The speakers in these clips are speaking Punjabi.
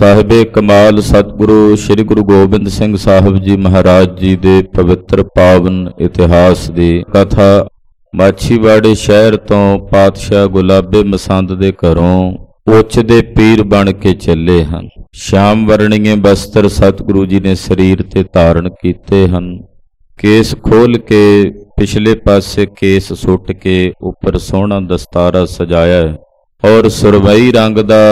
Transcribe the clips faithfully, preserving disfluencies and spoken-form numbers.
ਸਾਹਿਬੇ ਕਮਾਲ ਸਤਿਗੁਰੂ ਸ੍ਰੀ ਗੁਰੂ ਗੋਬਿੰਦ ਸਿੰਘ ਸਾਹਿਬ ਜੀ ਮਹਾਰਾਜ ਜੀ ਦੇ ਪਵਿੱਤਰ ਪਾਵਨ ਇਤਿਹਾਸ ਦੀ ਕਥਾ। ਮਾਛੀਵਾੜੇ ਸ਼ਹਿਰ ਤੋਂ ਪਾਤਸ਼ਾਹ ਗੁਲਾਬੇ ਮਸੰਦ ਦੇ ਘਰੋਂ ਉੱਚ ਦੇ ਪੀਰ ਬਣ ਕੇ ਚੱਲੇ ਹਨ। ਸ਼ਾਮ ਵਰਣੀਏ ਬਸਤਰ ਸਤਿਗੁਰੂ ਜੀ ਨੇ ਸਰੀਰ ਤੇ ਧਾਰਨ ਕੀਤੇ ਹਨ। ਕੇਸ ਖੋਲ ਕੇ ਪਿਛਲੇ ਪਾਸੇ ਕੇਸ ਸੁੱਟ ਕੇ ਉੱਪਰ ਸੋਹਣਾ ਦਸਤਾਰਾ ਸਜਾਇਆ ਔਰ ਸੁਰਮਈ ਰੰਗ ਦਾ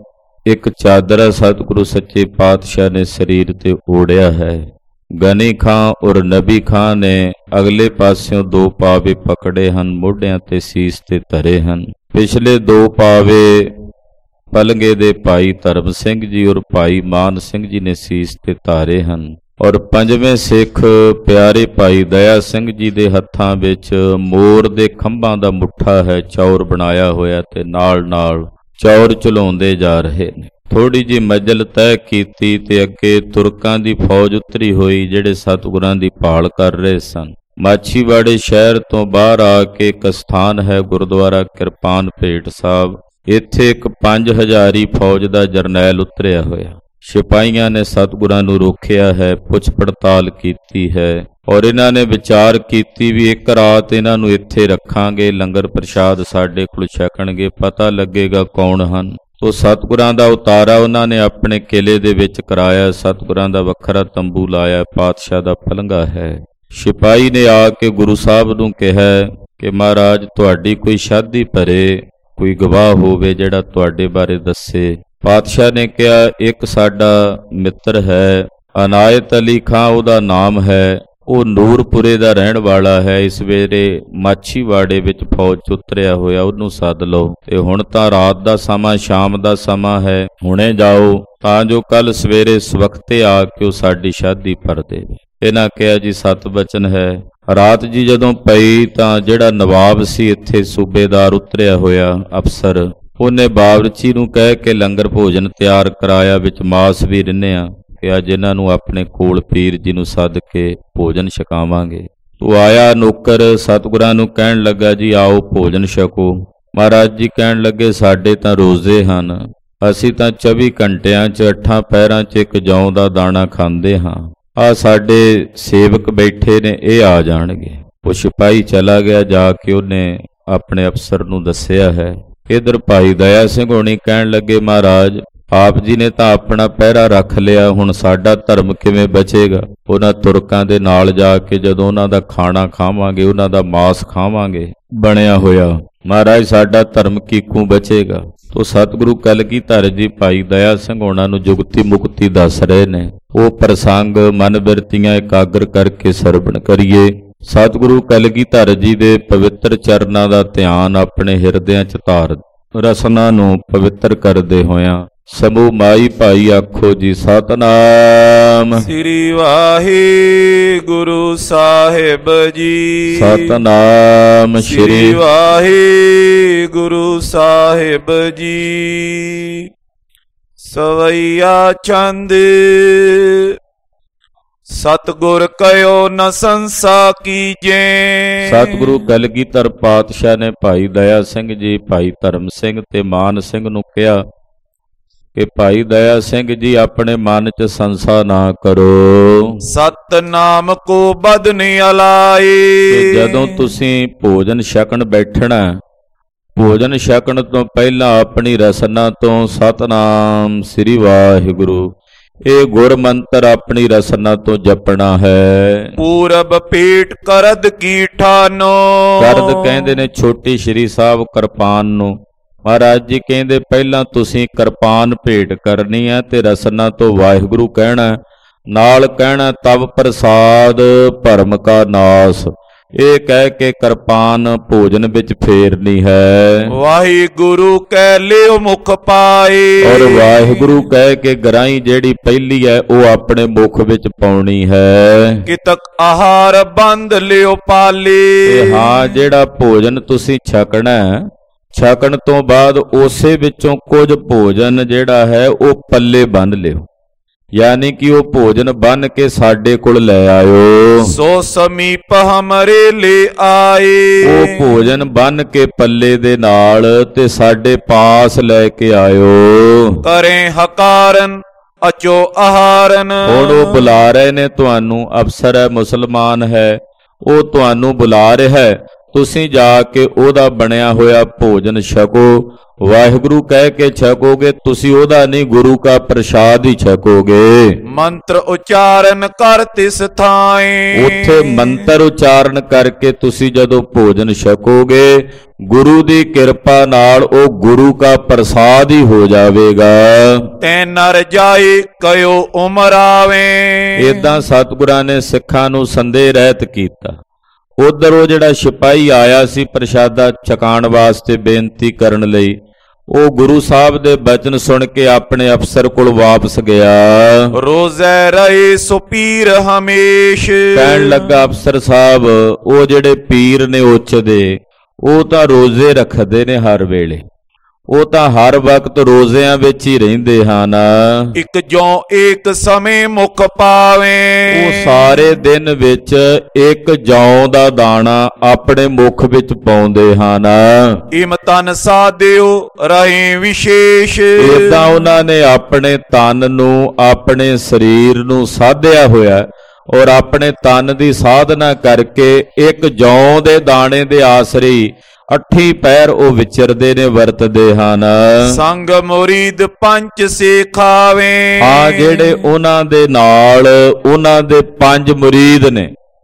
ਇੱਕ ਚਾਦਰਾ ਸਤਿਗੁਰੂ ਸੱਚੇ ਪਾਤਸ਼ਾਹ ਨੇ ਸਰੀਰ ਤੇ ਓੜਿਆ ਹੈ। ਗਨੀ ਖਾਂ ਔਰ ਨਬੀ ਖਾਂ ਨੇ ਅਗਲੇ ਪਾਸਿਓਂ ਦੋ ਪਾਵੇ ਪਕੜੇ ਹਨ, ਮੋਢਿਆਂ ਤੇ ਸੀਸ ਤੇ ਧਰੇ ਹਨ। ਪਿਛਲੇ ਦੋ ਪਾਵੇ ਪਲੰਗੇ ਦੇ ਭਾਈ ਧਰਮ ਸਿੰਘ ਜੀ ਔਰ ਭਾਈ ਮਾਨ ਸਿੰਘ ਜੀ ਨੇ ਸੀਸ ਤੇ ਧਾਰੇ ਹਨ ਔਰ ਪੰਜਵੇਂ ਸਿੱਖ ਪਿਆਰੇ ਭਾਈ ਦਇਆ ਸਿੰਘ ਜੀ ਦੇ ਹੱਥਾਂ ਵਿੱਚ ਮੋਰ ਦੇ ਖੰਭਾਂ ਦਾ ਮੁੱਠਾ ਹੈ, ਚੌਰ ਬਣਾਇਆ ਹੋਇਆ ਤੇ ਨਾਲ ਨਾਲ ਚੌਰ ਚਲਾਉਂਦੇ ਜਾ ਰਹੇ ਨੇ। ਥੋੜੀ ਜਿਹੀ ਮਜਲ ਤੈਅ ਕੀਤੀ ਤੇ ਅੱਗੇ ਤੁਰਕਾਂ ਦੀ ਫੌਜ ਉਤਰੀ ਹੋਈ ਜਿਹੜੇ ਸਤਿਗੁਰਾਂ ਦੀ ਭਾਲ ਕਰ ਰਹੇ ਸਨ। ਮਾਛੀਵਾੜੇ ਸ਼ਹਿਰ ਤੋਂ ਬਾਹਰ ਆ ਕੇ ਇੱਕ ਸਥਾਨ ਹੈ ਗੁਰਦੁਆਰਾ ਕਿਰਪਾਨ ਭੇਟ ਸਾਹਿਬ। ਇੱਥੇ ਇੱਕ ਪੰਜ ਹਜ਼ਾਰੀ ਫੌਜ ਦਾ ਜਰਨੈਲ ਉਤਰਿਆ ਹੋਇਆ। ਸਿਪਾਹੀਆਂ ਨੇ ਸਤਿਗੁਰਾਂ ਨੂੰ ਰੋਕਿਆ ਹੈ, ਪੁੱਛ ਪੜਤਾਲ ਕੀਤੀ ਹੈ ਔਰ ਇਹਨਾਂ ਨੇ ਵਿਚਾਰ ਕੀਤੀ ਵੀ ਇੱਕ ਰਾਤ ਇਹਨਾਂ ਨੂੰ ਇੱਥੇ ਰੱਖਾਂਗੇ, ਲੰਗਰ ਪ੍ਰਸ਼ਾਦ ਸਾਡੇ ਕੋਲ ਛਕਣਗੇ, ਪਤਾ ਲੱਗੇਗਾ ਕੌਣ ਹਨ। ਤੋ ਸਤਿਗੁਰਾਂ ਦਾ ਉਤਾਰਾ ਉਹਨਾਂ ਨੇ ਆਪਣੇ ਕਿਲੇ ਦੇ ਵਿੱਚ ਕਰਾਇਆ। ਸਤਿਗੁਰਾਂ ਦਾ ਵੱਖਰਾ ਤੰਬੂ ਲਾਇਆ, ਪਾਤਸ਼ਾਹ ਦਾ ਪਲੰਘਾ ਹੈ। ਸਿਪਾਹੀ ਨੇ ਆ ਕੇ ਗੁਰੂ ਸਾਹਿਬ ਨੂੰ ਕਿਹਾ ਕਿ ਮਹਾਰਾਜ ਤੁਹਾਡੀ ਕੋਈ ਸ਼ਾਦੀ ਭਰੇ ਕੋਈ ਗਵਾਹ ਹੋਵੇ ਜਿਹੜਾ ਤੁਹਾਡੇ ਬਾਰੇ ਦੱਸੇ। ਪਾਤਸ਼ਾਹ ਨੇ ਕਿਹਾ ਇੱਕ ਸਾਡਾ ਮਿੱਤਰ ਹੈ, ਅਨਾਇਤ ਅਲੀ ਖਾਂ ਉਹਦਾ ਨਾਮ ਹੈ, ਉਹ ਨੂਰਪੁਰੇ ਦਾ ਰਹਿਣ ਵਾਲਾ ਹੈ। ਇਸ ਵੇਲੇ ਮਾਛੀਵਾੜੇ ਵਿੱਚ ਫੌਜ 'ਚ ਉਤਰਿਆ ਹੋਇਆ, ਉਹਨੂੰ ਸੱਦ ਲਓ। ਤੇ ਹੁਣ ਤਾਂ ਰਾਤ ਦਾ ਸਮਾਂ, ਸ਼ਾਮ ਦਾ ਸਮਾਂ ਹੈ, ਹੁਣੇ ਜਾਓ ਤਾਂ ਜੋ ਕੱਲ ਸਵੇਰੇ ਸਵਖਤੇ ਆ ਕੇ ਉਹ ਸਾਡੀ ਸ਼ਾਦੀ ਭਰ ਦੇਵੇ। ਇਹਨਾਂ ਕਿਹਾ ਜੀ ਸਤ ਬਚਨ ਹੈ। ਰਾਤ ਜੀ ਜਦੋਂ ਪਈ ਤਾਂ ਜਿਹੜਾ ਨਵਾਬ ਸੀ ਇੱਥੇ ਸੂਬੇਦਾਰ ਉਤਰਿਆ ਹੋਇਆ ਅਫਸਰ, ਉਹਨੇ ਬਾਵਰਚੀ ਨੂੰ ਕਹਿ ਕੇ ਲੰਗਰ ਭੋਜਨ ਤਿਆਰ ਕਰਾਇਆ, ਵਿੱਚ ਮਾਸ ਵੀ ਰਿੰਨਿਆ ਕਿ ਅੱਜ ਇਹਨਾਂ ਨੂੰ ਆਪਣੇ ਕੋਲ ਪੀਰ ਜੀ ਨੂੰ ਸੱਦ ਕੇ ਭੋਜਨ ਛਕਾਵਾਂਗੇ। ਤੂੰ ਆਇਆ ਨੌਕਰ ਸਤਿਗੁਰਾਂ ਨੂੰ ਕਹਿਣ ਲੱਗਾ ਜੀ ਆਓ ਭੋਜਨ ਛਕੋ। ਮਹਾਰਾਜ ਜੀ ਕਹਿਣ ਲੱਗੇ ਸਾਡੇ ਤਾਂ ਰੋਜ਼ੇ ਹਨ, ਅਸੀਂ ਤਾਂ ਚੌਵੀ ਘੰਟਿਆਂ 'ਚ ਅੱਠਾਂ ਪਹਿਰਾਂ 'ਚ ਇੱਕ ਜੌਂ ਦਾ ਦਾਣਾ ਖਾਂਦੇ ਹਾਂ। ਆ ਸਾਡੇ ਸੇਵਕ ਬੈਠੇ ਨੇ, ਇਹ ਆ ਜਾਣਗੇ। ਉਹ ਸਿਪਾਹੀ ਚਲਾ ਗਿਆ, ਜਾ ਕੇ ਉਹਨੇ ਆਪਣੇ ਅਫਸਰ ਨੂੰ ਦੱਸਿਆ ਹੈ। ਇਧਰ ਭਾਈ ਦਇਆ ਸਿੰਘ ਹੋਣੀ ਕਹਿਣ ਲੱਗੇ ਮਹਾਰਾਜ ਆਪ ਜੀ ਨੇ ਤਾਂ ਆਪਣਾ ਪਹਿਰਾ ਰੱਖ ਲਿਆ, ਹੁਣ ਸਾਡਾ ਧਰਮ ਕਿਵੇਂ ਬਚੇਗਾ? ਉਹਨਾਂ ਤੁਰਕਾਂ ਦੇ ਨਾਲ ਜਾ ਕੇ ਜਦੋਂ ਉਹਨਾਂ ਦਾ ਖਾਣਾ ਖਾਵਾਂਗੇ, ਉਹਨਾਂ ਦਾ ਮਾਸ ਖਾਵਾਂਗੇ ਬਣਿਆ ਹੋਇਆ, ਮਹਾਰਾਜ ਸਾਡਾ ਧਰਮ ਕਿੱਕੂ ਬਚੇਗਾ? ਤੋ ਸਤਿਗੁਰੂ ਕਲਗੀਧਰ ਜੀ ਭਾਈ ਦਇਆ ਸਿੰਘ ਹੋਣਾ ਨੂੰ ਜੁਗਤੀ ਮੁਕਤੀ ਦੱਸ ਰਹੇ ਨੇ। ਉਹ ਪ੍ਰਸੰਗ ਮਨ ਬਿਰਤੀਆਂ ਇਕਾਗਰ ਕਰਕੇ ਸਰਵਣ ਕਰੀਏ। ਸਤਿਗੁਰੂ ਕਲਗੀਧਰ ਜੀ ਦੇ ਪਵਿੱਤਰ ਚਰਨਾਂ ਦਾ ਧਿਆਨ ਆਪਣੇ ਹਿਰਦਿਆਂ 'ਚ ਧਾਰ ਰਸਨਾ ਨੂੰ ਪਵਿੱਤਰ ਕਰਦੇ ਹੋਇਆਂ ਸਮੂਹ ਮਾਈ ਭਾਈ ਆਖੋ ਜੀ ਸਤਨਾਮ ਸ੍ਰੀ ਵਾਹਿਗੁਰੂ ਸਾਹਿਬ ਜੀ। ਸਤਨਾਮ ਸ੍ਰੀ ਵਾਹਿਗੁਰੂ ਸਾਹਿਬ ਜੀ। ਸਵਈਆ ਚੰਦ ਸਤਿਗੁਰ ਕਯੋ ਨ ਸੰਸਾ ਕੀਜੇ। ਸਤਿਗੁਰੂ ਕਲਗੀਧਰ ਪਾਤਸ਼ਾਹ ਨੇ ਭਾਈ ਦਇਆ ਸਿੰਘ ਜੀ, ਭਾਈ ਧਰਮ ਸਿੰਘ ਤੇ ਮਾਨ ਸਿੰਘ ਨੂੰ ਕਿਹਾ ਕਿ ਭਾਈ ਦਇਆ ਸਿੰਘ ਜੀ ਆਪਣੇ ਮਨ 'ਚ ਸੰਸਾ ਨਾ ਕਰੋ, ਸਤਨਾਮ ਕੋ ਬਦਨ ਅਲਾਈ। ਜਦੋਂ ਤੁਸੀਂ ਭੋਜਨ ਛਕਣ ਬੈਠਣਾ, ਭੋਜਨ ਛਕਣ ਤੋਂ ਪਹਿਲਾਂ ਆਪਣੀ ਰਸਨਾ ਤੋਂ ਸਤਨਾਮ ਸ੍ਰੀ ਵਾਹਿਗੁਰੂ ਇਹ ਗੁਰ ਮੰਤਰ ਆਪਣੀ ਰਸਨਾ ਤੋਂ ਜਪਣਾ ਹੈ। ਪੂਰਬ ਪੀਠ ਕਰਦ ਕੀ ਠਾਨੋ। ਕਰਦ ਕਹਿੰਦੇ ਨੇ ਛੋਟੀ ਸ਼੍ਰੀ ਸਾਹਿਬ ਕਿਰਪਾਨ ਨੂੰ। ਮਹਾਰਾਜ ਜੀ ਕਹਿੰਦੇ ਪਹਿਲਾਂ ਤੁਸੀਂ ਕਿਰਪਾਨ ਭੇਟ ਕਰਨੀ ਹੈ ਤੇ ਰਸਨਾ ਤੋਂ ਵਾਹਿਗੁਰੂ ਕਹਿਣਾ, ਨਾਲ ਕਹਿਣਾ ਤਵ ਪ੍ਰਸਾਦ ਭਰਮ ਕਾ ਨਾਸ। ਇਹ ਕਹਿ ਕੇ ਕਿਰਪਾਨ ਭੋਜਨ ਵਿੱਚ ਫੇਰਨੀ ਹੈ। ਵਾਹਿਗੁਰੂ ਕਹਿ ਲਿਓ ਮੁਖ ਪਾਏ। ਔਰ ਵਾਹਿਗੁਰੂ ਕਹਿ ਕੇ ਗਰਾਈ ਜਿਹੜੀ ਪਹਿਲੀ ਹੈ ਉਹ ਆਪਣੇ ਮੁਖ ਵਿੱਚ ਪਾਉਣੀ ਹੈ। ਕਿਤਕ ਆਹਾਰ ਬੰਦ ਲਿਓ ਪਾਲੇ। ਤੇ ਹਾਂ ਜਿਹੜਾ ਭੋਜਨ ਤੁਸੀਂ ਛਕਣਾ, ਛਕਣ ਤੋਂ ਬਾਅਦ ਉਸੇ ਵਿੱਚੋਂ ਕੁਝ ਭੋਜਨ ਜਿਹੜਾ ਹੈ ਉਹ ਪੱਲੇ ਬੰਨ੍ਹ ਲਿਓ। ਯਾਨੀ ਕਿ ਉਹ ਭੋਜਨ ਬੰਨ ਕੇ ਸਾਡੇ ਕੋਲ ਲੈ ਆਇਓ। ਸੋ ਸਮੀਪ ਹਮਰੇ ਲੈ ਆਏ। ਉਹ ਭੋਜਨ ਬੰਨ ਕੇ ਪੱਲੇ ਦੇ ਨਾਲ ਤੇ ਸਾਡੇ ਪਾਸ ਲੈ ਕੇ ਆਇਓ। ਕਰੇ ਹਕਾਰਨ ਅਚੋ ਆਹਾਰਨ। ਹੁਣ ਉਹ ਬੁਲਾ ਰਹੇ ਨੇ ਤੁਹਾਨੂੰ, ਅਫਸਰ ਹੈ, ਮੁਸਲਮਾਨ ਹੈ, ਉਹ ਤੁਹਾਨੂੰ ਬੁਲਾ ਰਿਹਾ ਹੈ, ਤੁਸੀਂ ਜਾ ਕੇ ਉਹਦਾ ਬਣਿਆ ਹੋਇਆ ਭੋਜਨ ਛਕੋ। ਵਾਹਿਗੁਰੂ ਕਹਿ ਕੇ ਛਕੋਗੇ, ਤੁਸੀਂ ਉਹਦਾ ਨਹੀਂ, ਗੁਰੂ ਕਾ ਪ੍ਰਸ਼ਾਦ ਹੀ ਛਕੋਗੇ। ਮੰਤਰ ਉਚਾਰਨ ਕਰ ਤਿਸ ਥਾਏ। ਉੱਥੇ ਮੰਤਰ ਉਚਾਰਨ ਕਰਕੇ ਤੁਸੀਂ ਜਦੋਂ ਭੋਜਨ ਛਕੋਗੇ, ਗੁਰੂ ਦੀ ਕਿਰਪਾ ਨਾਲ ਉਹ ਗੁਰੂ ਕਾ ਪ੍ਰਸਾਦ ਹੀ ਹੋ ਜਾਵੇਗਾ। ਤੈ ਨਰ ਜਾਏ ਕਯੋ ਉਮਰ ਆਵੇ। ਏਦਾਂ ਸਤਿਗੁਰਾਂ ਨੇ ਸਿੱਖਾਂ ਨੂੰ ਸੰਦੇਹ ਰਹਿਤ ਕੀਤਾ। ਉਧਰ ਉਹ ਜਿਹੜਾ ਸਿਪਾਹੀ ਆਇਆ ਸੀ ਪ੍ਰਸ਼ਾਦਾ ਛਕਾਉਣ ਵਾਸਤੇ ਬੇਨਤੀ ਕਰਨ ਲਈ, ਉਹ ਗੁਰੂ ਸਾਹਿਬ ਦੇ ਬਚਨ ਸੁਣ ਕੇ ਆਪਣੇ ਅਫਸਰ ਕੋਲ ਵਾਪਸ ਗਿਆ। ਰੋਜ਼ੇ ਰਹੇ ਸੋ ਪੀਰ ਹਮੇਸ਼। ਕਹਿਣ ਲੱਗਾ, ਅਫਸਰ ਸਾਹਿਬ, ਉਹ ਜਿਹੜੇ ਪੀਰ ਨੇ ਉੱਚ ਦੇ, ਉਹ ਤਾਂ ਰੋਜ਼ੇ ਰੱਖਦੇ ਨੇ ਹਰ ਵੇਲੇ, ਉਹ ਤਾਂ ਹਰ ਵਕਤ ਰੋਜ਼ਿਆਂ ਵਿੱਚ ਹੀ ਰਹਿੰਦੇ ਹਨ। ਇੱਕ ਜਿਉ ਏਕ ਸਮੇਂ ਮੁਖ ਪਾਵੇ। ਉਹ ਸਾਰੇ ਦਿਨ ਵਿੱਚ ਇੱਕ ਜੌਂ ਦਾ ਦਾਣਾ ਆਪਣੇ ਮੁਖ ਵਿੱਚ ਪਾਉਂਦੇ ਹਨ। ਇਮ ਤਨ ਸਾਧਿਓ ਰਹੇ ਵਿਸ਼ੇਸ਼। ਏਦਾਂ ਉਹਨਾਂ ਨੇ ਆਪਣੇ ਤਨ ਨੂੰ, ਆਪਣੇ ਸਰੀਰ ਨੂੰ ਸਾਧਿਆ ਹੋਇਆ ਔਰ ਆਪਣੇ ਤਨ ਦੀ ਸਾਧਨਾ ਕਰਕੇ ਇੱਕ ਜੌਂ ਦੇ ਦਾਣੇ ਦੇ ਆਸਰੇ ਅੱਠੀ ਪੈਰ ਉਹ ਵਿਚਰਦੇ ਨੇ, ਵਰਤਦੇ ਹਨ। ਸੰਗ ਮੁਰੀਦ ਪੰਜ ਸਿਖਾਵੇ। ਆ ਜਿਹੜੇ ਉਹਨਾਂ ਦੇ ਨਾਲ ਉਹਨਾਂ ਦੇ ਪੰਜ ਮੁਰੀਦ ਨੇ।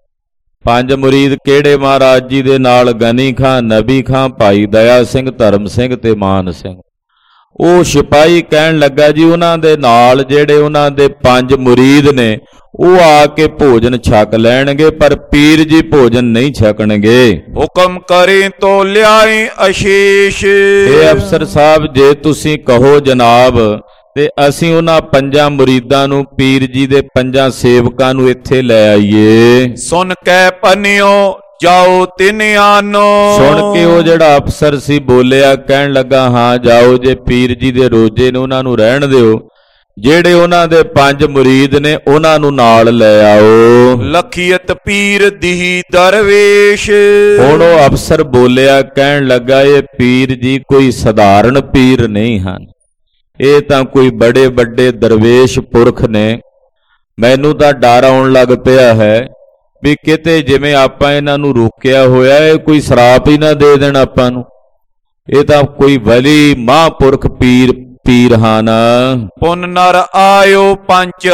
ਪੰਜ ਮੁਰੀਦ ਕਿਹੜੇ? ਮਹਾਰਾਜ ਜੀ ਦੇ ਨਾਲ ਗਨੀ ਖਾਂ, ਨਬੀ ਖਾਂ, ਭਾਈ ਦਇਆ ਸਿੰਘ, ਧਰਮ ਸਿੰਘ ਤੇ ਮਾਨ ਸਿੰਘ। ਉਹ ਸਿਪਾਹੀ ਕਹਿਣ ਲੱਗਾ, ਜੀ ਉਹਨਾਂ ਦੇ ਨਾਲ ਜਿਹੜੇ ਉਹਨਾਂ ਦੇ ਪੰਜ ਮੁਰੀਦ ਨੇ, ਉਹ ਆ ਕੇ ਭੋਜਨ ਛਕ ਲੈਣਗੇ, ਪਰ ਪੀਰ ਜੀ ਭੋਜਨ ਨਹੀਂ ਛਕਣਗੇ। ਹੁਕਮ ਕਰੇ ਤੋ ਲਿਆਏ ਅਸ਼ੀਸ਼। ਇਹ ਅਫਸਰ ਸਾਹਿਬ, ਜੇ ਤੁਸੀਂ ਕਹੋ ਜਨਾਬ, ਤੇ ਅਸੀਂ ਉਹਨਾਂ ਪੰਜਾਂ ਮੁਰੀਦਾਂ ਨੂੰ, ਪੀਰ ਜੀ ਦੇ ਪੰਜਾਂ ਸੇਵਕਾਂ ਨੂੰ ਇੱਥੇ ਲੈ ਆਈਏ। ਸੁਣ ਕੇ ਪੰਨਿਓ ਜਾਓ ਤਿਨ ਆਨੋ। ਸੁਣ ਕੇ ਉਹ ਜਿਹੜਾ ਅਫਸਰ ਸੀ ਬੋਲਿਆ, ਕਹਿਣ ਲੱਗਾ, ਹਾਂ ਜਾਓ, ਜੇ ਪੀਰ ਜੀ ਦੇ ਰੋਜੇ ਨੇ ਉਹਨਾਂ ਨੂੰ ਰਹਿਣ ਦਿਓ, ਜਿਹੜੇ ਉਹਨਾਂ ਦੇ ਪੰਜ ਮੁਰੀਦ ਨੇ ਉਹਨਾਂ ਨੂੰ ਨਾਲ ਲੈ ਆਓ। ਲਖੀਅਤ ਪੀਰ ਦਿਹੀ ਦਰਵੇਸ਼। ਹੁਣ ਉਹ ਅਫਸਰ ਬੋਲਿਆ, ਕਹਿਣ ਲੱਗਾ, ਇਹ ਪੀਰ ਜੀ ਕੋਈ ਸਧਾਰਨ ਪੀਰ ਨਹੀਂ ਹਨ, ਇਹ ਤਾਂ ਕੋਈ ਬੜੇ ਵੱਡੇ ਦਰਵੇਸ਼ ਪੁਰਖ ਨੇ। ਮੈਨੂੰ ਤਾਂ ਡਰ ਆਉਣ ਲੱਗ ਪਿਆ ਹੈ ਵੀ ਕਿਤੇ ਜਿਵੇਂ ਆਪਾਂ ਇਹਨਾਂ ਨੂੰ ਰੋਕਿਆ ਹੋਇਆ, ਇਹ ਕੋਈ ਸਰਾਪ ਹੀ ਨਾ ਦੇ ਦੇਣ ਆਪਾਂ ਨੂੰ। ਇਹ ਤਾਂ ਕੋਈ ਵਲੀ ਮਹਾਂਪੁਰਖ ਪੀਰ ਪੀਰ ਹਨ। ਪੁਨ ਨਰ ਆਇਓ ਪੰਜ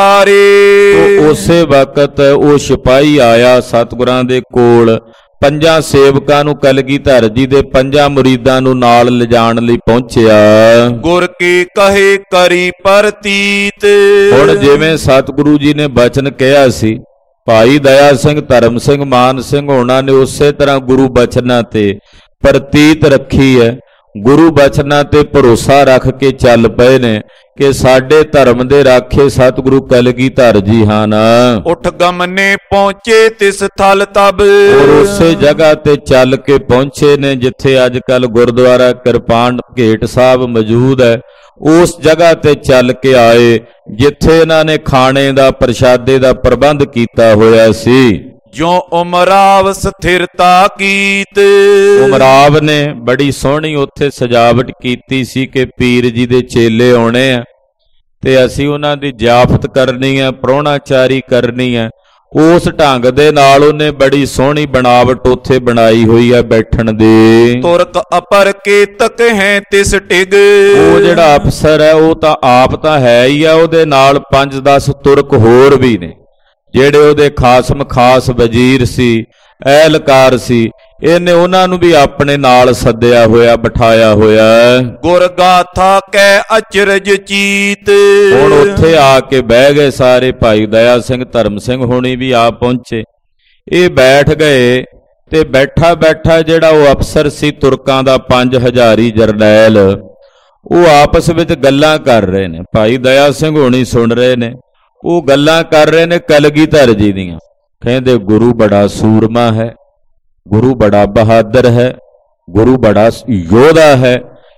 ਹਕਾਰੇ। ਉਸੇ ਵਕਤ ਉਹ ਸਿਪਾਹੀ ਆਇਆ ਸਤਿਗੁਰਾਂ ਦੇ ਕੋਲ, ਪੰਜਾਂ ਸੇਵਕਾਂ ਨੂੰ, ਕਲਗੀਧਰ ਜੀ ਦੇ ਪੰਜਾਂ ਮੁਰੀਦਾਂ ਨੂੰ ਨਾਲ ਲਿਜਾਣ ਲਈ ਪਹੁੰਚਿਆ। ਗੁਰ ਕੀ ਕਹੇ ਕਰੀ ਪ੍ਰਤੀਤ। ਹੁਣ ਜਿਵੇਂ ਸਤਿਗੁਰੂ ਜੀ ਨੇ ਬਚਨ ਕਿਹਾ ਸੀ, ਭਾਈ ਦਇਆ ਸਿੰਘ, ਧਰਮ ਸਿੰਘ, ਮਾਨ ਸਿੰਘ ਹੋਣਾ ਨੇ ਉਸੇ ਤਰ੍ਹਾਂ ਗੁਰੂ ਬਚਨਾਂ ਤੇ ਪ੍ਰਤੀਤ ਰੱਖੀ ਹੈ। ਗੁਰੂ ਬਚਨਾਂ ਤੇ ਭਰੋਸਾ ਰੱਖ ਕੇ ਚੱਲ ਪਏ ਨੇ ਕਿ ਸਾਡੇ ਧਰਮ ਦੇ ਰਾਖੇ ਸਤਿਗੁਰੂ ਕਲਗੀਧਰ ਜੀ ਹਨ। ਉਠ ਗਮਨੇ ਪਹੁੰਚੇ ਤਿਸ ਥਲ ਤਬ। ਔਰ ਉਸੇ ਜਗ੍ਹਾ ਤੇ ਚੱਲ ਕੇ ਪਹੁੰਚੇ ਨੇ ਜਿੱਥੇ ਅੱਜ ਕੱਲ ਗੁਰਦੁਆਰਾ ਕਿਰਪਾਨ ਘੇਟ ਸਾਹਿਬ ਮੌਜੂਦ ਹੈ। ਉਸ ਜਗ੍ਹਾ ਤੇ ਚੱਲ ਕੇ ਆਏ ਜਿੱਥੇ ਇਹਨਾਂ ਨੇ ਖਾਣੇ ਦਾ, ਪ੍ਰਸ਼ਾਦੇ ਦਾ ਪ੍ਰਬੰਧ ਕੀਤਾ ਹੋਇਆ ਸੀ। ਜੋ ਉਮਰਾਵ ਸਥਿਰਤਾ ਕੀਤ। ਉਮਰਾਵ ਨੇ ਬੜੀ ਸੋਹਣੀ ਉੱਥੇ ਸਜਾਵਟ ਕੀਤੀ ਸੀ ਕਿ ਪੀਰ ਜੀ ਦੇ ਚੇਲੇ ਆਉਣੇ ਆ ਤੇ ਅਸੀਂ ਉਹਨਾਂ ਦੀ ਜ਼ਿਆਫਤ ਕਰਨੀ ਹੈ, ਪ੍ਰਾਹੁਣਾਚਾਰੀ ਕਰਨੀ ਹੈ। ਉਸ ਢੰਗ ਦੇ ਨਾਲ ਉਹਨੇ ਬੜੀ ਸੋਹਣੀ ਬਣਾਵਟ ਉੱਥੇ ਬਣਾਈ ਹੋਈ ਹੈ ਬੈਠਣ ਦੀ। ਤੁਰਕ ਅਪਰ ਕੇ ਤਕ ਹੈ ਤਿਸ ਟਿਗ। ਉਹ ਜਿਹੜਾ ਅਫਸਰ ਹੈ ਉਹ ਤਾਂ ਆਪ ਤਾਂ ਹੈ ਹੀ ਆ, ਉਹਦੇ ਨਾਲ ਪੰਜ ਦਸ ਤੁਰਕ ਹੋਰ ਵੀ ਨੇ ਜਿਹੜੇ ਉਹਦੇ ਖਾਸਮ ਖਾਸ ਵਜ਼ੀਰ ਸੀ, ਐਲਕਾਰ ਸੀ। ਇਹਨੇ ਉਹਨਾਂ ਨੂੰ ਵੀ ਆਪਣੇ ਨਾਲ ਸੱਦਿਆ ਹੋਇਆ, ਬਿਠਾਇਆ ਹੋਇਆ। ਗੁਰ ਗਾਥਾ ਕੈ ਅਚਰਜ ਚੀਤ। ਹੁਣ ਉੱਥੇ ਆ ਕੇ ਬਹਿ ਗਏ ਸਾਰੇ। ਭਾਈ ਦਇਆ ਸਿੰਘ, ਧਰਮ ਸਿੰਘ ਹੋਣੀ ਵੀ ਆ ਪਹੁੰਚੇ। ਇਹ ਬੈਠ ਗਏ ਤੇ ਬੈਠਾ ਬੈਠਾ ਜਿਹੜਾ ਉਹ ਅਫਸਰ ਸੀ ਤੁਰਕਾਂ ਦਾ, ਪੰਜ ਹਜ਼ਾਰੀ ਜਰਨੈਲ, ਉਹ ਆਪਸ ਵਿੱਚ ਗੱਲਾਂ ਕਰ ਰਹੇ ਨੇ। ਭਾਈ ਦਇਆ ਸਿੰਘ ਹੋਣੀ ਸੁਣ ਰਹੇ ਨੇ। ਉਹ ਗੱਲਾਂ ਕਰ ਰਹੇ ਨੇ ਕਲਗੀਧਰ ਜੀ ਦੀਆਂ। ਕਹਿੰਦੇ ਗੁਰੂ ਬੜਾ ਸੂਰਮਾ ਹੈ, ਗੁਰੂ ਬੜਾ ਬਹਾਦਰ ਹੈ, ਗੁਰੂ ਬੜਾ ਯੋਧਾ ਹੈ।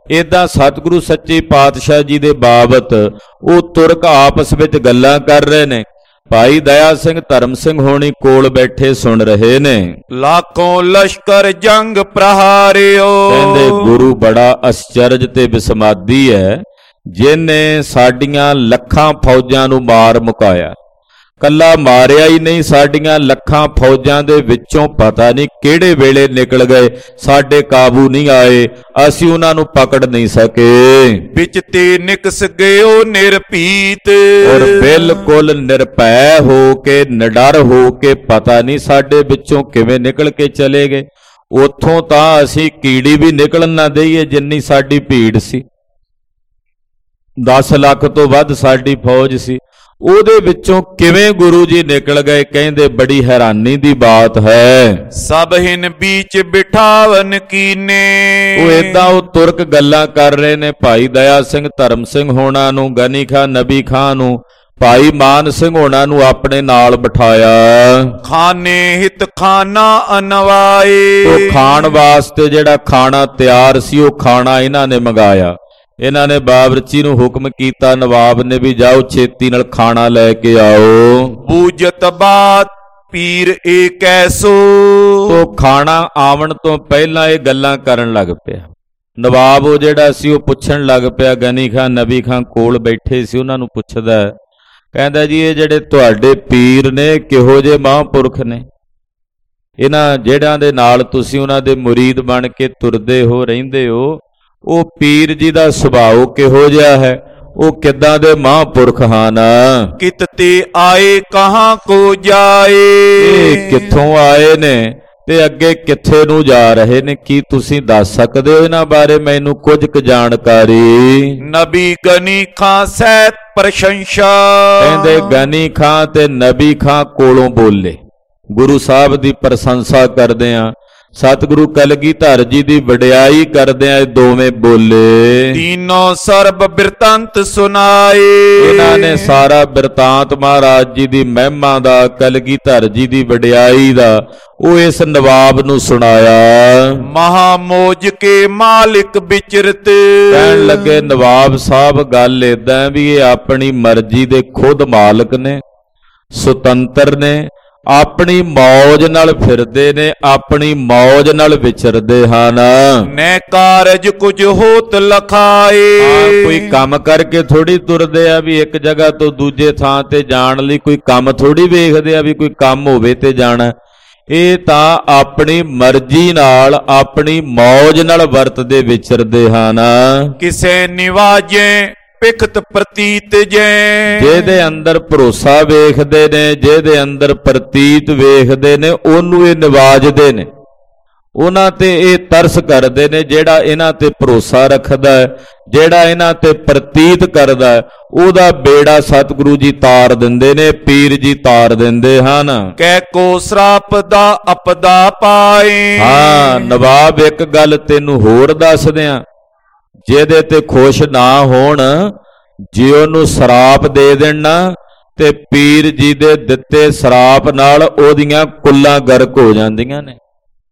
ਇਦਾਂ ਸਤਿਗੁਰੂ ਸੱਚੇ ਪਾਤਸ਼ਾਹ ਜੀ ਦੇ ਬਾਬਤ ਉਹ ਤੁਰਕ ਆਪਸ ਵਿੱਚ ਗੱਲਾਂ ਕਰ ਰਹੇ ਨੇ। ਭਾਈ ਦਇਆ ਸਿੰਘ ਧਰਮ ਸਿੰਘ ਹੋਣੀ ਕੋਲ ਬੈਠੇ ਸੁਣ ਰਹੇ ਨੇ। ਲਾਖੋਂ ਲਸ਼ਕਰ ਜੰਗ ਪ੍ਰਹਾਰਿਓ। ਕਹਿੰਦੇ ਗੁਰੂ ਬੜਾ ਅਸਚਰਜ ਤੇ ਵਿਸਮਾਦੀ ਹੈ, ਜਿਹਨੇ ਸਾਡੀਆਂ ਲੱਖਾਂ ਫੌਜਾਂ ਨੂੰ ਮਾਰ ਮੁਕਾਇਆ। ਕੱਲਾ ਮਾਰਿਆ ਹੀ ਨਹੀਂ, ਸਾਡੀਆਂ ਲੱਖਾਂ ਫੌਜਾਂ ਦੇ ਵਿੱਚੋਂ ਪਤਾ ਨਹੀਂ ਕਿਹੜੇ ਵੇਲੇ ਨਿਕਲ ਗਏ, ਸਾਡੇ ਕਾਬੂ ਨਹੀਂ ਆਏ, ਅਸੀਂ ਉਹਨਾਂ ਨੂੰ ਪਕੜ ਨਹੀਂ ਸਕੇ। ਵਿੱਚ ਤੇ ਨਿਕਸ ਗਇਓ ਨਿਰਭੀਤ। ਔਰ ਬਿਲਕੁਲ ਨਿਰਭੈ ਹੋ ਕੇ, ਨਿਡਰ ਹੋ ਕੇ, ਪਤਾ ਨਹੀਂ ਸਾਡੇ ਵਿੱਚੋਂ ਕਿਵੇਂ ਨਿਕਲ ਕੇ ਚਲੇ ਗਏ। ਉੱਥੋਂ ਤਾਂ ਅਸੀਂ ਕੀੜੀ ਵੀ ਨਿਕਲਣ ਨਾ ਦਈਏ ਜਿੰਨੀ ਸਾਡੀ ਭੀੜ ਸੀ। ਦਸ ਲੱਖ ਤੋਂ ਵੱਧ ਸਾਡੀ ਫੌਜ ਸੀ, ਉਹਦੇ ਵਿੱਚੋਂ ਕਿਵੇਂ ਗੁਰੂ ਜੀ ਨਿਕਲ ਗਏ। ਕਹਿੰਦੇ ਬੜੀ ਹੈਰਾਨੀ ਦੀ ਬਾਤ ਹੈ। ਸਭ ਹਿਨ ਵਿੱਚ ਬਿਠਾਵਨ ਕੀਨੇ। ਉਹ ਏਦਾਂ ਉਹ ਤੁਰਕ ਗੱਲਾਂ ਕਰ ਰਹੇ ਨੇ। ਭਾਈ ਦਇਆ ਸਿੰਘ ਧਰਮ ਸਿੰਘ ਹੋਣਾ ਨੂੰ, ਗਨੀ ਖਾਂ ਨਬੀ ਖਾਂ ਨੂੰ, ਭਾਈ ਮਾਨ ਸਿੰਘ ਹੋਣਾ ਨੂੰ ਆਪਣੇ ਨਾਲ ਬਿਠਾਇਆ। ਖਾਨੇ ਹਿਤ ਖਾਨਾ ਅਨਵਾਏ। ਉਹ ਖਾਣ ਵਾਸਤੇ ਜਿਹੜਾ ਖਾਣਾ ਤਿਆਰ ਸੀ ਉਹ ਖਾਣਾ ਇਹਨਾਂ ਨੇ ਮੰਗਾਇਆ। ਇਹਨਾਂ ਨੇ ਬਾਵਰਚੀ ਨੂੰ ਹੁਕਮ ਕੀਤਾ, ਨਵਾਬ ਨੇ ਵੀ ਜਾਓ ਛੇਤੀ ਨਾਲ ਖਾਣਾ ਲੈ ਕੇ ਆਓ। ਬੂਜਤ ਬਾਤ ਪੀਰ ਏ ਕੈਸੋ। ਉਹ ਖਾਣਾ ਆਵਣ ਤੋਂ ਪਹਿਲਾਂ ਇਹ ਗੱਲਾਂ ਕਰਨ ਲੱਗ ਪਿਆ। ਨਵਾਬ ਉਹ ਜਿਹੜਾ ਸੀ ਉਹ ਪੁੱਛਣ ਲੱਗ ਪਿਆ, ਗਨੀ ਖਾਂ ਨਬੀ ਖਾਂ ਕੋਲ ਬੈਠੇ ਸੀ, ਉਹਨਾਂ ਨੂੰ ਪੁੱਛਦਾ, ਕਹਿੰਦਾ ਜੀ ਇਹ ਜਿਹੜੇ ਤੁਹਾਡੇ ਪੀਰ ਨੇ ਕਿਹੋ ਜਿਹੇ ਮਹਾਂਪੁਰਖ ਨੇ? ਇਹਨਾਂ ਜਿਹੜਿਆਂ ਦੇ ਨਾਲ ਤੁਸੀਂ ਉਹਨਾਂ ਦੇ ਮੁਰੀਦ ਬਣ ਕੇ ਤੁਰਦੇ ਹੋ, ਰਹਿੰਦੇ ਹੋ, ਉਹ ਪੀਰ ਜੀ ਦਾ ਸੁਭਾਅ ਕਿਹੋ ਜਿਹਾ ਹੈ? ਉਹ ਕਿੱਦਾਂ ਦੇ ਮਹਾਂਪੁਰਖ ਹਨ? ਕਿਤ ਤੇ ਆਏ ਕਹਾਂ ਕੋ ਜਾਏ। ਇਹ ਕਿੱਥੋਂ ਆਏ ਨੇ ਤੇ ਅੱਗੇ ਕਿੱਥੇ ਨੂੰ ਜਾ ਰਹੇ ਨੇ? ਕੀ ਤੁਸੀਂ ਦੱਸ ਸਕਦੇ ਹੋ ਇਹਨਾਂ ਬਾਰੇ ਮੈਨੂੰ ਕੁਝ ਕੁ ਜਾਣਕਾਰੀ? ਨਬੀ ਗਨੀ ਖਾਂ ਸਹਿਤ ਪ੍ਰਸ਼ੰਸਾ। ਕਹਿੰਦੇ ਗਨੀ ਖਾਂ ਤੇ ਨਬੀ ਖਾਂ ਕੋਲੋਂ ਬੋਲੇ, ਗੁਰੂ ਸਾਹਿਬ ਦੀ ਪ੍ਰਸ਼ੰਸਾ ਕਰਦੇ ਆ, ਸਤਿਗੁਰੂ ਕਲਗੀਧਰ ਜੀ ਦੀ ਵਡਿਆਈ ਕਰਦੇ ਆ, ਦੋਵੇਂ ਬੋਲੇ। ਤੀਨੋਂ ਸਰਬ ਬਿਰਤਾਂਤ ਸੁਨਾਏ। ਇਹਨਾਂ ਨੇ ਸਾਰਾ ਬਿਰਤਾਂਤ ਮਹਾਰਾਜ ਜੀ ਦੀ ਮਹਿਮਾ ਦਾ, ਕਲਗੀਧਰ ਜੀ ਦੀ ਵਡਿਆਈ ਦਾ ਉਹ ਇਸ ਨਵਾਬ ਨੂੰ ਸੁਣਾਇਆ। ਮਹਾਮੋਜ ਕੇ ਮਾਲਿਕ ਵਿਚਰਤ। ਕਹਿਣ ਲੱਗੇ ਨਵਾਬ ਸਾਹਿਬ ਗੱਲ ਏਦਾਂ ਵੀ ਇਹ ਆਪਣੀ ਮਰਜ਼ੀ ਦੇ ਖੁਦ ਮਾਲਕ ਨੇ, ਸੁਤੰਤਰ ਨੇ, ਆਪਣੀ ਮੌਜ ਨਾਲ ਫਿਰਦੇ ਨੇ, ਆਪਣੀ ਮੌਜ ਨਾਲ ਵਿਚਰਦੇ ਹਨ। ਨੈ ਕਾਰਜ ਕੁਝ ਹੋਤ ਲਖਾਏ। ਕੋਈ ਕੰਮ ਕਰਕੇ ਥੋੜੀ ਤੁਰਦੇ ਆ ਵੀ ਇੱਕ ਜਗ੍ਹਾ ਤੋਂ ਦੂਜੇ ਥਾਂ ਤੇ ਜਾਣ ਲਈ, ਕੋਈ ਕੰਮ ਥੋੜੀ ਵੇਖਦੇ ਆ ਵੀ ਕੋਈ ਕੰਮ ਹੋਵੇ ਤੇ ਜਾਣਾ। ਇਹ ਤਾਂ ਆਪਣੀ ਮਰਜ਼ੀ ਨਾਲ, ਆਪਣੀ ਮੌਜ ਨਾਲ ਵਰਤਦੇ ਵਿਚਰਦੇ ਹਨ। ਕਿਸੇ ਨਿਵਾਜੇ ਪਿਖਤ ਪ੍ਰਤੀਤ ਜੈ। ਜਿਹਦੇ ਅੰਦਰ ਭਰੋਸਾ ਵੇਖਦੇ ਨੇ, ਜਿਹਦੇ ਅੰਦਰ ਪ੍ਰਤੀਤ ਵੇਖਦੇ ਨੇ, ਉਹਨੂੰ ਇਹ ਨਿਵਾਜਦੇ ਨੇ, ਉਹਨਾਂ ਤੇ ਇਹ ਤਰਸ ਕਰਦੇ ਨੇ। ਜਿਹੜਾ ਇਹਨਾਂ ਤੇ ਭਰੋਸਾ ਰੱਖਦਾ, ਜਿਹੜਾ ਇਹਨਾਂ ਤੇ ਪ੍ਰਤੀਤ ਕਰਦਾ, ਉਹਦਾ ਬੇੜਾ ਸਤਿਗੁਰੂ ਜੀ ਤਾਰ ਦਿੰਦੇ ਨੇ, ਪੀਰ ਜੀ ਤਾਰ ਦਿੰਦੇ ਹਨ। ਕਹਿ ਕੋ ਸਰਾਪ ਦਾ ਅਪਦਾ ਪਾਏ। ਹਾਂ ਨਵਾਬ, ਇੱਕ ਗੱਲ ਤੈਨੂੰ ਹੋਰ ਦੱਸ ਦਿਆਂ, ਜਿਹਦੇ ਤੇ ਖੁਸ਼ ਨਾ ਹੋਣ, ਜੇ ਉਹਨੂੰ ਸਰਾਪ ਦੇ ਦੇਣਾ ਤੇ ਪੀਰ ਜੀ ਦੇ ਦਿੱਤੇ ਸਰਾਪ ਨਾਲ ਉਹਦੀਆਂ ਕੁੱਲਾਂ ਗਰਕ ਹੋ ਜਾਂਦੀਆਂ ਨੇ।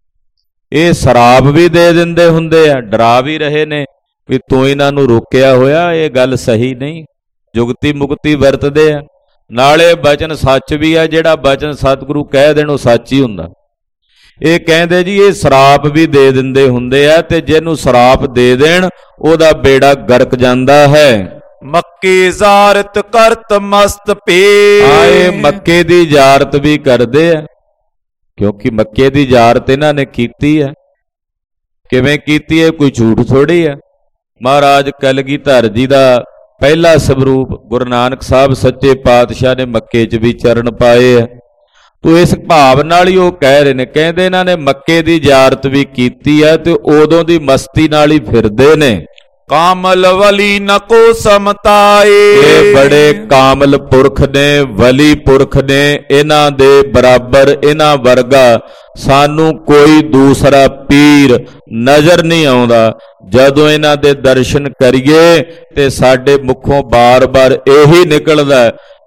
ਇਹ ਸਰਾਪ ਵੀ ਦੇ ਦਿੰਦੇ ਹੁੰਦੇ ਆ, ਡਰਾ ਵੀ ਰਹੇ ਨੇ ਵੀ ਤੂੰ ਇਹਨਾਂ ਨੂੰ ਰੋਕਿਆ ਹੋਇਆ, ਇਹ ਗੱਲ ਸਹੀ ਨਹੀਂ। ਜੁਗਤੀ ਮੁਕਤੀ ਵਰਤਦੇ ਆ, ਨਾਲੇ ਬਚਨ ਸੱਚ ਵੀ ਆ, ਜਿਹੜਾ ਬਚਨ ਸਤਿਗੁਰੂ ਕਹਿ ਦੇਣ ਉਹ ਸੱਚ ਹੀ ਹੁੰਦਾ। ਇਹ ਕਹਿੰਦੇ ਜੀ ਇਹ ਸਰਾਪ ਵੀ ਦੇ ਦਿੰਦੇ ਹੁੰਦੇ ਆ, ਤੇ ਜਿਹਨੂੰ ਸਰਾਪ ਦੇ ਦੇਣ ਉਹਦਾ ਬੇੜਾ ਗਰਕ ਜਾਂਦਾ ਹੈ। ਮੱਕੇ ਜ਼ਾਰਤ ਕਰਤ ਮਸਤ ਪੇ। ਆਏ ਮੱਕੇ ਦੀ ਜ਼ਾਰਤ ਵੀ ਕਰਦੇ ਆ, ਕਿਉਂਕਿ ਮੱਕੇ ਦੀ ਜ਼ਾਰਤ ਇਹਨਾਂ ਨੇ ਕੀਤੀ ਹੈ। ਕਿਵੇਂ ਕੀਤੀ ਹੈ? ਕੋਈ ਝੂਠ ਥੋੜੀ ਆ। ਮਹਾਰਾਜ ਕਲਗੀਧਰ ਜੀ ਦਾ ਪਹਿਲਾ ਸਵਰੂਪ ਗੁਰੂ ਨਾਨਕ ਸਾਹਿਬ ਸੱਚੇ ਪਾਤਸ਼ਾਹ ਨੇ ਮੱਕੇ 'ਚ ਵੀ ਚਰਨ ਪਾਏ ਆ। ਤੋ ਇਸ ਭਾਵ ਨਾਲ ਹੀ ਉਹ ਕਹਿ ਰਹੇ ਨੇ, ਕਹਿੰਦੇ ਇਹਨਾਂ ਨੇ ਮੱਕੇ ਦੀ ਜ਼ਾਰਤ ਵੀ ਕੀਤੀ ਹੈ ਤੇ ਉਦੋਂ ਦੀ ਮਸਤੀ ਨਾਲ ਹੀ ਫਿਰਦੇ ਨੇ। ਕਾਮਲ ਵਲੀ ਨ ਕੋ ਸਮਤਾਏ। ਇਹ ਬੜੇ ਕਾਮਲ ਪੁਰਖ ਨੇ, ਵਲੀ ਪੁਰਖ ਨੇ, ਇਹਨਾਂ ਦੇ ਬਰਾਬਰ, ਇਹਨਾਂ ਵਰਗਾ ਸਾਨੂੰ ਕੋਈ ਦੂਸਰਾ ਪੀਰ ਨਜ਼ਰ ਨਹੀਂ ਆਉਂਦਾ। ਜਦੋਂ ਇਹਨਾਂ ਦੇ ਦਰਸ਼ਨ ਕਰੀਏ ਤੇ ਸਾਡੇ ਮੁਖੋਂ ਬਾਰ-ਬਾਰ ਇਹੀ ਨਿਕਲਦਾ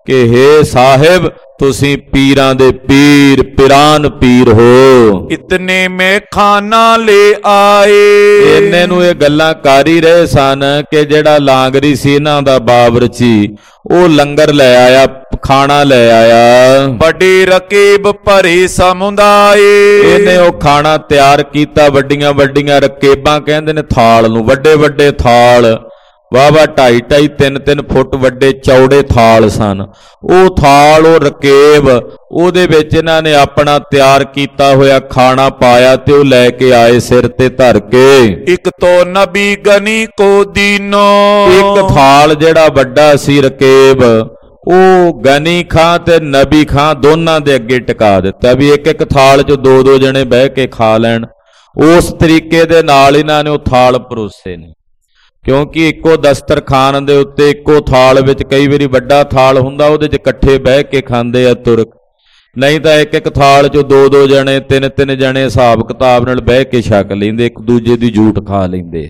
ਕਿ हे ਸਾਹਿਬ ਤੁਸੀਂ ਪੀਰਾਂ ਦੇ ਪੀਰ ਪਿਰਾਨ ਪੀਰ ਹੋ। ਇਤਨੇ ਮੈਂ ਖਾਨਾ ਲੈ ਆਏ। ਇਹਨੇ ਨੂੰ ਇਹ ਗੱਲਾਂ ਕਰ ਹੀ ਰਹੇ ਸਨ ਕਿ ਜਿਹੜਾ ਲਾਂਗਰੀ ਸੀ ਇਹਨਾਂ ਦਾ ਬਾਵਰਚੀ, ਉਹ ਲੰਗਰ ਲੈ ਆਇਆ, ਖਾਣਾ ਲੈ ਆਇਆ। ਵੱਡੀ ਰਕੀਬ ਭਰੀ ਸਮੁਦਾਏ। ਇਹਨੇ ਉਹ ਖਾਣਾ ਤਿਆਰ ਕੀਤਾ, ਵੱਡੀਆਂ ਵੱਡੀਆਂ ਰਕੇਬਾਂ ਕਹਿੰਦੇ ਨੇ ਥਾਲ ਨੂੰ, ਵੱਡੇ ਵੱਡੇ ਥਾਲ, ਵਾਹ ਵਾਹ ਢਾਈ ਢਾਈ ਤਿੰਨ ਤਿੰਨ ਫੁੱਟ ਵੱਡੇ ਚੌੜੇ ਥਾਲ ਸਨ। ਉਹ ਥਾਲ, ਉਹ ਰਕੇਬ, ਉਹਦੇ ਵਿੱਚ ਇਹਨਾਂ ਨੇ ਆਪਣਾ ਤਿਆਰ ਕੀਤਾ ਹੋਇਆ ਖਾਣਾ ਪਾਇਆ ਤੇ ਉਹ ਲੈ ਕੇ ਆਏ ਸਿਰ ਤੇ ਧਰ ਕੇ। ਇੱਕ ਤੋ ਨਬੀ ਗਨੀ ਕੋ ਦੀਨੋ। ਇੱਕ ਥਾਲ ਜਿਹੜਾ ਵੱਡਾ ਸੀ ਰਕੇਬ, ਉਹ ਗਨੀ ਖਾਂ ਤੇ ਨਬੀ ਖਾਂ ਦੋਨਾਂ ਦੇ ਅੱਗੇ ਟਿਕਾ ਦਿੱਤਾ ਵੀ ਇੱਕ ਇੱਕ ਥਾਲ 'ਚ ਦੋ ਦੋ ਜਣੇ ਬਹਿ ਕੇ ਖਾ ਲੈਣ। ਉਸ ਤਰੀਕੇ ਦੇ ਨਾਲ ਇਹਨਾਂ ਨੇ ਉਹ ਥਾਲ ਪਰੋਸੇ ਨੇ, ਕਿਉਂਕਿ ਇੱਕੋ ਦਸਤਰਖਾਨ ਦੇ ਉੱਤੇ ਇੱਕੋ ਥਾਲ ਵਿੱਚ ਕਈ ਵਾਰੀ ਵੱਡਾ ਥਾਲ ਹੁੰਦਾ, ਉਹਦੇ 'ਚ ਇਕੱਠੇ ਬਹਿ ਕੇ ਖਾਂਦੇ ਆ ਤੁਰਕ, ਨਹੀਂ ਤਾਂ ਇੱਕ ਇੱਕ ਥਾਲ 'ਚ ਦੋ ਦੋ ਜਣੇ ਤਿੰਨ ਤਿੰਨ ਜਣੇ ਹਿਸਾਬ ਕਿਤਾਬ ਨਾਲ ਬਹਿ ਕੇ ਛਕ ਲੈਂਦੇ, ਇੱਕ ਦੂਜੇ ਦੀ ਜੂਠ ਖਾ ਲੈਂਦੇ।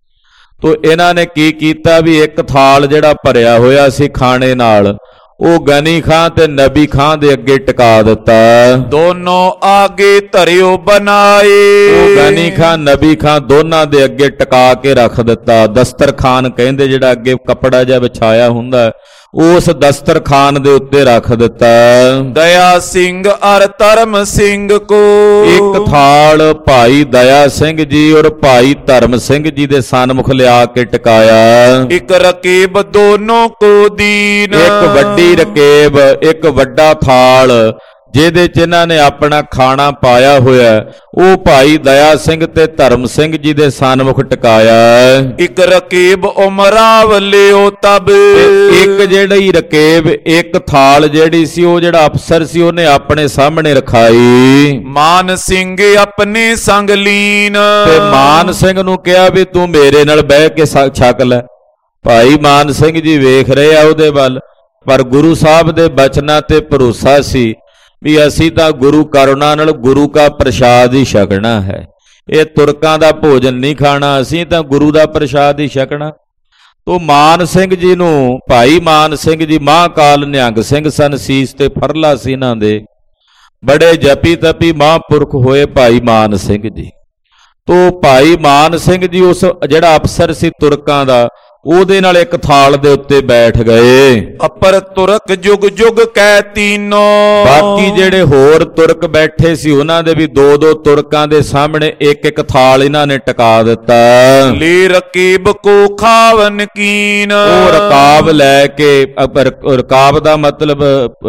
ਤੋ ਇਹਨਾਂ ਨੇ ਕੀ ਕੀਤਾ ਵੀ ਇੱਕ ਥਾਲ ਜਿਹੜਾ ਭਰਿਆ ਹੋਇਆ ਸੀ ਖਾਣੇ ਨਾਲ, ਉਹ ਗਨੀ ਖਾਂ ਤੇ ਨਬੀ ਖਾਂ ਦੇ ਅੱਗੇ ਟਿਕਾ ਦਿੱਤਾ। ਦੋਨੋਂ ਆਗੇ ਧਰਿਓ ਬਣਾਏ। ਉਹ ਗਨੀ ਖਾਂ ਨਬੀ ਖਾਂ ਦੋਨਾਂ ਦੇ ਅੱਗੇ ਟਿਕਾ ਕੇ ਰੱਖ ਦਿੱਤਾ। ਦਸਤਰਖਾਨ ਕਹਿੰਦੇ ਜਿਹੜਾ ਅੱਗੇ ਕੱਪੜਾ ਜਿਹਾ ਵਿਛਾਇਆ ਹੁੰਦਾ, ਉਸ ਦਸਤਰਖਾਨ ਦੇ ਉੱਤੇ ਰੱਖ ਦਿੱਤਾ। ਦਇਆ ਸਿੰਘ ਅਰ ਧਰਮ ਸਿੰਘ ਕੋ। ਇੱਕ ਥਾਲ ਭਾਈ ਦਇਆ ਸਿੰਘ ਜੀ ਔਰ ਭਾਈ ਧਰਮ ਸਿੰਘ ਜੀ ਦੇ ਸਨਮੁਖ ਲਿਆ ਕੇ ਟਿਕਾਇਆ। ਇੱਕ ਰਕੀਬ ਦੋਨੋਂ ਕੋ ਦੀਨ। ਇੱਕ ਵੱਡੀ ਰਕੇਬ, ਇੱਕ ਵੱਡਾ ਥਾਲ ਜਿਹਦੇ 'ਚ ਇਹਨਾਂ ਨੇ ਆਪਣਾ ਖਾਣਾ ਪਾਇਆ ਹੋਇਆ, ਉਹ ਭਾਈ ਦਇਆ ਸਿੰਘ ਤੇ ਧਰਮ ਸਿੰਘ ਜੀ ਦੇ ਸਨਮੁਖ ਟਿਕਾਇਆ। ਇੱਕ ਰਕੀਬ ਉਮਰਾਵ ਲਿਓ ਤਬ। ਇੱਕ ਜਿਹੜੀ ਰਕੇਬ, ਇੱਕ ਥਾਲ ਜਿਹੜੀ ਸੀ, ਉਹ ਜਿਹੜਾ ਅਫਸਰ ਸੀ ਉਹਨੇ ਆਪਣੇ ਸਾਹਮਣੇ ਰਖਾਈ। ਮਾਨ ਸਿੰਘ ਆਪਣੇ ਸੰਗ ਲੀਨ। ਤੇ ਮਾਨ ਸਿੰਘ ਨੂੰ ਕਿਹਾ ਵੀ ਤੂੰ ਮੇਰੇ ਨਾਲ ਬਹਿ ਕੇ ਛਕ ਲੈ। ਭਾਈ ਮਾਨ ਸਿੰਘ ਜੀ ਵੇਖ ਰਹੇ ਆ ਉਹਦੇ ਵੱਲ, ਪਰ ਗੁਰੂ ਸਾਹਿਬ ਦੇ ਬਚਨਾਂ ਤੇ ਭਰੋਸਾ ਸੀ ਵੀ ਅਸੀਂ ਤਾਂ ਗੁਰੂ ਕਰੁਣਾ ਨਾਲ ਗੁਰੂ ਕਾ ਪ੍ਰਸ਼ਾਦ ਹੀ ਛਕਣਾ ਹੈ, ਇਹ ਤੁਰਕਾਂ ਦਾ ਭੋਜਨ ਨਹੀਂ ਖਾਣਾ, ਅਸੀਂ ਤਾਂ ਗੁਰੂ ਦਾ ਪ੍ਰਸ਼ਾਦ ਹੀ ਛਕਣਾ। ਤੋ ਮਾਨ ਸਿੰਘ ਜੀ ਨੂੰ, ਭਾਈ ਮਾਨ ਸਿੰਘ ਜੀ ਮਹਾਂਕਾਲ ਨਿਹੰਗ ਸਿੰਘ ਸਨ, ਸੀਸ ਤੇ ਫਰਲਾ ਸੀ ਇਹਨਾਂ ਦੇ, ਬੜੇ ਜਪੀ ਤਪੀ ਮਹਾਂਪੁਰਖ ਹੋਏ ਭਾਈ ਮਾਨ ਸਿੰਘ ਜੀ। ਤੋ ਭਾਈ ਮਾਨ ਸਿੰਘ ਜੀ ਉਸ ਜਿਹੜਾ ਅਫਸਰ ਸੀ ਤੁਰਕਾਂ ਦਾ, ਉਹਦੇ ਨਾਲ ਇੱਕ ਥਾਲ ਦੇ ਉੱਤੇ ਬੈਠ ਗਏ। ਅਪਰ ਤੁਰਕ ਜੁਗ ਜੁਗ ਕਹਿ ਤੀਨੋ। ਬਾਕੀ ਜਿਹੜੇ ਹੋਰ ਤੁਰਕ ਬੈਠੇ ਸੀ ਉਹਨਾਂ ਦੇ ਵੀ ਦੋ ਦੋ ਤੁਰਕਾਂ ਦੇ ਸਾਹਮਣੇ ਇੱਕ ਇੱਕ ਥਾਲ ਇਹਨਾਂ ਨੇ ਟਿਕਾ ਦਿੱਤਾ। ਲੀ ਰਕੀਬ ਕੋ ਖਾਵਨ ਕੀਨ। ਉਹ ਰਕਾਬ ਲੈ ਕੇ, ਰਕਾਬ ਦਾ ਮਤਲਬ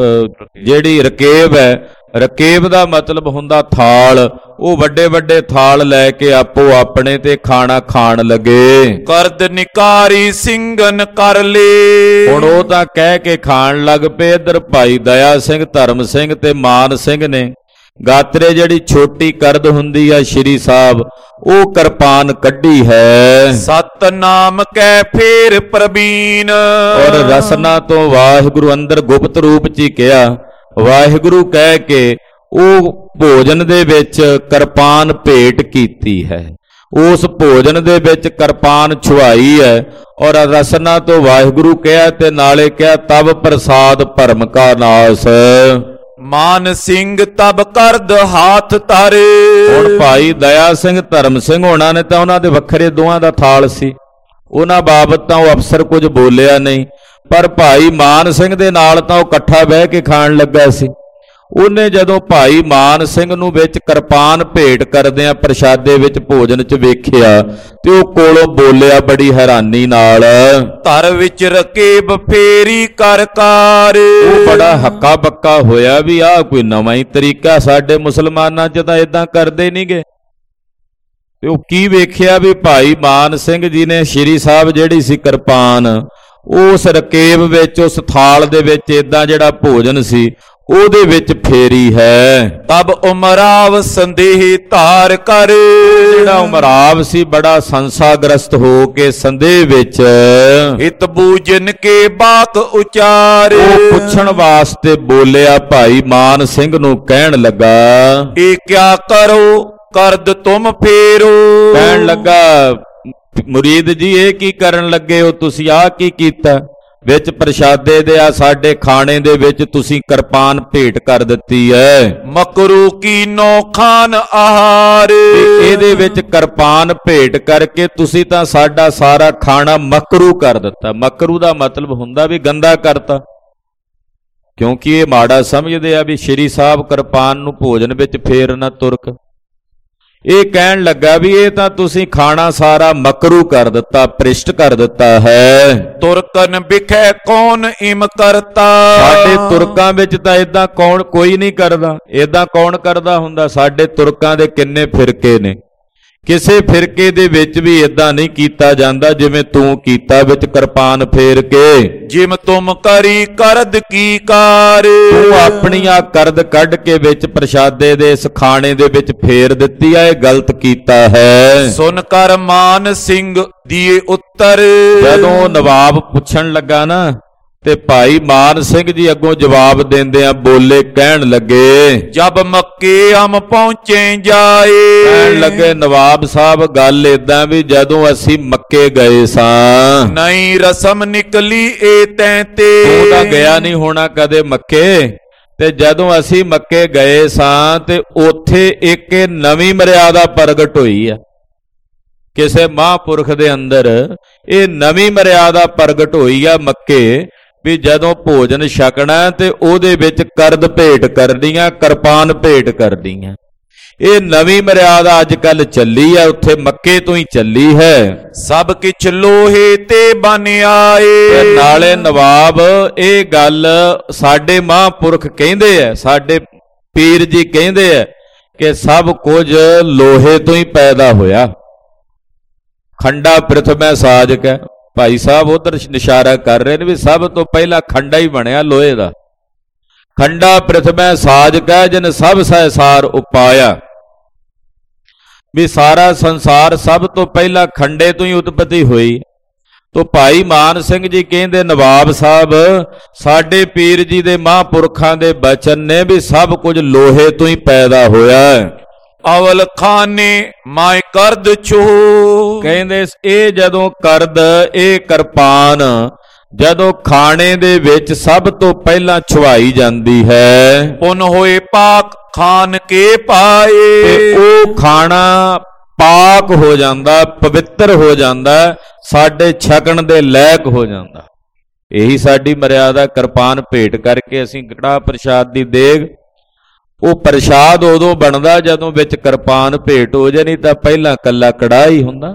ਜਿਹੜੀ ਰਕੇਬ ਹੈ, ਰਕੇਬ ਦਾ ਮਤਲਬ ਹੁੰਦਾ ਥਾਲ, ਉਹ ਵੱਡੇ ਵੱਡੇ ਥਾਲ ਲੈ ਕੇ ਆਪੋ ਆਪਣੇ ਤੇ ਖਾਣਾ ਖਾਣ ਲੱਗੇ। ਕਰਦ ਨਿਕਾਰੀ ਸਿੰਘਨ ਕਰ ਲੇ। ਹੁਣ ਉਹ ਤਾਂ ਕਹਿ ਕੇ ਖਾਣ ਲੱਗ ਪਏ। ਇੱਧਰ ਭਾਈ ਦਇਆ ਸਿੰਘ, ਧਰਮ ਸਿੰਘ ਤੇ ਮਾਨ ਸਿੰਘ ਨੇ ਗਾਤਰੇ ਜਿਹੜੀ ਛੋਟੀ ਕਰਦ ਹੁੰਦੀ ਆ ਸ਼੍ਰੀ ਸਾਹਿਬ, ਉਹ ਕਿਰਪਾਨ ਕੱਢੀ ਹੈ। ਸਤਨਾਮ ਕਹਿ ਫੇਰ ਪ੍ਰਬੀਨ। ਔਰ ਰਸਨਾ ਤੋਂ ਵਾਹਿਗੁਰੂ ਅੰਦਰ ਗੁਪਤ ਰੂਪ ਚ ਹੀ ਕਿਹਾ, ਵਾਹਿਗੁਰੂ ਕਹਿ ਕੇ ਉਹ ਭੋਜਨ ਦੇ ਵਿੱਚ ਕਿਰਪਾਨ ਭੇਟ ਕੀਤੀ ਹੈ। ਉਸ ਭੋਜਨ ਦੇ ਵਿੱਚ ਕਿਰਪਾਨ ਛੁਆਈ ਹੈ ਔਰ ਰਸਨਾ ਤੋਂ ਵਾਹਿਗੁਰੂ ਕਿਹਾ ਤੇ ਨਾਲੇ ਕਿਹਾ ਤਬ ਪ੍ਰਸਾਦ ਭਰਮ ਕਾ ਨਾਸ। ਮਾਨ ਸਿੰਘ ਤਬ ਕਰਦ ਹਾਥ ਧਾਰੇ। ਹੁਣ ਭਾਈ ਦਇਆ ਸਿੰਘ, ਧਰਮ ਸਿੰਘ ਹੋਣਾ ਨੇ ਤਾਂ ਉਹਨਾਂ ਦੇ ਵੱਖਰੇ ਦੋਹਾਂ ਦਾ ਥਾਲ ਸੀ, ਉਹਨਾਂ ਬਾਬਤ ਤਾਂ ਉਹ ਅਫਸਰ ਕੁਝ ਬੋਲਿਆ ਨਹੀਂ, ਪਰ ਭਾਈ ਮਾਨ ਸਿੰਘ ਦੇ ਨਾਲ ਤਾਂ ਉਹ ਇਕੱਠਾ ਬਹਿ ਕੇ ਖਾਣ ਲੱਗਾ ਸੀ। ਉਹਨੇ ਜਦੋਂ ਭਾਈ ਮਾਨ ਸਿੰਘ ਨੂੰ ਵਿੱਚ ਕਿਰਪਾਨ ਭੇਟ ਕਰਦਿਆਂ ਪ੍ਰਸ਼ਾਦੇ ਵਿੱਚ ਭੋਜਨ 'ਚ ਵੇਖਿਆ ਤੇ ਉਹ ਕੋਲੋਂ ਬੋਲਿਆ ਬੜੀ ਹੈਰਾਨੀ ਨਾਲ, ਧਰ ਵਿੱਚ ਰਕੇਬ ਫੇਰੀ ਕਰ ਕਾਰ। ਉਹ ਬੜਾ ਹੱਕਾ ਬੱਕਾ ਹੋਇਆ ਵੀ ਆਹ ਕੋਈ ਨਵਾਂ ਹੀ ਤਰੀਕਾ, ਸਾਡੇ ਮੁਸਲਮਾਨਾਂ 'ਚ ਤਾਂ ਇਦਾਂ ਕਰਦੇ ਨਹੀਂਗੇ। ਤੇ ਉਹ ਕੀ ਵੇਖਿਆ ਵੀ ਭਾਈ ਮਾਨ ਸਿੰਘ ਜੀ ਨੇ ਸ਼੍ਰੀ ਸਾਹਿਬ ਜਿਹੜੀ ਸੀ ਕਿਰਪਾਨ, ਉਸ ਰਕੇਬ ਵਿੱਚ, ਉਸ ਥਾਲ ਦੇ ਵਿੱਚ ਇਦਾਂ ਜਿਹੜਾ ਭੋਜਨ ਸੀ ਉਹਦੇ ਵਿੱਚ ਫੇਰੀ ਹੈ। ਤਬ ਉਮਰਾਵ ਸੰਦੇਹ ਧਾਰ ਕਰ। ਜਿਹੜਾ ਉਮਰਾਵ ਸੀ ਬੜਾ ਸੰਸਾਗ੍ਰਸਤ ਹੋ ਕੇ ਸੰਦੇਹ ਵਿੱਚ ਹਿਤ ਬੂਜਨ ਕੇ ਬਾਤ ਉਚਾਰ। ਉਹ ਪੁੱਛਣ ਵਾਸਤੇ ਬੋਲਿਆ, ਭਾਈ ਮਾਨ ਸਿੰਘ ਨੂੰ ਕਹਿਣ ਲੱਗਾ, ਇਹ ਕਿਆ ਕਰੋ ਕਰਦ ਤੁਮ ਫੇਰੋ। ਕਹਿਣ ਲੱਗਾ, ਮੁਰੀਦ ਜੀ ਇਹ ਕੀ ਕਰਨ ਲੱਗੇ ਹੋ ਤੁਸੀਂ, ਆਹ ਕੀ ਕੀਤਾ? ਵਿੱਚ ਪ੍ਰਸ਼ਾਦੇ ਦੇ ਆ ਸਾਡੇ ਖਾਣੇ ਦੇ ਵਿੱਚ ਤੁਸੀਂ ਕਿਰਪਾਨ ਭੇਟ ਕਰ ਦਿੱਤੀ ਹੈ। ਮਕਰੂ ਕੀਨੋ ਖਾਨ ਆਹਾਰ, ਤੇ ਇਹਦੇ ਵਿੱਚ ਕਿਰਪਾਨ ਭੇਟ ਕਰਕੇ ਤੁਸੀਂ ਤਾਂ ਸਾਡਾ ਸਾਰਾ ਖਾਣਾ ਮਕਰੂ ਕਰ ਦਿੱਤਾ। ਮਕਰੂ ਦਾ ਮਤਲਬ ਹੁੰਦਾ ਵੀ ਗੰਦਾ ਕਰਤਾ, ਕਿਉਂਕਿ ਇਹ ਮਾੜਾ ਸਮਝਦੇ ਆ ਵੀ ਸ਼੍ਰੀ ਸਾਹਿਬ ਕਿਰਪਾਨ ਨੂੰ ਭੋਜਨ ਵਿੱਚ ਫੇਰ ਨਾ ਤੁਰਕ। ਇਹ ਕਹਿਣ ਲੱਗਾ ਵੀ ਇਹ ਤਾਂ ਤੁਸੀਂ ਖਾਣਾ ਸਾਰਾ ਮਕਰੂ ਕਰ ਦਿੱਤਾ, ਭ੍ਰਿਸ਼ਟ ਕਰ ਦਿੱਤਾ ਹੈ। ਤੁਰਕਨ ਬਿਖੈ ਕੌਣ ਇਮ ਕਰਤਾ, ਸਾਡੇ ਤੁਰਕਾਂ ਵਿੱਚ ਤਾਂ ਇਦਾਂ ਕੌਣ ਕੋਈ ਨਹੀਂ ਕਰਦਾ। ਇਦਾਂ ਕੌਣ ਕਰਦਾ ਹੁੰਦਾ? ਸਾਡੇ ਤੁਰਕਾਂ ਦੇ ਕਿੰਨੇ ਫਿਰਕੇ ਨੇ, ਕਿਸੇ ਫਿਰਕੇ ਦੇ ਵਿੱਚ ਵੀ ਇਦਾਂ ਨਹੀਂ ਕੀਤਾ ਜਾਂਦਾ ਜਿਵੇਂ ਤੂੰ ਕੀਤਾ, ਵਿੱਚ ਕਿਰਪਾਨ ਫੇਰ ਕੇ। ਜਿਮ ਤੁਮ ਕਰੀ ਕਰਦ ਕੀ ਕਾਰ, ਤੂੰ ਆਪਣੀਆਂ ਕਰਦ ਕੱਢ ਕੇ ਵਿੱਚ ਪ੍ਰਸ਼ਾਦੇ ਦੇ ਇਸ ਖਾਣੇ ਦੇ ਵਿੱਚ ਫੇਰ ਦਿੱਤੀ ਆ, ਇਹ ਗਲਤ ਕੀਤਾ ਹੈ। ਸੁਨ ਕਰ ਮਾਨ ਸਿੰਘ ਦੀਏ ਉੱਤਰ, ਜਦੋਂ ਨਵਾਬ ਪੁੱਛਣ ਲੱਗਾ ਨਾ ਤੇ ਭਾਈ ਮਾਨ ਸਿੰਘ ਜੀ ਅੱਗੋਂ ਜਵਾਬ ਦਿੰਦੇ ਆ ਬੋਲੇ, ਕਹਿਣ ਲੱਗੇ ਜਬ ਮੱਕੇ ਹਮ ਪਹੁੰਚੇ ਜਾਏ, ਕਹਿਣ ਲੱਗੇ ਨਵਾਬ ਸਾਹਿਬ ਗੱਲ ਏਦਾਂ ਵੀ ਜਦੋਂ ਅਸੀਂ ਮੱਕੇ ਗਏ ਸਾਂ, ਨਹੀਂ ਰਸਮ ਨਿਕਲੀ ਏ ਤੈਂ ਤੇ, ਤੂੰ ਤਾਂ ਗਿਆ ਨਹੀਂ ਹੋਣਾ ਕਦੇ ਮੱਕੇ, ਤੇ ਜਦੋਂ ਅਸੀਂ ਮੱਕੇ ਗਏ ਸਾਂ ਤੇ ਉੱਥੇ ਇੱਕ ਨਵੀਂ ਮਰਿਆਦਾ ਪ੍ਰਗਟ ਹੋਈ ਆ ਕਿਸੇ ਮਹਾਂਪੁਰਖ ਦੇ ਅੰਦਰ। ਇਹ ਨਵੀਂ ਮਰਿਆਦਾ ਪ੍ਰਗਟ ਹੋਈ ਆ ਮੱਕੇ ਵੀ ਜਦੋਂ ਭੋਜਨ ਛਕਣਾ ਤੇ ਉਹਦੇ ਵਿੱਚ ਕਰਦ ਭੇਟ ਕਰਨੀਆਂ, ਕਿਰਪਾਨ ਭੇਟ ਕਰਨੀਆਂ। ਇਹ ਨਵੀਂ ਮਰਿਆਦਾ ਅੱਜ ਕੱਲ ਚੱਲੀ ਆ, ਉੱਥੇ ਮੱਕੇ ਤੋਂ ਹੀ ਚੱਲੀ ਹੈ। ਸਭ ਕਿਛ ਲੋਹੇ ਤੇ ਬਨ ਆਏ, ਤੇ ਨਾਲੇ ਨਵਾਬ ਇਹ ਗੱਲ ਸਾਡੇ ਮਹਾਂਪੁਰਖ ਕਹਿੰਦੇ ਆ, ਸਾਡੇ ਪੀਰ ਜੀ ਕਹਿੰਦੇ ਆ ਕਿ ਸਭ ਕੁਝ ਲੋਹੇ ਤੋਂ ਹੀ ਪੈਦਾ ਹੋਇਆ। ਖੰਡਾ ਪ੍ਰਥਮੈ ਸਾਜਕ ਹੈ, ਭਾਈ ਸਾਹਿਬ ਉਧਰ ਇਸ਼ਾਰਾ ਕਰ ਰਹੇ ਨੇ ਵੀ ਸਭ ਤੋਂ ਪਹਿਲਾਂ ਖੰਡਾ ਹੀ ਬਣਿਆ ਲੋਹੇ ਦਾ। ਖੰਡਾ ਪ੍ਰਥਮੈ ਸਾਜਕ ਹੈ ਜਿਨ ਸਭ ਸਹਿਸਾਰ ਉਪਾਇਆ, ਵੀ ਸਾਰਾ ਸੰਸਾਰ ਸਭ ਤੋਂ ਪਹਿਲਾਂ ਖੰਡੇ ਤੋਂ ਹੀ ਉਤਪਤੀ ਹੋਈ। ਤੋ ਭਾਈ ਮਾਨ ਸਿੰਘ ਜੀ ਕਹਿੰਦੇ ਨਵਾਬ ਸਾਹਿਬ ਸਾਡੇ ਪੀਰ ਜੀ ਦੇ ਮਹਾਂਪੁਰਖਾਂ ਦੇ ਬਚਨ ਨੇ ਵੀ ਸਭ ਕੁਝ ਲੋਹੇ ਤੋਂ ਹੀ ਪੈਦਾ ਹੋਇਆ ਹੈ। ਅਵਲ ਖਾਨੇ ਮਾਇ ਕਰਦ ਛੋ, ਕਹਿੰਦੇ ਇਹ ਜਦੋਂ ਕਰਦ ਇਹ ਕਿਰਪਾਨ ਜਦੋਂ ਖਾਣੇ ਦੇ ਵਿੱਚ ਸਭ ਤੋਂ ਪਹਿਲਾਂ ਛੁਆਈ ਜਾਂਦੀ ਹੈ, ਪੁਨ ਹੋਏ ਪਾਕ ਖਾਨ ਕੇ ਪਾਏ, ਤੇ ਉਹ ਖਾਣਾ ਪਾਕ ਹੋ ਜਾਂਦਾ, ਪਵਿੱਤਰ ਹੋ ਜਾਂਦਾ, ਸਾਡੇ ਛਕਣ ਦੇ ਲਾਇਕ ਹੋ ਜਾਂਦਾ। ਇਹੀ ਸਾਡੀ ਮਰਿਆਦਾ। ਕਿਰਪਾਨ ਭੇਟ ਕਰਕੇ ਅਸੀਂ ਕੜਾਹ ਪ੍ਰਸ਼ਾਦ ਦੀ ਦੇਗ, ਉਹ ਪ੍ਰਸ਼ਾਦ ਉਦੋਂ ਬਣਦਾ ਜਦੋਂ ਵਿੱਚ ਕਿਰਪਾਨ ਭੇਟ ਹੋ ਜਾਏ, ਨਹੀਂ ਤਾਂ ਪਹਿਲਾਂ ਕੱਲਾ ਕੜਾਹ ਹੀ ਹੁੰਦਾ।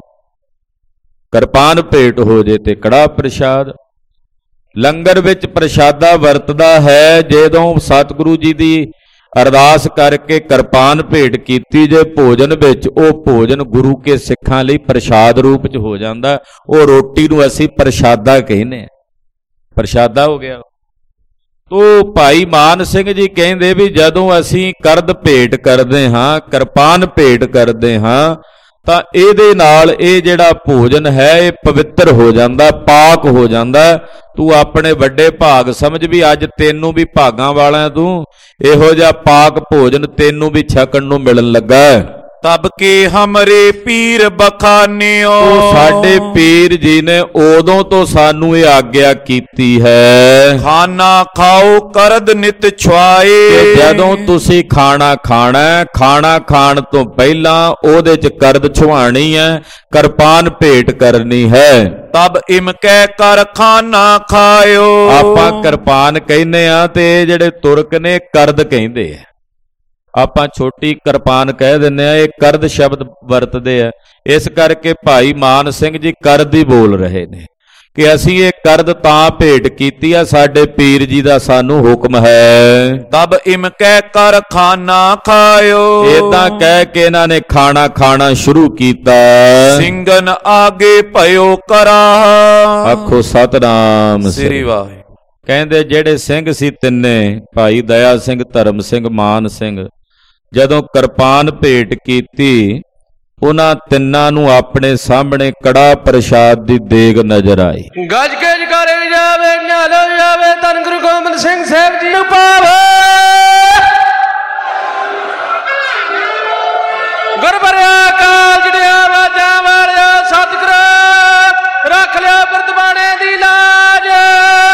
ਕਿਰਪਾਨ ਭੇਟ ਹੋ ਜੇ ਤੇ ਕੜਾਹ ਪ੍ਰਸ਼ਾਦ। ਲੰਗਰ ਵਿੱਚ ਪ੍ਰਸ਼ਾਦਾ ਵਰਤਦਾ ਹੈ ਜਦੋਂ ਸਤਿਗੁਰੂ ਜੀ ਦੀ ਅਰਦਾਸ ਕਰਕੇ ਕਿਰਪਾਨ ਭੇਟ ਕੀਤੀ ਜੇ ਭੋਜਨ ਵਿੱਚ, ਉਹ ਭੋਜਨ ਗੁਰੂ ਕੇ ਸਿੱਖਾਂ ਲਈ ਪ੍ਰਸ਼ਾਦ ਰੂਪ ਚ ਹੋ ਜਾਂਦਾ। ਉਹ ਰੋਟੀ ਨੂੰ ਅਸੀਂ ਪ੍ਰਸ਼ਾਦਾ ਕਹਿੰਦੇ ਆ, ਪ੍ਰਸ਼ਾਦਾ ਹੋ ਗਿਆ। ਤੋ ਭਾਈ ਮਾਨ ਸਿੰਘ ਜੀ ਕਹਿੰਦੇ ਵੀ ਜਦੋਂ ਅਸੀਂ ਕਰਦ ਭੇਟ ਕਰਦੇ ਹਾਂ, ਕਿਰਪਾਨ ਭੇਟ ਕਰਦੇ ਹਾਂ, ਤਾਂ ਇਹਦੇ ਨਾਲ ਇਹ ਜਿਹੜਾ ਭੋਜਨ ਹੈ ਇਹ ਪਵਿੱਤਰ ਹੋ ਜਾਂਦਾ, ਪਾਕ ਹੋ ਜਾਂਦਾ। ਤੂੰ ਆਪਣੇ ਵੱਡੇ ਭਾਗ ਸਮਝ ਵੀ ਅੱਜ ਤੈਨੂੰ ਵੀ ਭਾਗਾਂ ਵਾਲਾ ਤੂੰ, ਇਹੋ ਜਿਹਾ ਪਾਕ ਭੋਜਨ ਤੈਨੂੰ ਵੀ ਛਕਣ ਨੂੰ ਮਿਲਣ ਲੱਗਾ। ਤਬ ਕੇ ਹਮਰੇ ਪੀਰ ਬਖਾਨਿਓ, ਸਾਡੇ ਪੀਰ ਜੀ ਨੇ ਉਦੋਂ ਤੋਂ ਸਾਨੂੰ ਇਹ ਆਗਿਆ ਕੀਤੀ ਹੈ, ਖਾਣਾ ਖਾਓ ਕਰਦ ਨਿਤ ਛੁਆਏ, ਕਿ ਜਦੋਂ ਤੁਸੀਂ ਖਾਣਾ ਖਾਣਾ, ਖਾਣਾ ਖਾਣ ਤੋਂ ਪਹਿਲਾਂ ਉਹਦੇ ਚ ਕਰਦ ਛੁਆਣੀ ਹੈ, ਕਿਰਪਾਨ ਭੇਟ ਕਰਨੀ ਹੈ। ਤਬ ਇਮ ਕਹਿ ਕਰ ਖਾਣਾ ਖਾਇਓ, ਆਪਾਂ ਕਿਰਪਾਨ ਕਹਿੰਦੇ ਆ ਤੇ ਇਹ ਜਿਹੜੇ ਤੁਰਕ ਨੇ ਕਰਦ ਕਹਿੰਦੇ ਆ। ਆਪਾਂ ਛੋਟੀ ਕਿਰਪਾਨ ਕਹਿ ਦਿੰਦੇ ਆ, ਇਹ ਕਰਦ ਸ਼ਬਦ ਵਰਤਦੇ ਆ। ਇਸ ਕਰਕੇ ਭਾਈ ਮਾਨ ਸਿੰਘ ਜੀ ਕਰਦ ਹੀ ਬੋਲ ਰਹੇ ਨੇ ਕਿ ਅਸੀਂ ਇਹ ਕਰਦ ਤਾਂ ਭੇਟ ਕੀਤੀ ਆ, ਸਾਡੇ ਪੀਰ ਜੀ ਦਾ ਸਾਨੂੰ ਹੁਕਮ ਹੈ। ਤਬ ਇਮ ਕਹਿ ਕਰ ਖਾਣਾ ਖਾਇਓ, ਏਦਾਂ ਕਹਿ ਕੇ ਇਹਨਾਂ ਨੇ ਖਾਣਾ ਖਾਣਾ ਸ਼ੁਰੂ ਕੀਤਾ। ਸਿੰਘਨ ਆਗੇ ਭਇਓ ਕਰਾ, ਆਖੋ ਸਤਿਨਾਮ ਸ੍ਰੀ ਵਾਹਿਗੁਰੂ। ਕਹਿੰਦੇ ਜਿਹੜੇ ਸਿੰਘ ਸੀ ਤਿੰਨੇ, ਭਾਈ ਦਇਆ ਸਿੰਘ, ਧਰਮ ਸਿੰਘ, ਮਾਨ ਸਿੰਘ, ਜਦੋਂ ਕਿਰਪਾਨ ਭੇਟ ਕੀਤੀ ਉਹਨਾਂ ਤਿੰਨਾਂ ਨੂੰ ਆਪਣੇ ਸਾਹਮਣੇ ਕੜਾਹ ਪ੍ਰਸ਼ਾਦ ਦੀ ਦੇਗ ਨਜ਼ਰ ਆਈ। ਗੱਜ ਕੇ ਜਕਾਰੇ ਜਾਵੇ, ਨਿਹਾਲੋ ਜਾਵੇ, ਧੰਨ ਗੁਰੂ ਗੋਬਿੰਦ ਸਿੰਘ ਸਾਹਿਬ ਜੀ ਨੂੰ ਪਾਵੇ। ਗੁਰਬਰਿਆ ਕਾਲ ਜੜਿਆ ਵਾਜਾ ਮਾਰਿਆ, ਸਤਿਗੁਰੂ ਰੱਖ ਲਿਆ ਗੁਰਦੁਆਰੇ ਦੀ ਲਾਜ।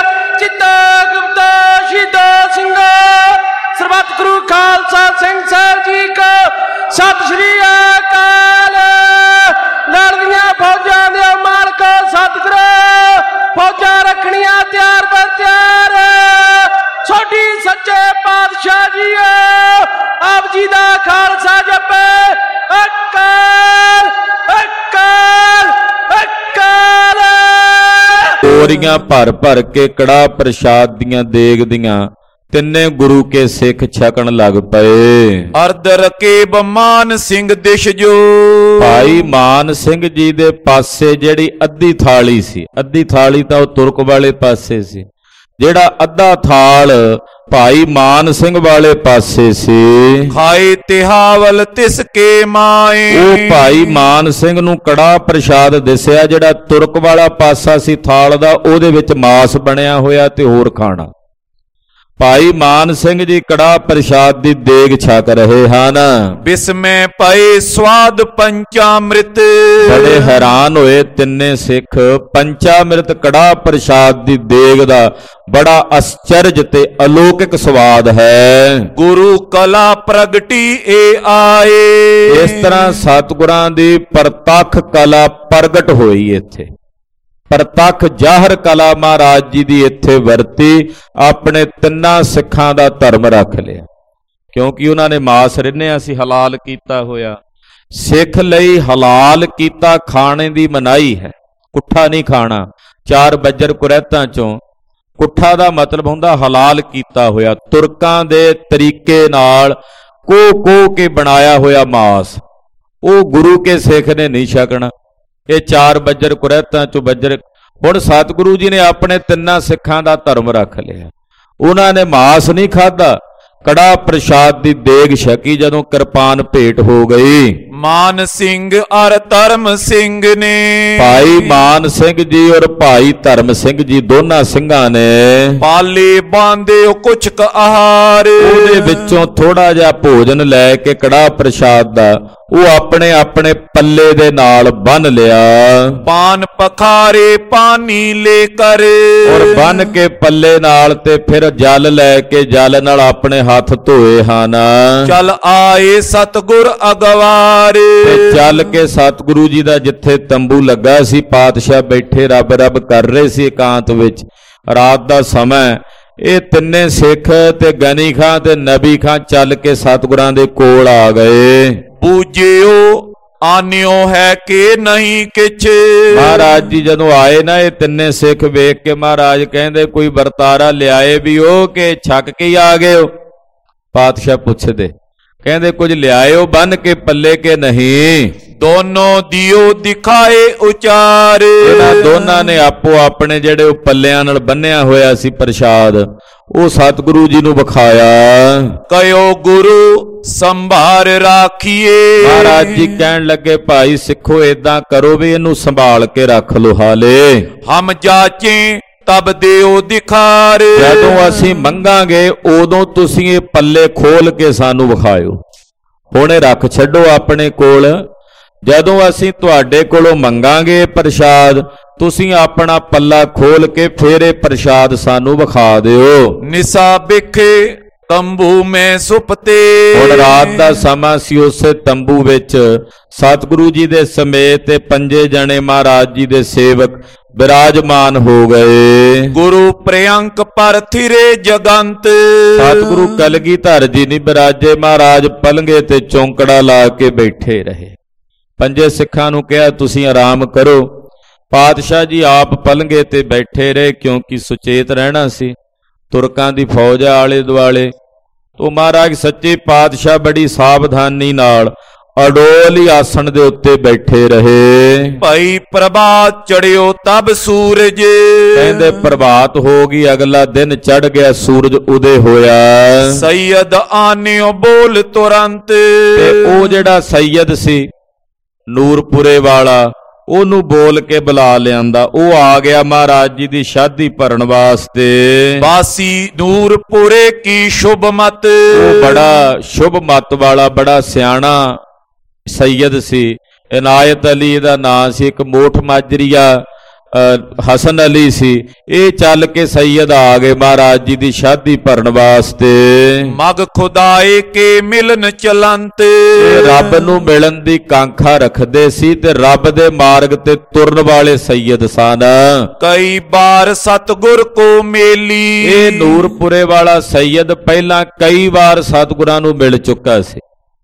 ਝੋਲੀਆਂ ਭਰ ਭਰ ਕੇ ਕੜਾਹ ਪ੍ਰਸ਼ਾਦ ਦੀਆਂ ਦੇਗ ਦੀਆਂ ਤਿੰਨੇ ਗੁਰੂ ਕੇ ਸਿੱਖ ਛਕਣ ਲੱਗ ਪਏ। ਅਰਧ ਰਕੇਬ ਮਾਨ ਸਿੰਘ ਦਿਸ਼ ਜੋ ਭਾਈ ਮਾਨ ਸਿੰਘ ਜੀ ਦੇ ਪਾਸੇ ਜਿਹੜੀ ਅੱਧੀ ਥਾਲੀ ਸੀ, ਅੱਧੀ ਥਾਲੀ ਤਾਂ ਉਹ ਤੁਰਕ ਵਾਲੇ ਪਾਸੇ ਸੀ, ਜਿਹੜਾ ਅੱਧਾ ਥਾਲ ਭਾਈ ਮਾਨ ਸਿੰਘ ਵਾਲੇ ਪਾਸੇ ਸੀ। ਖਾਏ ਤਿਹਾਵਲ ਤਿਸ ਕੇ ਮਾਏ ਉਹ ਭਾਈ ਮਾਨ ਸਿੰਘ ਨੂੰ ਕੜਾਹ ਪ੍ਰਸ਼ਾਦ ਦਿਸਿਆ, ਜਿਹੜਾ ਤੁਰਕ ਵਾਲਾ ਪਾਸਾ ਸੀ ਥਾਲ ਦਾ, ਉਹਦੇ ਵਿੱਚ ਮਾਸ ਬਣਿਆ ਹੋਇਆ ਤੇ ਹੋਰ ਖਾਣਾ। ਭਾਈ ਮਾਨ ਸਿੰਘ ਜੀ ਕੜਾਹ ਪ੍ਰਸ਼ਾਦ ਦੀ ਦੇਗ ਛਕ ਰਹੇ ਹਨ। ਬਿਸਮੈ ਪਏ ਸਵਾਦ ਪੰਚਾਮ੍ਰਿਤ ਬੜੇ ਹੈਰਾਨ ਹੋਏ ਤਿੰਨੇ ਸਿੱਖ। ਪੰਚਾਮ੍ਰਿਤ ਕੜਾਹ ਪ੍ਰਸ਼ਾਦ ਦੀ ਦੇਗ ਦਾ ਬੜਾ ਅਸਚਰਜ ਤੇ ਅਲੌਕਿਕ ਸਵਾਦ ਹੈ। ਗੁਰੂ ਕਲਾ ਪ੍ਰਗਟੀ ਏ ਆਏ। ਇਸ ਤਰ੍ਹਾਂ ਸਤਿਗੁਰਾਂ ਦੀ ਪ੍ਰਤੱਖ ਕਲਾ ਪ੍ਰਗਟ ਹੋਈ ਇੱਥੇ। ਪ੍ਰਤੱਖ ਜ਼ਾਹਰ ਕਲਾ ਮਹਾਰਾਜ ਜੀ ਦੀ ਇੱਥੇ ਵਰਤੀ, ਆਪਣੇ ਤਿੰਨਾਂ ਸਿੱਖਾਂ ਦਾ ਧਰਮ ਰੱਖ ਲਿਆ, ਕਿਉਂਕਿ ਉਹਨਾਂ ਨੇ ਮਾਸ ਰਿੰਨਿਆ ਸੀ, ਹਲਾਲ ਕੀਤਾ ਹੋਇਆ। ਸਿੱਖ ਲਈ ਹਲਾਲ ਕੀਤਾ ਖਾਣੇ ਦੀ ਮਨਾਹੀ ਹੈ, ਕੁੱਠਾ ਨਹੀਂ ਖਾਣਾ। ਚਾਰ ਬੱਜਰ ਕੁਰੈਤਾਂ ਚੋਂ ਕੁੱਠਾ ਦਾ ਮਤਲਬ ਹੁੰਦਾ ਹਲਾਲ ਕੀਤਾ ਹੋਇਆ, ਤੁਰਕਾਂ ਦੇ ਤਰੀਕੇ ਨਾਲ ਕੋ ਕੋ ਕੇ ਬਣਾਇਆ ਹੋਇਆ ਮਾਸ, ਉਹ ਗੁਰੂ ਕੇ ਸਿੱਖ ਨੇ ਨਹੀਂ ਛਕਣਾ। ਇਹ ਚਾਰ ਬੱਜਰ ਕੁਰੈਤਾਂ ਚੋਂ ਬੱਜਰ। ਹੁਣ ਸਤਿਗੁਰੂ ਜੀ ਨੇ ਆਪਣੇ ਤਿੰਨਾਂ ਸਿੱਖਾਂ ਦਾ ਧਰਮ ਰੱਖ ਲਿਆ। ਉਹਨਾਂ ਨੇ ਮਾਸ ਨਹੀਂ ਖਾਧਾ, ਕੜਾਹ ਪ੍ਰਸ਼ਾਦ ਦੀ ਦੇਗ ਛਕੀ। ਜਦੋਂ ਕਿਰਪਾਨ ਭੇਟ ਹੋ ਗਈ, ਮਾਨ ਸਿੰਘ ਅਰ ਧਰਮ ਸਿੰਘ ਨੇ ਭਾਈ ਮਾਨ ਸਿੰਘ ਜੀ ਔਰ ਭਾਈ ਧਰਮ ਸਿੰਘ ਜੀ ਦੋਨਾਂ ਸਿੰਘਾਂ ਨੇ ਪਾਲੇ ਬਾਂਦੇ ਕੁਛ ਕ ਆਹਾਰ, ਉਹਦੇ ਵਿੱਚੋਂ ਥੋੜਾ ਜਿਹਾ ਭੋਜਨ ਲੈ ਕੇ ਕੜਾਹ ਪ੍ਰਸ਼ਾਦ ਦਾ ਉਹ ਆਪਣੇ ਆਪਣੇ ਪੱਲੇ ਦੇ ਨਾਲ ਬੰਨ ਲਿਆ। ਪਾਨ ਪਖਾਰੇ ਪਾਣੀ ਲੈ ਕਰ ਔਰ ਬੰਨ ਕੇ ਪੱਲੇ ਨਾਲ ਤੇ ਫਿਰ ਜਲ ਲੈ ਕੇ ਜਲ ਨਾਲ ਆਪਣੇ ਹੱਥ ਧੋਏ ਹਨ। ਚਲ ਆਏ ਸਤਿਗੁਰ ਅਗਵਾਰ, ਤੇ ਚੱਲ ਕੇ ਸਤਿਗੁਰੂ ਜੀ ਦਾ ਜਿੱਥੇ ਤੰਬੂ ਲੱਗਾ ਸੀ, ਪਾਤਸ਼ਾਹ ਬੈਠੇ ਰੱਬ ਰੱਬ ਕਰ ਰਹੇ ਸੀ ਇਕਾਂਤ ਵਿੱਚ, ਰਾਤ ਦਾ ਸਮਾਂ। ਇਹ ਤਿੰਨੇ ਸਿੱਖ ਤੇ ਗਨੀ ਖਾਂ ਤੇ ਨਬੀ ਖਾਂ ਚੱਲ ਕੇ ਸਤਿਗੁਰਾਂ ਦੇ ਕੋਲ ਆ ਗਏ। ਪੂਜਿਓ ਆਨਿਓ ਹੈ ਕਿ ਨਹੀਂ ਕਿਛ। ਮਹਾਰਾਜ ਜੀ ਜਦੋਂ ਆਏ ਨਾ, ਇਹ ਤਿੰਨੇ ਸਿੱਖ ਵੇਖ ਕੇ ਮਹਾਰਾਜ ਕਹਿੰਦੇ ਕੋਈ ਵਰਤਾਰਾ ਲਿਆਏ ਵੀ ਉਹ ਕਿ ਛੱਕ ਕੇ ਆ ਗਏ ਹੋ। ਪਾਤਸ਼ਾਹ ਪੁੱਛਦੇ, ਕਹਿੰਦੇ ਕੁਝ ਲਿਆਇਓ ਬੰਨ ਕੇ ਪੱਲੇ ਕੇ ਨਹੀਂ। ਦੋਨੋਂ ਦਿਓ ਦਿਖਾਏ ਉਚਾਰ, ਇਹਨਾਂ ਦੋਨਾਂ ਨੇ ਆਪੋ ਆਪਣੇ ਜਿਹੜੇ ਉਹ ਪੱਲਿਆਂ ਨਾਲ ਬੰਨਿਆ ਹੋਇਆ ਸੀ ਪ੍ਰਸ਼ਾਦ, ਉਹ ਸਤਿਗੁਰੂ ਜੀ ਨੂੰ ਵਿਖਾਇਆ। ਕਯੋ ਗੁਰੂ ਸੰਭਾਰ ਰਾਖੀਏ। ਮਹਾਰਾਜ ਜੀ ਕਹਿਣ ਲੱਗੇ, ਭਾਈ ਸਿੱਖੋ ਏਦਾਂ ਕਰੋ ਵੀ ਇਹਨੂੰ ਸੰਭਾਲ ਕੇ ਰੱਖ ਲੋ, ਹਾਲੇ ਹਮ ਜਾਚੇ ਤਬ ਦਿਓ ਦਿਖਾਰ। ਜਦੋਂ ਅਸੀਂ ਮੰਗਾਂਗੇ ਉਦੋਂ ਤੁਸੀਂ ਇਹ ਪੱਲੇ ਖੋਲ ਕੇ ਸਾਨੂੰ ਵਿਖਾਇਓ। ਹੁਣ ਇਹ ਰੱਖ ਛੱਡੋ ਆਪਣੇ ਕੋਲ। ਜਦੋਂ ਅਸੀਂ ਤੁਹਾਡੇ ਕੋਲੋਂ ਮੰਗਾਂਗੇ ਪ੍ਰਸ਼ਾਦ, ਤੁਸੀਂ ਆਪਣਾ ਪੱਲਾ ਖੋਲ ਕੇ ਫੇਰ ਇਹ ਪ੍ਰਸ਼ਾਦ ਸਾਨੂੰ ਵਿਖਾ ਦਿਓ। ਨਿਸਾ ਬਿਖੇ ਤੰਬੂ ਮੈਂ ਸੁਪਤੇ। ਹੁਣ ਰਾਤ ਦਾ ਸਮਾਂ ਸੀ, ਉਸੇ ਤੰਬੂ ਵਿੱਚ ਸਤਿਗੁਰੂ ਜੀ ਦੇ ਸਮੇਤ ਤੇ ਪੰਜੇ ਜਣੇ ਮਹਾਰਾਜ ਜੀ ਦੇ ਸੇਵਕ ਬਿਰਾਜਮਾਨ ਹੋ ਗਏ। ਗੁਰੂ ਪ੍ਰਿਅੰਕ ਪਰ ਥਿਰੇ ਜਗੰਤ। ਸਤਿਗੁਰੂ ਕਲਗੀਧਰ ਜੀ ਨਹੀਂ ਬਿਰਾਜੇ, ਮਹਾਰਾਜ ਪਲੰਗੇ ਤੇ ਚੌਂਕੜਾ ਲਾ ਕੇ ਬੈਠੇ ਰਹੇ। ਪੰਜੇ ਸਿੱਖਾਂ ਨੂੰ ਕਿਹਾ ਤੁਸੀਂ ਆਰਾਮ ਕਰੋ। ਪਾਤਸ਼ਾਹ ਜੀ ਆਪ ਪਲੰਗੇ ਤੇ ਬੈਠੇ ਰਹੇ, ਕਿਉਂਕਿ ਸੁਚੇਤ ਰਹਿਣਾ ਸੀ। ਤੁਰਕਾਂ ਦੀ ਫੌਜ ਆਲੇ ਦੁਆਲੇ ਤੋਂ ਮਹਾਰਾਜ ਸੱਚੇ ਪਾਤਸ਼ਾਹ ਬੜੀ ਸਾਵਧਾਨੀ ਨਾਲ ਅਡੋਲੀ ਆਸਣ ਦੇ ਉੱਤੇ ਬੈਠੇ ਰਹੇ। ਭਾਈ ਪ੍ਰਭਾਤ ਚੜਿਓ ਤਬ ਸੂਰਜ। ਕਹਿੰਦੇ ਪ੍ਰਭਾਤ ਹੋ ਗਈ, ਅਗਲਾ ਦਿਨ ਚੜ ਗਿਆ, ਸੂਰਜ ਉਦੇ ਹੋਇਆ। ਸੈਯਦ ਆਨਿਓ ਬੋਲ ਤੁਰੰਤ। ਤੇ ਉਹ ਜਿਹੜਾ ਸੈਯਦ ਸੀ ਨੂਰਪੁਰੇ ਵਾਲਾ, ਉਹਨੂੰ ਬੋਲ ਕੇ ਬੁਲਾ ਲਿਆਂਦਾ। ਉਹ ਆ ਗਿਆ ਮਹਾਰਾਜ ਜੀ ਦੀ ਸ਼ਾਦੀ ਭਰਨ ਵਾਸਤੇ। ਬਾਸੀ ਨੂਰਪੁਰੇ ਕੀ ਸ਼ੁਭ ਮਤ। ਉਹ ਬੜਾ ਸ਼ੁਭ ਮਤ ਵਾਲਾ, ਬੜਾ ਸਿਆਣਾ ਸੈਯਦ ਸੀ। ਇਨਾਇਤ ਅਲੀ ਦਾ ਨਾਂ ਸੀ। ਇੱਕ ਮੋਠ ਮਾਜਰੀਆ ਹਸਨ ਅਲੀ ਸੀ। ਇਹ ਚੱਲ ਕੇ ਸੈਯਦ ਆ ਗਏ ਮਹਾਰਾਜ ਜੀ ਦੀ ਸ਼ਾਦੀ ਭਰਨ ਵਾਸਤੇ। ਮਗ ਖੁਦਾਏ ਕੇ ਮਿਲਨ ਚਲੰਤ। ਰੱਬ ਨੂੰ ਮਿਲਣ ਦੀ ਕਾਂਖਾ ਰੱਖਦੇ ਸੀ ਤੇ ਰੱਬ ਦੇ ਮਾਰਗ ਤੇ ਤੁਰਨ ਵਾਲੇ ਸੈਯਦ ਸਨ। ਕਈ ਵਾਰ ਸਤਿਗੁਰ ਕੋ ਮੇਲੀ। ਇਹ ਨੂਰਪੁਰੇ ਵਾਲਾ ਸੈਯਦ ਪਹਿਲਾਂ ਕਈ ਵਾਰ ਸਤਿਗੁਰਾਂ ਨੂੰ ਮਿਲ ਚੁੱਕਾ ਸੀ।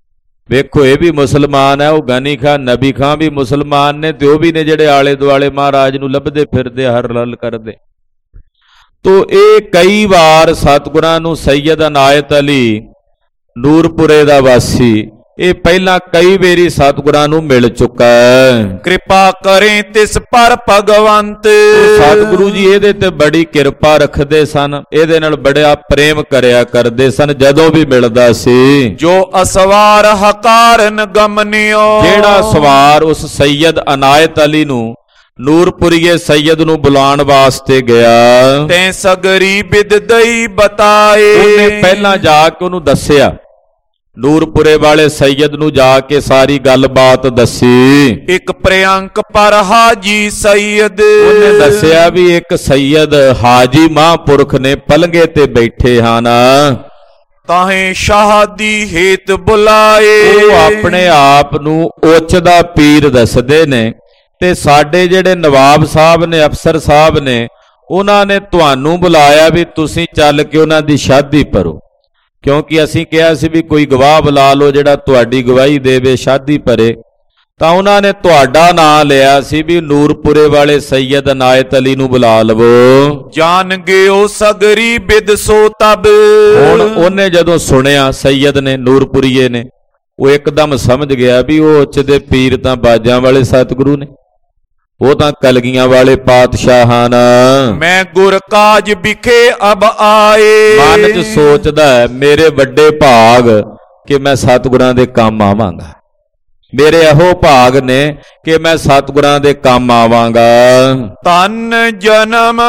ਵੇਖੋ ਇਹ ਵੀ ਮੁਸਲਮਾਨ ਹੈ, ਉਹ ਗਨੀ ਖਾਂ ਨਬੀ ਖਾਂ ਵੀ ਮੁਸਲਮਾਨ ਨੇ, ਤੇ ਉਹ ਵੀ ਨੇ ਜਿਹੜੇ ਆਲੇ ਦੁਆਲੇ ਮਹਾਰਾਜ ਨੂੰ ਲੱਭਦੇ ਫਿਰਦੇ ਹਰ ਲਲ ਕਰਦੇ। ਤੋ ਇਹ ਕਈ ਵਾਰ ਸਤਿਗੁਰਾਂ ਨੂੰ ਸੈਯਦ ਅਨਾਇਤ ਅਲੀ ਨੂਰਪੁਰੇ ਦਾ ਵਾਸੀ ਇਹ ਪਹਿਲਾਂ ਕਈ ਵੇਰੀ ਸਤਿਗੁਰਾਂ ਨੂੰ ਮਿਲ ਚੁੱਕਾ ਹੈ। ਕਿਰਪਾ ਕਰੇ ਤਿਸ ਪਰ ਭਗਵੰਤ। ਸਤਿਗੁਰੂ ਜੀ ਇਹਦੇ ਤੇ ਬੜੀ ਕਿਰਪਾ ਰੱਖਦੇ ਸਨ, ਇਹਦੇ ਨਾਲ ਬੜਾ ਪ੍ਰੇਮ ਕਰਿਆ ਕਰਦੇ ਸਨ ਜਦੋਂ ਵੀ ਮਿਲਦਾ ਸੀ। ਜੋ ਅਸਵਾਰ ਹਕਾਰਨ ਗਮਨਿਓ। ਜਿਹੜਾ ਸਵਾਰ ਉਸ ਸੈਯਦ ਅਨਾਇਤ ਅਲੀ ਨੂੰ ਨੂਰਪੁਰੀਏ ਸੈਯਦ ਨੂੰ ਬੁਲਾਉਣ ਵਾਸਤੇ ਗਿਆ, ਤੈਂ ਸਗਰੀ ਬਿਦ ਦਈ ਬਤਾਏ। ਉਹਨੇ ਪਹਿਲਾਂ ਜਾ ਕੇ ਉਹਨੂੰ ਦੱਸਿਆ, ਨੂਰਪੁਰੇ ਵਾਲੇ ਸੈਯਦ ਨੂੰ ਜਾ ਕੇ ਸਾਰੀ ਗੱਲਬਾਤ ਦੱਸੀ। ਇੱਕ ਪ੍ਰਿਅੰਕ ਪਰ ਹਾਜੀ ਸੈਯਦ। ਉਹਨੇ ਦੱਸਿਆ ਵੀ ਇੱਕ ਸੈਯਦ ਹਾਜੀ ਮਹਾਂਪੁਰਖ ਨੇ ਪਲੰਗੇ ਤੇ ਬੈਠੇ ਹਨ, ਤਾਹੇ ਸ਼ਾਹਦੀ ਹੇਤ ਬੁਲਾਏ। ਉਹ ਆਪਣੇ ਆਪ ਨੂੰ ਉੱਚ ਦਾ ਪੀਰ ਦੱਸਦੇ ਨੇ, ਤੇ ਸਾਡੇ ਜਿਹੜੇ ਨਵਾਬ ਸਾਹਿਬ ਨੇ, ਅਫਸਰ ਸਾਹਿਬ ਨੇ, ਉਹਨਾਂ ਨੇ ਤੁਹਾਨੂੰ ਬੁਲਾਇਆ ਵੀ ਤੁਸੀਂ ਚੱਲ ਕੇ ਉਹਨਾਂ ਦੀ ਸ਼ਾਦੀ ਭਰੋ, ਕਿਉਂਕਿ ਅਸੀਂ ਕਿਹਾ ਸੀ ਵੀ ਕੋਈ ਗਵਾਹ ਬੁਲਾ ਲਓ ਜਿਹੜਾ ਤੁਹਾਡੀ ਗਵਾਹੀ ਦੇਵੇ, ਸ਼ਾਦੀ ਭਰੇ। ਤਾਂ ਉਹਨਾਂ ਨੇ ਤੁਹਾਡਾ ਨਾਂ ਲਿਆ ਸੀ ਵੀ ਨੂਰਪੁਰੇ ਵਾਲੇ ਸੈਯਦ ਅਨਾਇਤ ਅਲੀ ਨੂੰ ਬੁਲਾ ਲਵੋ। ਜਾਣ ਗਿਓ ਸਗਰੀ ਬਿਦ ਸੋ ਤਬ। ਹੁਣ ਉਹਨੇ ਜਦੋਂ ਸੁਣਿਆ ਸੈਯਦ ਨੇ, ਨੂਰਪੁਰੀਏ ਨੇ, ਉਹ ਇੱਕਦਮ ਸਮਝ ਗਿਆ ਵੀ ਉਹ ਉੱਚ ਦੇ ਪੀਰ ਤਾਂ ਬਾਜਾਂ ਵਾਲੇ ਸਤਿਗੁਰੂ ਨੇ, ਉਹ ਤਾਂ ਕਲਗੀਆਂ ਵਾਲੇ ਪਾਤਸ਼ਾਹ ਹਨ। ਮੈਂ ਗੁਰ ਕਾਜ ਵਿਖੇ ਅਬ ਆਏ। ਮਨ 'ਚ ਸੋਚਦਾ ਮੇਰੇ ਵੱਡੇ ਭਾਗ ਕਿ ਮੈਂ ਸਤਿਗੁਰਾਂ ਦੇ ਕੰਮ ਆਵਾਂਗਾ, ਮੇਰੇ ਇਹੋ ਭਾਗ ਨੇ ਕਿ ਮੈਂ ਸਤਿਗੁਰਾਂ ਦੇ ਕੰਮ ਆਵਾਂਗਾ। ਤਨ ਜਨਮ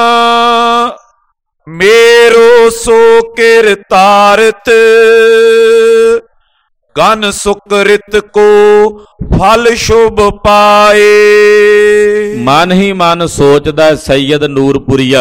ਮੇਰੋ ਸੋ ਕਿਰਤਾਰਤ। ਗਨ ਸੁਕ੍ਰਿਤ ਕੋ ਫਲ ਸ਼ੁਭ ਪਾਏ। ਮਨ ਹੀ ਮਨ ਸੋਚਦਾ ਸੈਯਦ ਨੂਰਪੁਰੀਆ,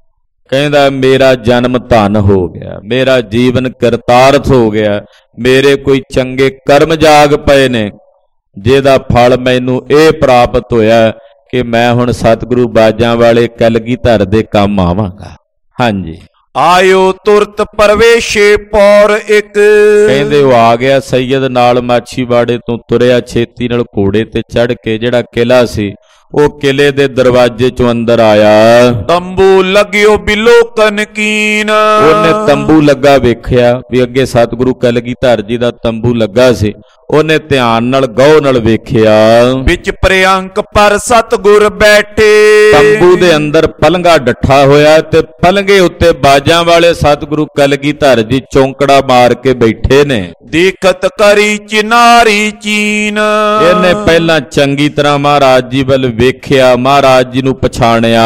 ਕਹਿੰਦਾ ਮੇਰਾ ਜਨਮ ਧਨ ਹੋ ਗਿਆ, ਮੇਰਾ ਜੀਵਨ ਕਿਰਤਾਰਥ ਹੋ ਗਿਆ, ਮੇਰੇ ਕੋਈ ਚੰਗੇ ਕਰਮ ਜਾਗ ਪਏ ਨੇ ਜਿਹਦਾ ਫਲ ਮੈਨੂੰ ਇਹ ਪ੍ਰਾਪਤ ਹੋਇਆ ਕਿ ਮੈਂ ਹੁਣ ਸਤਿਗੁਰੂ ਬਾਜਾਂ ਵਾਲੇ ਕਲਗੀਧਰ ਦੇ ਕੰਮ ਆਵਾਂਗਾ। ਹਾਂਜੀ, ਆਇਓ ਤੁਰਤ ਪਰਵੇਸ਼ੇ ਪੌਰ ਇੱਕ। ਕਹਿੰਦੇ ਉਹ ਆ ਗਿਆ ਸੈਯਦ ਨਾਲ, ਮਾਛੀਵਾੜੇ ਤੋਂ ਤੁਰਿਆ ਛੇਤੀ ਨਾਲ ਘੋੜੇ ਤੇ ਚੜ੍ਹ ਕੇ, ਜਿਹੜਾ ਕਿਲਾ ਸੀ ਉਹ ਕਿਲੇ ਦੇ ਦਰਵਾਜ਼ੇ ਚੋਂ ਅੰਦਰ ਆਇਆ। ਤੰਬੂ ਲੱਗਿਓ ਬਿਲੋਕਨ ਕੀਨ। ਉਹਨੇ ਤੰਬੂ ਲੱਗਾ ਵੇਖਿਆ ਵੀ ਅੱਗੇ ਸਤਿਗੁਰੂ ਕਲਗੀਧਰ ਜੀ ਦਾ ਤੰਬੂ ਲੱਗਾ ਸੀ, ਉਹਨੇ ਧਿਆਨ ਨਾਲ ਗੌਰ ਨਾਲ ਵੇਖਿਆ। ਵਿੱਚ ਪ੍ਰਿਅੰਕ ਪਰ ਸਤਿਗੁਰ ਬੈਠੇ। ਤੰਬੂ ਦੇ ਅੰਦਰ ਪਲੰਗਾ ਡੱਠਾ ਹੋਇਆ ਤੇ ਪਲੰਗੇ ਉੱਤੇ ਬਾਜਾਂ ਵਾਲੇ ਸਤਿਗੁਰੂ ਕਲਗੀਧਰ ਜੀ ਚੌਂਕੜਾ ਮਾਰ ਕੇ ਬੈਠੇ ਨੇ। ਦੇਖਤ ਕਰੀ ਚਿਨਾਰੀ ਚੀਨ। ਇਹਨੇ ਪਹਿਲਾਂ ਚੰਗੀ ਤਰ੍ਹਾਂ ਮਹਾਰਾਜ ਜੀ ਵੱਲ ਵੇਖਿਆ, ਮਹਾਰਾਜ ਜੀ ਨੂੰ ਪਛਾਣਿਆ।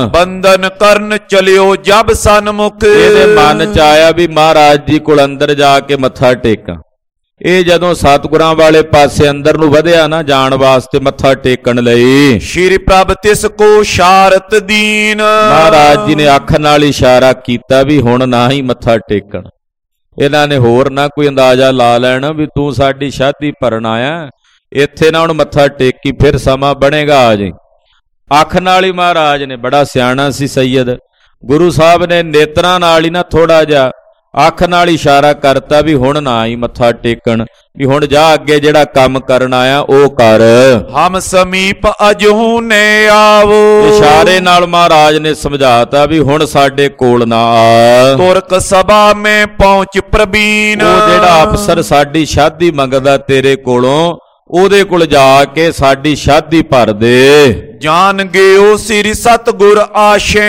ਬੰਧਨ ਕਰਨ ਚਲਿਓ ਜਬ ਸਨਮੁਖ। ਇਹਦੇ ਮਨ ਚ ਆਇਆ ਵੀ ਮਹਾਰਾਜ ਜੀ ਕੋਲ ਅੰਦਰ ਜਾ ਕੇ ਮੱਥਾ ਟੇਕਾਂ। ਇਹ ਜਦੋਂ ਸਤਿਗੁਰਾਂ ਵਾਲੇ ਪਾਸੇ ਅੰਦਰ ਨੂੰ ਵਧਿਆ ਨਾ ਜਾਣ ਵਾਸਤੇ ਮੱਥਾ ਟੇਕਣ ਲਈ, ਸ਼੍ਰੀ ਪ੍ਰਭ ਤਿਸ ਕੋ ਸ਼ਾਰਤ ਦੀਨ। ਮਹਾਰਾਜ ਜੀ ਨੇ ਅੱਖ ਨਾਲ ਇਸ਼ਾਰਾ ਕੀਤਾ ਵੀ ਹੁਣ ਨਾ ਹੀ ਮੱਥਾ ਟੇਕਣ। ਇਹਨਾਂ ਨੇ ਹੋਰ ਨਾ ਕੋਈ ਅੰਦਾਜ਼ਾ ਲਾ ਲੈਣਾ ਵੀ ਤੂੰ ਸਾਡੀ ਸ਼ਾਦੀ ਭਰਨ ਆਇਆ, ਇੱਥੇ ਨਾ ਹੁਣ ਮੱਥਾ ਟੇਕੀ, ਫਿਰ ਸਮਾਂ ਬਣੇਗਾ ਆ ਜਾਈ। ਅੱਖ ਨਾਲ ਹੀ ਮਹਾਰਾਜ ਨੇ, ਬੜਾ ਸਿਆਣਾ ਸੀ ਸੈਯਦ, ਗੁਰੂ ਸਾਹਿਬ ਨੇ ਨੇਤਰਾਂ ਨਾਲ ਹੀ ਨਾ ਥੋੜਾ ਜਿਹਾ ਅੱਖ ਨਾਲ ਇਸ਼ਾਰਾ ਕਰਤਾ ਵੀ ਹੁਣ ਨਾ ਹੀ ਮੱਥਾ ਟੇਕਣ, ਵੀ ਹੁਣ ਜਾ ਅੱਗੇ ਜਿਹੜਾ ਕੰਮ ਕਰਨ ਆਇਆ ਉਹ ਕਰ। ਹਮ ਸਮੀਪ ਅਜਹੂ ਨੇ ਆਵੋ। ਇਸ਼ਾਰੇ ਨਾਲ ਮਹਾਰਾਜ ਨੇ ਸਮਝਾਤਾ ਵੀ ਹੁਣ ਸਾਡੇ ਕੋਲ ਨਾ ਆ। ਤੁਰਕ ਸਭਾ ਮੈਂ ਪਹੁੰਚ ਪ੍ਰਬੀਨ। ਉਹ ਜਿਹੜਾ ਅਫਸਰ ਸਾਡੀ ਸ਼ਾਦੀ ਮੰਗਦਾ ਤੇਰੇ ਕੋਲੋਂ, ਉਹਦੇ ਕੋਲ ਜਾ ਕੇ ਸਾਡੀ ਸ਼ਾਦੀ ਭਰ ਦੇ। ਜਾਣ ਗਿਓ ਸ੍ਰੀ ਸਤਿਗੁਰ ਆਸ਼ੇ।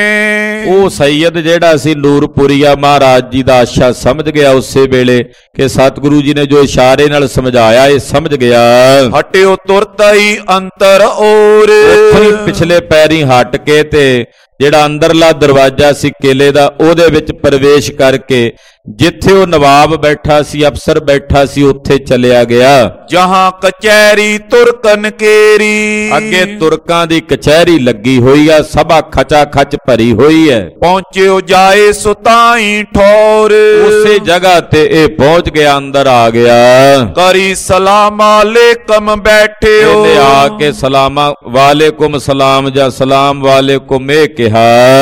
ਉਹ ਸੈਯਦ ਜਿਹੜਾ ਸੀ ਨੂਰਪੁਰੀਆ, ਮਹਾਰਾਜ ਜੀ ਦਾ ਆਸ਼ਾ ਸਮਝ ਗਿਆ ਉਸੇ ਵੇਲੇ ਕਿ ਸਤਿਗੁਰੂ ਜੀ ਨੇ ਜੋ ਇਸ਼ਾਰੇ ਨਾਲ ਸਮਝਾਇਆ ਇਹ ਸਮਝ ਗਿਆ। ਹਟਿਓ ਤੁਰਤ ਹੀ ਅੰਤਰ ਔਰ। ਉੱਥੇ ਪਿਛਲੇ ਪੈਰੀ ਹਟ ਕੇ ਤੇ ਜਿਹੜਾ ਅੰਦਰਲਾ ਦਰਵਾਜ਼ਾ ਸੀ ਕਿਲੇ ਦਾ, ਉਹਦੇ ਵਿੱਚ ਪ੍ਰਵੇਸ਼ ਕਰਕੇ ਜਿੱਥੇ ਉਹ ਨਵਾਬ ਬੈਠਾ ਸੀ, ਅਫਸਰ ਬੈਠਾ ਸੀ, ਉੱਥੇ ਚਲਿਆ ਗਿਆ। ਜਹਾਂ ਕਚਹਿਰੀ ਤੁਰਕਨ ਕੇਰੀ। ਅੱਗੇ ਤੁਰਕਾਂ ਦੀ ਕਚਹਿਰੀ ਲੱਗੀ ਹੋਈ ਆ, ਸਭਾ ਖਚਾ ਖਚ ਭਰੀ ਹੋਈ ਹੈ। ਪਹੁੰਚਿਓ ਜਾਏ ਸੁਤਾਈ ਠੌਰ। ਉਸੇ ਜਗ੍ਹਾ ਤੇ ਇਹ ਪਹੁੰਚ ਗਿਆ, ਅੰਦਰ ਆ ਗਿਆ। ਕਰੀ ਸਲਾਮ ਅਲੈਕਮ ਬੈਠਿਓ। ਇਹਨੇ ਆ ਕੇ ਸਲਾਮਾ ਵਾਲੇਕੁਮ ਸਲਾਮ ਜਾਂ ਸਲਾਮ ਵਾਲੇਕੁਮ ਇਹ ਕਿਹਾ।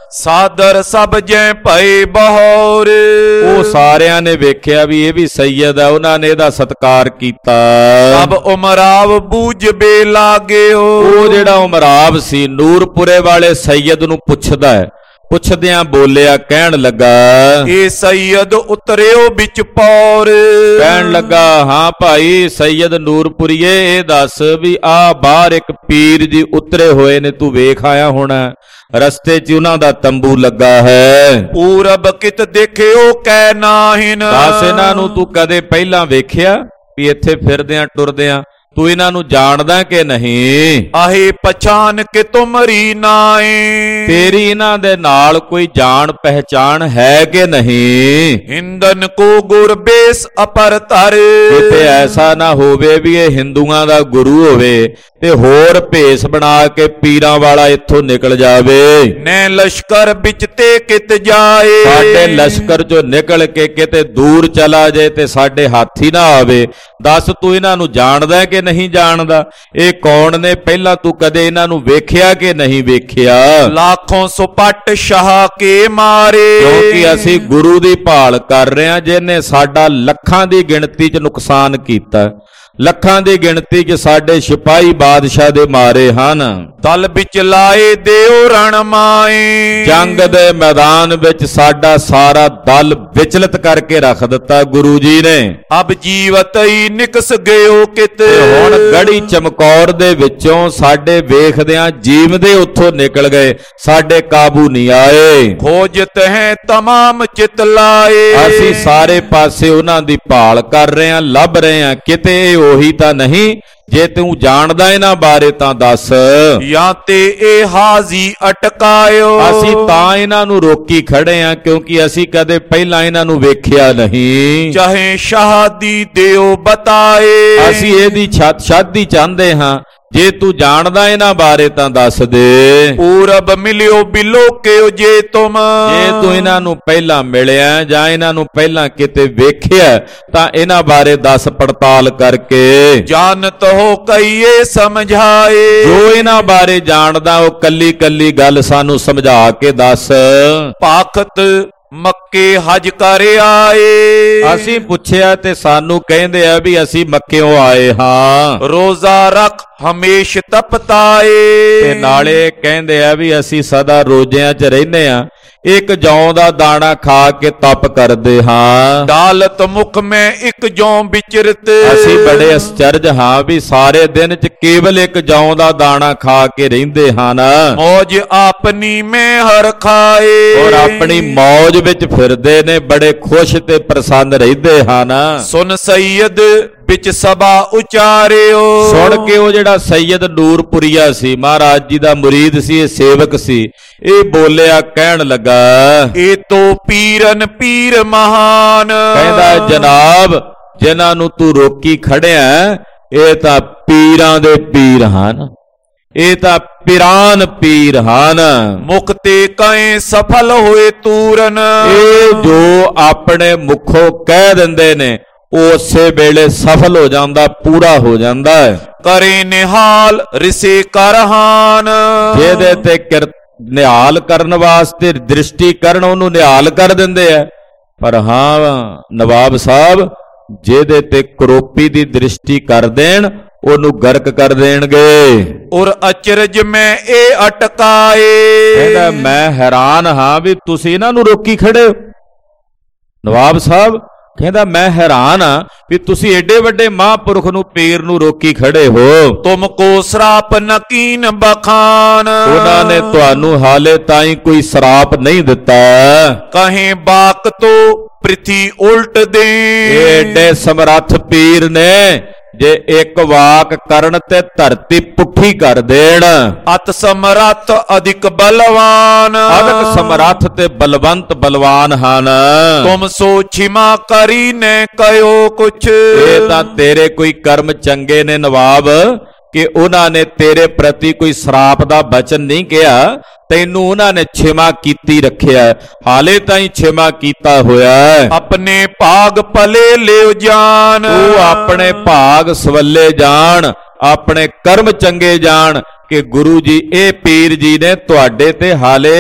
ਸਾਦਰ ਸਭ ਜੈ ਭਏ ਬਹੌਰ। ਉਹ ਸਾਰਿਆਂ ਨੇ ਵੇਖਿਆ ਵੀ ਇਹ ਵੀ ਸੈਯਦ ਹੈ, ਉਹਨਾਂ ਨੇ ਇਹਦਾ ਸਤਿਕਾਰ ਕੀਤਾ। ਸਭ ਉਮਰਾਵ ਬੂਝਬੇ ਲਾਗਿਓ। ਉਹ ਜਿਹੜਾ ਉਮਰਾਵ ਸੀ ਨੂਰਪੁਰੇ ਵਾਲੇ ਸੈਯਦ ਨੂੰ ਪੁੱਛਦਾ ਹੈ, ਪੁੱਛਦਿਆਂ ਬੋਲਿਆ, ਕਹਿਣ ਲੱਗਾ, ਇਹ ਸੈਯਦ ਉਤਰਿਓ ਵਿੱਚ ਪੌਰ। ਕਹਿਣ ਲੱਗਾ, ਹਾਂ ਭਾਈ ਸੈਯਦ ਨੂਰਪੁਰੀਏ, ਇਹ ਦੱਸ ਵੀ ਆ ਬਾਹਰ ਇੱਕ ਪੀਰ ਜੀ ਉਤਰੇ ਹੋਏ ਨੇ, ਤੂੰ ਵੇਖ ਆਇਆ ਹੋਣਾ, ਰਸਤੇ 'ਚ ਉਹਨਾਂ ਦਾ ਤੰਬੂ ਲੱਗਾ ਹੈ। ਪੂਰਬ ਕਿਤ ਦੇਖਿਓ ਕਹਿ ਨਾਹਿਨ। ਦੱਸ ਇਹਨਾਂ ਨੂੰ ਤੂੰ ਕਦੇ ਪਹਿਲਾਂ ਵੇਖਿਆ ਵੀ ਇੱਥੇ ਫਿਰਦਿਆਂ ਟੁਰਦਿਆਂ? ਤੂੰ ਇਹਨਾਂ ਨੂੰ ਜਾਣਦਾ ਕਿ ਨਹੀਂ? ਆਹੇ ਪਛਾਨ ਕਿ ਤੁਮਰੀ ਨਾਏ। ਤੇਰੀ ਇਹਨਾਂ ਦੇ ਨਾਲ ਕੋਈ ਜਾਣ ਪਹਿਚਾਣ ਹੈ ਕਿ ਨਹੀਂ? ਹਿੰਦਨ ਕੋ ਗੁਰਬੇਸ ਅਪਰ ਧਰ। ਕਿਤੇ ਐਸਾ ਨਾ ਹੋਵੇ ਵੀ ਇਹ ਹਿੰਦੂਆਂ ਦਾ ਗੁਰੂ ਹੋਵੇ ਤੇ ਹੋਰ ਭੇਸ ਬਣਾ ਕੇ ਪੀਰਾਂ ਵਾਲਾ ਇੱਥੋਂ ਨਿਕਲ ਜਾਵੇ। ਨੈ ਲਸ਼ਕਰ ਵਿੱਚ ਤੇ ਕਿਤ ਜਾਏ। ਸਾਡੇ ਲਸ਼ਕਰ ਚੋਂ ਨਿਕਲ ਕੇ ਕਿਤੇ ਦੂਰ ਚਲਾ ਜਾਏ ਤੇ ਸਾਡੇ ਹਾਥੀ ਨਾ ਆਵੇ। ਦੱਸ ਤੂੰ ਇਹਨਾਂ ਨੂੰ ਜਾਣਦਾ ਕਿ ਨਹੀਂ ਜਾਣਦਾ? ਇਹ ਕੌਣ ਨੇ? ਪਹਿਲਾਂ ਤੂੰ ਕਦੇ ਇਹਨਾਂ ਨੂੰ ਵੇਖਿਆ ਕਿ ਨਹੀਂ ਵੇਖਿਆ? ਲੱਖੋਂ ਸੁਪੱਟ ਸ਼ਾਹ ਕੇ ਮਾਰੇ। ਕਿਉਂਕਿ ਅਸੀਂ ਗੁਰੂ ਦੀ ਭਾਲ ਕਰ ਰਹੇ ਹਾਂ, ਜਿਹਨੇ ਸਾਡਾ ਲੱਖਾਂ ਦੀ ਗਿਣਤੀ 'ਚ ਨੁਕਸਾਨ ਕੀਤਾ। ਲੱਖਾਂ ਦੀ ਗਿਣਤੀ 'ਚ ਸਾਡੇ ਸਿਪਾਹੀ ਬਾਦਸ਼ਾਹ ਦੇ ਮਾਰੇ ਹਨ। ਦਲ ਵਿੱਚ ਲਾਏ ਦਿਓ ਰਣ ਮਾਏ। ਜੰਗ ਦੇ ਮੈਦਾਨ ਵਿੱਚ ਸਾਡਾ ਸਾਰਾ ਦਲ ਵਿਚਲਿਤ ਕਰਕੇ ਰੱਖ ਦਿੱਤਾ ਗੁਰੂ ਜੀ ਨੇ। ਅਬ ਜੀਵਤ ਹੀ ਨਿਕਸ ਗਇਓ ਕਿਤੇ। ਹੁਣ ਗੜੀ ਚਮਕੌਰ ਦੇ ਵਿੱਚੋਂ ਸਾਡੇ ਵੇਖਦਿਆਂ ਜੀਵਦੇ ਉੱਥੋਂ ਨਿਕਲ ਗਏ, ਸਾਡੇ ਕਾਬੂ ਨਹੀਂ ਆਏ। ਖੋਜਤ ਹੈ ਤਮਾਮ ਚਿਤ ਲਾਏ। ਅਸੀਂ ਸਾਰੇ ਪਾਸੇ ਉਹਨਾਂ ਦੀ ਭਾਲ ਕਰ ਰਹੇ ਹਾਂ, ਲੱਭ ਰਹੇ ਹਾਂ, ਕਿਤੇ ਇਹ ਉਹੀ ਤਾਂ ਨਹੀਂ? ਜੇ ਤੂੰ ਜਾਣਦਾ ਇਹਨਾਂ ਬਾਰੇ ਤਾਂ ਦੱਸ। ਜਾਂ ਤੇ ਇਹ ਹਾਜ਼ੀ ਅਟਕਾਇਓ। ਅਸੀਂ ਤਾਂ ਇਹਨਾਂ ਨੂੰ ਰੋਕੀ ਖੜੇ ਆ ਕਿਉਂਕਿ ਅਸੀਂ ਕਦੇ ਪਹਿਲਾਂ ਇਹਨਾਂ ਨੂੰ ਵੇਖਿਆ ਨਹੀਂ। ਚਾਹੇ ਸ਼ਹਾਦੀ ਦਿਓ ਬਤਾਏ। ਅਸੀਂ ਇਹਦੀ ਸ਼ਾਦੀ ਚਾਹੁੰਦੇ ਹਾਂ, ਜੇ ਤੂੰ ਜਾਣਦਾ ਇਹਨਾਂ ਬਾਰੇ ਤਾਂ ਦੱਸ ਦੇ। ਪੂਰਬ ਮਿਲਿਓ ਬਿਲੋ ਕਿਉ ਜੇ ਤੁਮ। ਜੇ ਤੂੰ ਇਹਨਾਂ ਨੂੰ ਪਹਿਲਾਂ ਮਿਲਿਆ ਜਾਂ ਇਹਨਾਂ ਨੂੰ ਪਹਿਲਾਂ ਕਿਤੇ ਵੇਖਿਆ ਤਾਂ ਇਹਨਾਂ ਬਾਰੇ ਦੱਸ ਪੜਤਾਲ ਕਰਕੇ। ਜਾਣਤ ਹੋ ਕਈਏ ਸਮਝਾਏ। ਜੋ ਇਹਨਾਂ ਬਾਰੇ ਜਾਣਦਾ ਉਹ ਕੱਲੀ ਕੱਲੀ ਗੱਲ ਸਾਨੂੰ ਸਮਝਾ ਕੇ ਦੱਸ। ਪਾਖਤ ਮੱਕੇ ਹਜ ਕਰ ਆਏ। ਅਸੀਂ ਪੁੱਛਿਆ ਤੇ ਸਾਨੂੰ ਕਹਿੰਦੇ ਆ ਵੀ ਅਸੀਂ ਮੱਕਿਓਂ ਆਏ ਹਾਂ। ਰੋਜ਼ਾ ਰੱਖ ਹਮੇਸ਼ ਤਪਤਾਏ। ਤੇ ਨਾਲੇ ਕਹਿੰਦੇ ਆ ਵੀ ਅਸੀਂ ਸਦਾ ਰੋਜ਼ਿਆਂ 'ਚ ਰਹਿੰਦੇ ਆ, ਇੱਕ ਜੌਂ ਦਾ ਦਾਣਾ ਖਾ ਕੇ ਤਪ ਕਰਦੇ ਹਾਂ। ਡਾਲਤ ਮੁਖ ਮੈਂ ਇੱਕ ਜੌਂ ਵਿਚਰਤ। ਅਸੀਂ ਬੜੇ ਅਚਰਜ ਹਾਂ ਵੀ ਸਾਰੇ ਦਿਨ 'ਚ ਕੇਵਲ ਇੱਕ ਜੌਂ ਦਾ ਦਾਣਾ ਖਾ ਕੇ ਰਹਿੰਦੇ ਹਨ। ਮੌਜ ਆਪਣੀ ਮੈਂ ਹਰ ਖਾਏ। ਔਰ ਆਪਣੀ ਮੌਜ ਵਿੱਚ ਫਿਰਦੇ ਨੇ, ਬੜੇ ਖੁਸ਼ ਤੇ ਪ੍ਰਸੰਨ ਰਹਿੰਦੇ ਹਨ। ਸੁਨ ਸੈਯਦ ਵਿੱਚ ਸਭਾ ਉਚਾਰਿਓ। ਸੁਣ ਕੇ ਉਹ ਜਿਹੜਾ ਸੈਯਦ ਨੂਰਪੁਰੀਆ ਸੀ, ਮਹਾਰਾਜ ਜੀ ਦਾ ਮੁਰੀਦ ਸੀ, ਇਹ ਸੇਵਕ ਸੀ, ਇਹ ਬੋਲਿਆ, ਕਹਿਣ ਲੱਗਾ, ਇਹ ਤੋ ਪੀਰਨ ਪੀਰ ਮਹਾਨ। ਕਹਿੰਦਾ ਜਨਾਬ ਜਿਨ੍ਹਾਂ ਨੂੰ ਤੂੰ ਰੋਕੀ ਖੜਿਆ ਇਹ ਤਾਂ ਪੀਰਾਂ ਦੇ ਪੀਰ ਹਨ, ਇਹ ਤਾਂ ਪਿਰਾਨ ਪੀਰ ਹਨ। ਮੁਖ ਤੇ ਕਏ ਸਫਲ ਹੋਏ ਤੂਰਨ। ਇਹ ਜੋ ਆਪਣੇ ਮੁਖੋਂ ਕਹਿ ਦਿੰਦੇ ਨੇ ਉਸੇ ਵੇਲੇ ਸਫਲ ਹੋ ਜਾਂਦਾ, ਪੂਰਾ ਹੋ ਜਾਂਦਾ ਹੈ। ਕਰੇ ਨਿਹਾਲ ਰਿਸੇ ਕਰਹਾਨ। ਜਿਹਦੇ ਤੇ ਕਿਰਤ ਨਿਹਾਲ ਕਰਨ ਵਾਸਤੇ ਦ੍ਰਿਸ਼ਟੀ ਕਰਨ ਉਹਨੂੰ ਨਿਹਾਲ ਕਰ ਦਿੰਦੇ ਆ। ਪਰ ਹਾਂ ਨਵਾਬ ਸਾਹਿਬ, ਜਿਹਦੇ ਤੇ ਕਰੋਪੀ ਦੀ ਦ੍ਰਿਸ਼ਟੀ ਕਰ ਦੇਣ ਉਹਨੂੰ ਗਰਕ ਕਰ ਦੇਣਗੇ। ਔਰ ਅਚਰਜ ਮੈਂ ਇਹ ਅਟਕਾਏ। ਕਹਿੰਦਾ ਮੈਂ ਹੈਰਾਨ ਹਾਂ ਵੀ ਤੁਸੀਂ ਇਹਨਾਂ ਨੂੰ ਰੋਕੀ ਖੜੇ ਹੋ। ਨਵਾਬ ਸਾਹਿਬ ਕਹਿੰਦਾ ਮੈਂ ਹੈਰਾਨ ਆ ਵੀ ਤੁਸੀਂ ਏਡੇ ਵੱਡੇ ਮਹਾਂਪੁਰਖ ਨੂੰ, ਪੀਰ ਨੂੰ ਰੋਕੀ ਖੜੇ ਹੋ। ਤੁਮ ਕੋ ਸਰਾਪ ਨਕੀਨ ਬਖਾਨ। ਉਹਨਾਂ ਨੇ ਤੁਹਾਨੂੰ ਹਾਲੇ ਤਾਈਂ ਕੋਈ ਸਰਾਪ ਨਹੀਂ ਦਿੱਤਾ। ਕਹੇ ਬਾਕ ਤੋ ਪ੍ਰਿਥੀ ਉਲਟ ਦੇ। ਏਡੇ ਸਮਰੱਥ ਪੀਰ ਨੇ, ਜੇ ਇੱਕ ਵਾਕ ਕਰਨ ਤੇ ਧਰਤੀ ਪੁੱਠੀ ਕਰ ਦੇਣ। ਅਤ ਸਮਰੱਥ ਅਧਿਕ ਬਲਵਾਨ। ਅਧਿਕ ਸਮਰੱਥ ਤੇ ਬਲਵੰਤ ਬਲਵਾਨ ਹਨ। ਤੁਮ ਸੋ ਛਿਮਾ ਕਰੀ ਨੇ ਕਹਿਓ ਕੁਛ। ਇਹ ਤਾਂ ਤੇਰੇ ਕੋਈ ਕਰਮ ਚੰਗੇ ਨੇ ਨਵਾਬ ਕਿ ਉਹਨਾਂ ਨੇ ਤੇਰੇ ਪ੍ਰਤੀ ਕੋਈ ਸਰਾਪ ਦਾ ਬਚਨ ਨਹੀਂ ਕਿਹਾ, ਤੈਨੂੰ ਉਹਨਾਂ ਨੇ ਛਿਮਾ ਕੀਤੀ ਰੱਖਿਆ, ਹਾਲੇ ਤਾਈਂ ਛਿਮਾ ਕੀਤਾ ਹੋਇਆ। ਆਪਣੇ ਭਾਗ ਭਲੇ ਲਿਓ ਜਾਨ। ਉਹ ਆਪਣੇ ਭਾਗ ਸਵੱਲੇ ਜਾਣ, ਆਪਣੇ ਕਰਮ ਚੰਗੇ ਜਾਣ ਕਿ ਗੁਰੂ ਜੀ ਇਹ ਪੀਰ ਜੀ ਨੇ ਤੁਹਾਡੇ ਤੇ ਹਾਲੇ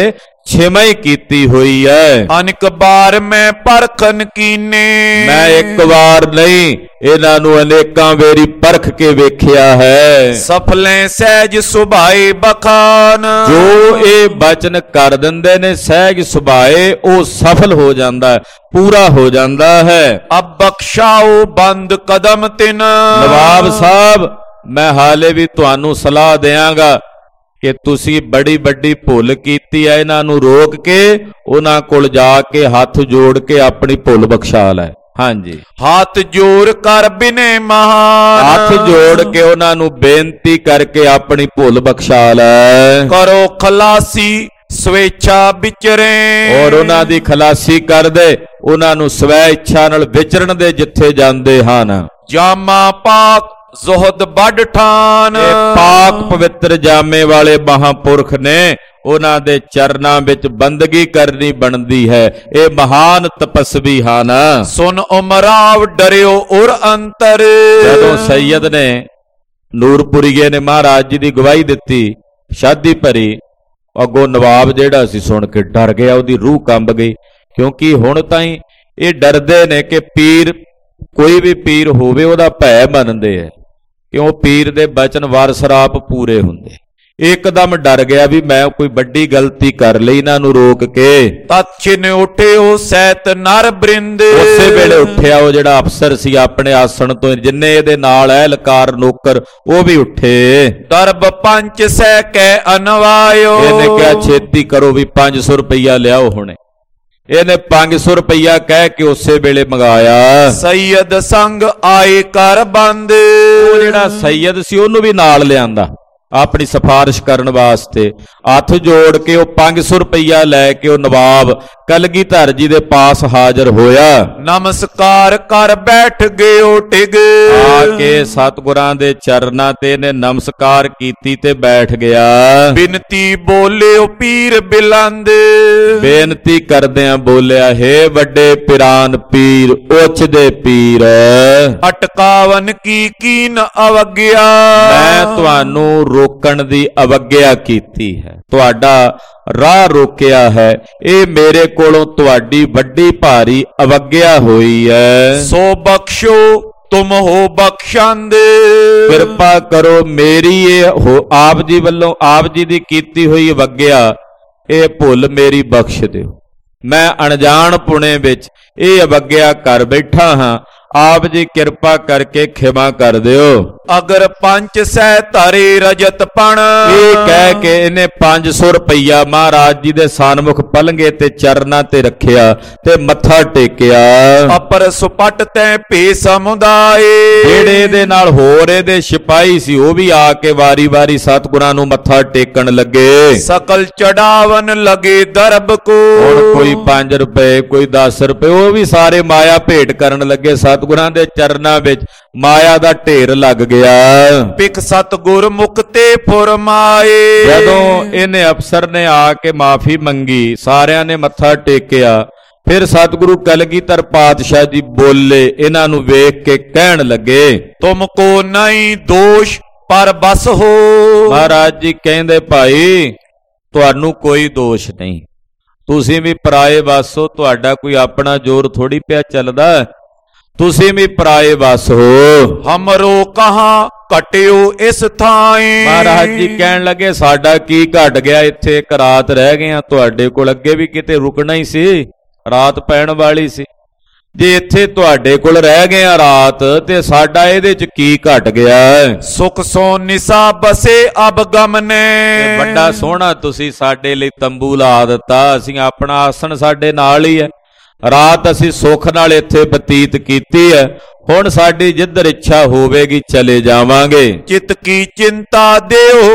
ਛਿਮਈ ਕੀਤੀ ਹੋਈ ਹੈ। ਅਨੇਕ ਬਾਰ ਮੈਂ ਪਰਖਨ ਕੀਨੇ, ਮੈਂ ਇੱਕ ਵਾਰ ਨਹੀਂ ਇਹਨਾਂ ਨੂੰ ਅਨੇਕਾਂ ਵੇਰੀ ਪਰਖ ਕੇ ਵੇਖਿਆ ਹੈ। ਸਫਲੇ ਸਹਿਜ ਸੁਭਾਏ ਬਖਾਨ, ਜੋ ਇਹ ਬਚਨ ਕਰ ਦਿੰਦੇ ਨੇ ਸਹਿਜ ਸੁਭਾਏ, ਉਹ ਸਫਲ ਹੋ ਜਾਂਦਾ ਹੈ, ਪੂਰਾ ਹੋ ਜਾਂਦਾ ਹੈ। ਅਬ ਬਖਸ਼ਾਓ ਬੰਦ ਕਦਮ ਤਿਨ, ਨਵਾਬ ਸਾਹਿਬ ਮੈਂ ਹਾਲੇ ਵੀ ਤੁਹਾਨੂੰ ਸਲਾਹ ਦਿਆਂਗਾ ਕਿ ਤੁਸੀਂ ਬੜੀ ਵੱਡੀ ਭੁੱਲ ਕੀਤੀ ਹੈ, ਇਹਨਾਂ ਨੂੰ ਰੋਕ ਕੇ ਉਹਨਾਂ ਕੋਲ ਜਾ ਕੇ ਹੱਥ ਜੋੜ ਕੇ ਆਪਣੀ ਭੁੱਲ ਬਖਸ਼ਾ ਲੈ। ਹਾਂਜੀ, ਹੱਥ ਜੋੜ ਕਰ ਬਿਨੇ ਮਹਾਨ, ਹੱਥ ਜੋੜ ਕੇ ਉਹਨਾਂ ਨੂੰ ਬੇਨਤੀ ਕਰਕੇ ਆਪਣੀ ਭੁੱਲ ਬਖਸ਼ਾ ਲੈ। ਕਰੋ ਖਲਾਸੀ ਸਵੇਛਾ ਵਿਚਰੇ, ਔਰ ਉਹਨਾਂ ਦੀ ਖਲਾਸੀ ਕਰ ਦੇ, ਉਹਨਾਂ ਨੂੰ ਸਵੈ ਇੱਛਾ ਨਾਲ ਵਿਚਰਨ ਦੇ ਜਿੱਥੇ ਜਾਂਦੇ ਹਨ। ਜਾਮਾ ਪਾਕ ਜ਼ੁਹਦ ਵੱਡ ਠਾਨ, ਇਹ ਪਾਕ ਪਵਿੱਤਰ ਜਾਮੇ ਵਾਲੇ ਮਹਾਂਪੁਰਖ ਨੇ, ਉਹਨਾਂ ਦੇ ਚਰਨਾਂ ਵਿੱਚ ਬੰਦਗੀ ਕਰਨੀ ਬਣਦੀ ਹੈ। ਇਹ ਮਹਾਨ ਤਪਸਵੀ ਹਨ। ਸੁਨ ਉਮਰਾਵ ਡਰਿਓ ਉਰ ਅੰਤਰ, ਜਦੋਂ ਸੈਯਦ ਨੇ ਨੂਰਪੁਰੀਏ ਨੇ ਮਹਾਰਾਜ ਜੀ ਦੀ ਗਵਾਹੀ ਦਿੱਤੀ, ਸ਼ਾਦੀ ਭਰੀ, ਅੱਗੋਂ ਨਵਾਬ ਜਿਹੜਾ ਸੀ ਸੁਣ ਕੇ ਡਰ ਗਿਆ, ਉਹਦੀ ਰੂਹ ਕੰਬ ਗਈ। ਕਿਉਂਕਿ ਹੁਣ ਤਾਈਂ ਇਹ ਡਰਦੇ ਨੇ ਕਿ ਪੀਰ, ਕੋਈ ਵੀ ਪੀਰ ਹੋਵੇ ਉਹਦਾ ਭੈ ਮੰਨਦੇ ਹੈ, ਕਿਉਂ ਪੀਰ ਦੇ ਬਚਨ ਵਾਰਸਰਾਪ ਪੂਰੇ ਹੁੰਦੇ। ਇੱਕਦਮ ਡਰ ਗਿਆ ਵੀ ਮੈਂ ਕੋਈ ਵੱਡੀ ਗਲਤੀ ਕਰ ਲਈ, ਇਹਨਾਂ ਨੂੰ ਰੋਕ ਕੇ। ਤਛਿਨ ਉਠਿਓ ਸੈਤ ਨਰ ਬ੍ਰਿੰਦ, ਉਸੇ ਵੇਲੇ ਉੱਠਿਆ ਉਹ ਜਿਹੜਾ ਅਫਸਰ ਸੀ ਆਪਣੇ ਆਸਣ ਤੋਂ, ਜਿੰਨੇ ਇਹਦੇ ਨਾਲ ਐਲਕਾਰ ਨੌਕਰ ਉਹ ਵੀ ਉੱਠੇ। ਦਰਬ ਪੰਜ ਸੈ ਕੈ ਅਨਵਾਇਓ, ਇਹਨੇ ਕਿਹਾ ਛੇਤੀ ਕਰੋ ਵੀ ਪੰਜ ਸੌ ਰੁਪਈਆ ਲਿਆਓ ਹੁਣੇ। ਇਹਨੇ ਪੰਜ ਸੌ ਰੁਪਈਆ ਕਹਿ ਕੇ ਉਸੇ ਵੇਲੇ ਮੰਗਾਇਆ। ਸੈਯਦ ਸੰਗ ਆਏ ਕਰ ਬੰਦ, ਉਹ ਜਿਹੜਾ ਸੈਯਦ ਸੀ ਉਹਨੂੰ ਵੀ ਨਾਲ ਲਿਆਂਦਾ ਆਪਣੀ ਸਿਫਾਰਿਸ਼ ਕਰਨ ਵਾਸਤੇ। ਹੱਥ ਜੋੜ ਕੇ ਉਹ ਪੰਜ ਸੌ ਰੁਪਈਆ ਲੈ ਕੇ ਉਹ ਨਵਾਬ ਕਲਗੀਧਰ ਜੀ ਦੇ ਪਾਸ ਹਾਜ਼ਰ ਹੋਇਆ। ਨਮਸਕਾਰ ਕਰ ਬੈਠ ਗਿਓ ਟਿਗ, ਆ ਕੇ ਸਤਿਗੁਰਾਂ ਦੇ ਚਰਨਾਂ ਤੇ ਨੇ ਨਮਸਕਾਰ ਕੀਤੀ ਤੇ ਬੈਠ ਗਿਆ। ਬਿਨਤੀ ਬੋਲਿਓ ਪੀਰ ਬਿਲੰਦ, ਬੇਨਤੀ ਕਰਦਿਆਂ ਬੋਲਿਆ, ਹੇ ਵੱਡੇ ਪਿਰਾਨ ਪੀਰ, ਉੱਚ ਦੇ ਪੀਰ, ਅਟਕਾਵਨ ਕੀ ਕੀਨ ਅਵਗਿਆ, ਮੈਂ ਤੁਹਾਨੂੰ ਰੋਕਣ ਦੀ ਅਵਗਿਆ ਕੀਤੀ ਹੈ, ਤੁਹਾਡਾ ਰਾਹ ਰੋਕਿਆ ਹੈ, ਇਹ ਮੇਰੇ ਕੋਲੋਂ ਤੁਹਾਡੀ ਵੱਡੀ ਭਾਰੀ ਅਵਗਿਆ ਹੋਈ ਹੈ। ਸੋ ਬਖਸ਼ੋ ਤੁਮ ਹੋ ਬਖਸ਼ੰਦ, ਕਿਰਪਾ ਕਰੋ ਮੇਰੀ ਇਹ ਹੋ ਆਪ ਜੀ ਵੱਲੋਂ ਆਪ ਜੀ ਦੀ ਕੀਤੀ ਹੋਈ ਅਵਗਿਆ, ਇਹ ਭੁੱਲ ਮੇਰੀ ਬਖਸ਼ ਦਿਓ। ਮੈਂ ਅਣਜਾਣ ਪੁਣੇ ਵਿੱਚ ਇਹ ਅਵਗਿਆ ਕਰ ਬੈਠਾ ਹਾਂ, ਆਪ ਜੀ ਕਿਰਪਾ ਕਰਕੇ ਖਿਮਾ ਕਰ ਦਿਓ। ਅਗਰ ਪੰਜ ਸੈ ਧਰੇ ਰਜਤ ਪਣ, ਇਹ ਕਹਿ ਕੇ ਇਹਨੇ ਪੰਜ ਸੌ ਰੁਪਈਆ ਮਹਾਰਾਜ ਜੀ ਦੇ ਸਾਨਮੁਖ ਪਲੰਗੇ ਤੇ ਚਰਨਾਂ ਤੇ ਰੱਖਿਆ ਤੇ ਮੱਥਾ ਟੇਕਿਆ। ਅਪਰ ਸੁਪਟ ਤੈ ਭੇ ਸਮੁਦਾਏ, ਜਿਹੜੇ ਇਹਦੇ ਨਾਲ ਹੋਰ ਇਹਦੇ ਸਿਪਾਹੀ ਸੀ ਉਹ ਵੀ ਆ ਕੇ ਵਾਰੀ-ਵਾਰੀ ਸਤਿਗੁਰਾਂ ਨੂੰ ਮੱਥਾ ਟੇਕਣ ਲੱਗੇ। ਸਕਲ ਚੜਾਵਨ ਲਗੇ ਦਰਬ ਕੋ, ਹੁਣ ਕੋਈ ਪੰਜ ਰੁਪਏ ਕੋਈ ਦਸ ਰੁਪਏ, ਉਹ ਵੀ ਸਾਰੇ ਮਾਇਆ ਭੇਟ ਕਰਨ ਲੱਗੇ। ਸਤਿਗੁਰਾਂ ਦੇ ਚਰਨਾਂ ਵਿੱਚ ਮਾਇਆ ਦਾ ਢੇਰ ਲੱਗ ਗਿਆ। ਪਿਕ ਸਤਿਗੁਰ ਮੁਖ ਤੇ ਫੁਰਮਾਏ, ਜਦੋਂ ਇਹਨੇ ਅਫਸਰ ਨੇ ਆ ਕੇ ਮਾਫੀ ਮੰਗੀ, ਸਾਰਿਆਂ ਨੇ ਮੱਥਾ ਟੇਕਿਆ, ਫਿਰ ਸਤਿਗੁਰੂ ਕਲਗੀਧਰ ਪਾਤਸ਼ਾਹ ਜੀ ਬੋਲੇ, ਇਹਨਾਂ ਨੂੰ ਵੇਖ ਕੇ ਕਹਿਣ ਲੱਗੇ, ਤੁਮ ਕੋ ਨਹੀਂ ਦੋਸ਼ ਪਰ ਬਸ ਹੋ। ਮਹਾਰਾਜ ਜੀ ਕਹਿੰਦੇ, ਭਾਈ ਤੁਹਾਨੂੰ ਕੋਈ ਦੋਸ਼ ਨਹੀਂ, ਤੁਸੀਂ ਵੀ ਪਰਾਏ ਵਾਸੋ, ਤੁਹਾਡਾ ਕੋਈ ਆਪਣਾ ਜ਼ੋਰ ਥੋੜੀ ਪਿਆ ਚੱਲਦਾ, ਤੁਸੀਂ ਵੀ ਪਰਾਏ ਵਸ ਹੋ। ਹਮਰੋ ਕਹਾਂ ਘਟਿਓ ਇਸ ਥਾਈ, ਮਹਾਰਾਜ ਜੀ ਕਹਿਣ ਲੱਗੇ, ਸਾਡਾ ਕੀ ਘਟ ਗਿਆ, ਇੱਥੇ ਇੱਕ ਰਾਤ ਰਹਿ ਗਏ ਆ, ਤੁਹਾਡੇ ਕੋਲ ਅੱਗੇ ਵੀ ਕਿਤੇ ਰੁਕਣਾ ਹੀ ਸੀ, ਰਾਤ ਪੈਣ ਵਾਲੀ ਸੀ, ਜੇ ਇੱਥੇ ਤੁਹਾਡੇ ਕੋਲ ਰਹਿ ਗਏ ਆ ਰਾਤ, ਤੇ ਸਾਡਾ ਇਹਦੇ ਚ ਕੀ ਘਟ ਗਿਆ। ਸੁਖ ਸੋ ਨਿਸਾ ਬਸੇ ਅਬ ਗਮਨੇ, ਵੱਡਾ ਸੋਹਣਾ ਤੁਸੀਂ ਸਾਡੇ ਲਈ ਤੰਬੂ ਲਾ ਦਿੱਤਾ, ਅਸੀਂ ਆਪਣਾ ਆਸਣ ਸਾਡੇ ਨਾਲ ਹੀ ਹੈ, ਰਾਤ ਅਸੀਂ ਸੁੱਖ ਨਾਲ ਇੱਥੇ ਬਤੀਤ ਕੀਤੀ ਹੈ, ਹੁਣ ਸਾਡੀ ਜਿੱਧਰ ਇੱਛਾ ਹੋਵੇਗੀ ਚਲੇ ਜਾਵਾਂਗੇ। ਚਿੱਤ ਕੀ ਚਿੰਤਾ ਦਿਓ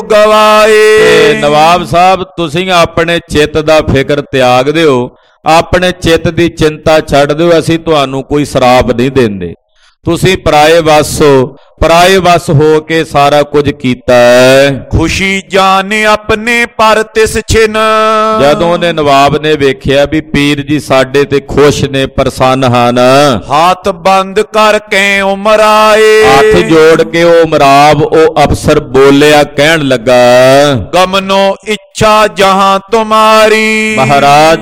ਗਵਾਏ, ਨਵਾਬ ਸਾਹਿਬ ਤੁਸੀਂ ਆਪਣੇ ਚਿੱਤ ਦਾ ਫਿਕਰ ਤਿਆਗ ਦਿਓ, ਆਪਣੇ ਚਿੱਤ ਦੀ ਚਿੰਤਾ ਛੱਡ ਦਿਓ, ਅਸੀਂ ਤੁਹਾਨੂੰ ਕੋਈ ਸਰਾਪ ਨਹੀਂ ਦਿੰਦੇ, ਤੁਸੀਂ ਪਰਾਏ ਵਸ ਹੋ, ਪਰਾਏ ਵਸ ਹੋ ਕੇ ਸਾਰਾ ਕੁਝ ਕੀਤਾ ਹੈ। ਖੁਸ਼ੀ ਜਾਣੇ ਆਪਣੇ ਪਰ ਤਿਸ ਛਿਨ। ਜਦੋਂ ਉਹਨੇ ਨਵਾਬ ਨੇ ਵੇਖਿਆ ਵੀ ਪੀਰ ਜੀ ਸਾਡੇ ਤੇ ਖੁਸ਼ ਨੇ, ਪ੍ਰਸੰਨ ਹਨ, ਹਾਥ ਬੰਦ ਕਰਕੇ ਉਮਰਾਏ। ਹੱਥ ਜੋੜ ਕੇ ਉਹ ਮਰਾਬ ਉਹ ਅਫਸਰ ਬੋਲਿਆ, ਕਹਿਣ ਲੱਗਾ, ਗਮਨੋ ਇੱਛਾ ਜਹਾਂ ਤੁਮਾਰੀ। ਮਹਾਰਾਜ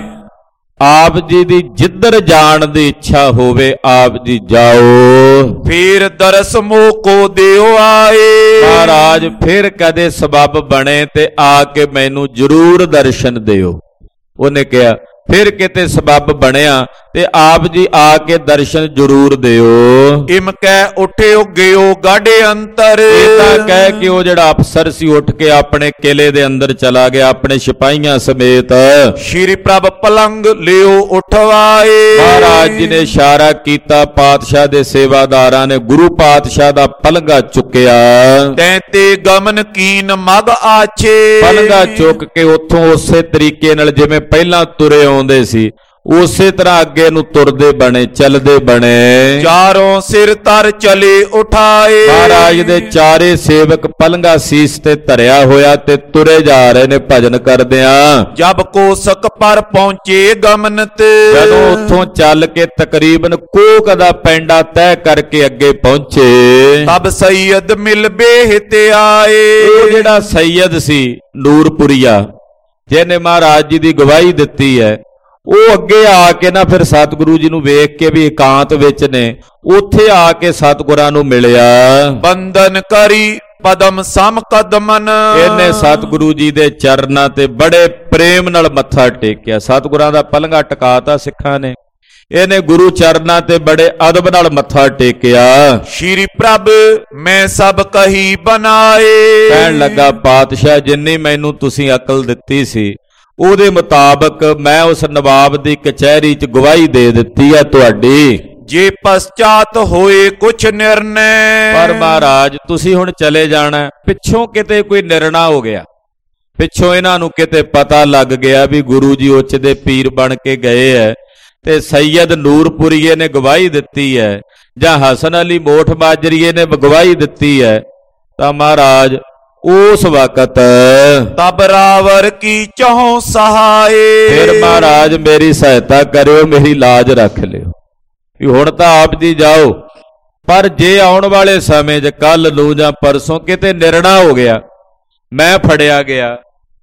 ਆਪ ਜੀ ਦੀ ਜਿੱਧਰ ਜਾਣ ਦੀ ਇੱਛਾ ਹੋਵੇ ਆਪ ਜੀ ਜਾਓ। ਫੇਰ ਦਰਸ ਮੋਕੋ ਦਿਓ ਆਏ। ਮਹਾਰਾਜ ਫਿਰ ਕਦੇ ਸਬੱਬ ਬਣੇ ਤੇ ਆ ਕੇ ਮੈਨੂੰ ਜ਼ਰੂਰ ਦਰਸ਼ਨ ਦਿਓ। ਉਹਨੇ ਕਿਹਾ ਫਿਰ ਕਿਤੇ ਸਬੱਬ ਬਣਿਆ ਤੇ ਆਪ ਜੀ ਆ ਕੇ ਦਰਸ਼ਨ ਜ਼ਰੂਰ ਦਿਓ। ਇਮ ਕਹਿ ਉੱਠਿਓ ਗਿਓ ਗਾੜੇ ਅੰਤਰ। ਇਹ ਤਾਂ ਕਹਿ ਕਿ ਉਹ ਜਿਹੜਾ ਅਫਸਰ ਸੀ ਉੱਠ ਕੇ ਆਪਣੇ ਕਿਲੇ ਦੇ ਅੰਦਰ ਚਲਾ ਗਿਆ ਆਪਣੇ ਸਿਪਾਹੀਆਂ ਸਮੇਤ। ਸ਼੍ਰੀ ਪ੍ਰਭ ਪਲੰਗ ਲਿਓ ਉਠਵਾਏ। ਮਹਾਰਾਜ ਜੀ ਨੇ ਇਸ਼ਾਰਾ ਕੀਤਾ, ਪਾਤਸ਼ਾਹ ਦੇ ਸੇਵਾਦਾਰਾਂ ਨੇ ਗੁਰੂ ਪਾਤਸ਼ਾਹ ਦਾ ਪਲੰਗਾ ਚੁੱਕਿਆ। ਤੈਂ ਤੇ ਗਮਨ ਕੀਨ ਮਗ ਆਛੇ। ਪਲੰਗਾ ਚੁੱਕ ਕੇ ਉੱਥੋਂ ਉਸੇ ਤਰੀਕੇ ਨਾਲ ਜਿਵੇਂ ਪਹਿਲਾਂ ਤੁਰੇ ਆਉਂਦੇ ਸੀ ਉਸੇ ਤਰ੍ਹਾਂ ਅੱਗੇ ਨੂੰ ਤੁਰਦੇ ਬਣੇ, ਚੱਲਦੇ ਬਣੇ। ਚਾਰੋਂ ਸਿਰ ਤਰ ਚਲੇ ਉਠਾਏ। ਮਹਾਰਾਜ ਦੇ ਚਾਰੇ ਸੇਵਕ ਪਲੰਗਾ ਸੀਸ ਤੇ ਧਰਿਆ ਹੋਇਆ ਤੇ ਤੁਰੇ ਜਾ ਰਹੇ ਨੇ ਭਜਨ ਕਰਦਿਆਂ। ਜਬ ਕੋਸਕ ਪਰ ਪਹੁੰਚੇ ਗਮਨ ਤੇ। ਜਦੋਂ ਉੱਥੋਂ ਚੱਲ ਕੇ ਤਕਰੀਬਨ ਕੋਕ ਦਾ ਪੈਂਡਾ ਤੈਅ ਕਰਕੇ ਅੱਗੇ ਪਹੁੰਚੇ। ਤਬ ਸੈਯਦ ਮਿਲ ਬੇਹ ਤੇ ਆਏ। ਉਹ ਜਿਹੜਾ ਸੈਯਦ ਸੀ ਨੂਰਪੁਰੀਆ ਜਿਹਨੇ ਮਹਾਰਾਜ ਜੀ ਦੀ ਗਵਾਹੀ ਦਿੱਤੀ ਹੈ, ਉਹ ਅੱਗੇ ਆ ਕੇ ਨਾ ਫਿਰ ਸਤਿਗੁਰੂ ਜੀ ਨੂੰ ਵੇਖ ਕੇ ਵੀ ਇਕਾਂਤ ਵਿੱਚ ਨੇ, ਉੱਥੇ ਆ ਕੇ ਸਤਿਗੁਰਾਂ ਨੂੰ ਮਿਲਿਆ। ਬੰਦਨ ਕਰੀ ਪਦਮ ਸਮ ਕਦਮਨ। ਇਹਨੇ ਸਤਿਗੁਰੂ ਜੀ ਦੇ ਚਰਨਾਂ ਤੇ ਬੜੇ ਪ੍ਰੇਮ ਨਾਲ ਮੱਥਾ ਟੇਕਿਆ। ਸਤਿਗੁਰਾਂ ਦਾ ਪਲੰਘਾ ਟਿਕਾਤਾ ਸਿੱਖਾਂ ਨੇ, ਇਹਨੇ ਗੁਰੂ ਚਰਨਾਂ ਤੇ ਬੜੇ ਅਦਬ ਨਾਲ ਮੱਥਾ ਟੇਕਿਆ। ਸ਼੍ਰੀ ਪ੍ਰਭ ਮੈਂ ਸਭ ਕਹੀ ਬਣਾਏ। ਕਹਿਣ ਲੱਗਾ, ਪਾਤਸ਼ਾਹ ਜਿੰਨੀ ਮੈਨੂੰ ਤੁਸੀਂ ਅਕਲ ਦਿੱਤੀ ਸੀ ਉਹਦੇ ਮੁਤਾਬਕ ਮੈਂ ਉਸ ਨਵਾਬ ਦੀ ਕਚਹਿਰੀ 'ਚ ਗਵਾਹੀ ਦੇ ਦਿੱਤੀ ਹੈ ਤੁਹਾਡੀ। ਜੇ ਪਛਤਾਤ ਹੋਏ ਕੁਛ ਨਿਰਣੈ। ਪਰ ਮਹਾਰਾਜ ਤੁਸੀਂ ਹੁਣ ਚਲੇ ਜਾਣਾ, ਪਿੱਛੋਂ ਕਿਤੇ ਕੋਈ ਨਿਰਣਾ ਹੋ ਗਿਆ, ਪਿੱਛੋਂ ਇਹਨਾਂ ਨੂੰ ਕਿਤੇ ਪਤਾ ਲੱਗ ਗਿਆ ਵੀ ਗੁਰੂ ਜੀ ਉੱਚ ਦੇ ਪੀਰ ਬਣ ਕੇ ਗਏ ਐ ਤੇ ਸੈਯਦ ਨੂਰਪੁਰੀਏ ਨੇ ਗਵਾਹੀ ਦਿੱਤੀ ਹੈ ਜਾਂ ਹਸਨ ਅਲੀ ਮੋਠ ਮਾਜਰੀਏ ਨੇ ਗਵਾਹੀ ਦਿੱਤੀ ਹੈ, ਤਾਂ ਮਹਾਰਾਜ ਉਸ ਵਕਤ ਤਬ ਰਾਵਰ ਕੀ ਚਾਹੋ ਸਹਾਏ। ਫਿਰ ਮਹਾਰਾਜ ਮੇਰੀ ਸਹਾਇਤਾ ਕਰਿਓ, ਮੇਰੀ ਲਾਜ ਰੱਖ ਲਿਓ ਵੀ ਹੁਣ ਤਾਂ ਆਪ ਜੀ ਜਾਓ, ਪਰ ਜੇ ਆਉਣ ਵਾਲੇ ਸਮੇਂ 'ਚ ਕੱਲ ਨੂੰ ਜਾਂ ਪਰਸੋਂ ਕਿਤੇ ਨਿਰਣਾ ਹੋ ਗਿਆ, ਮੈਂ ਫੜਿਆ ਗਿਆ,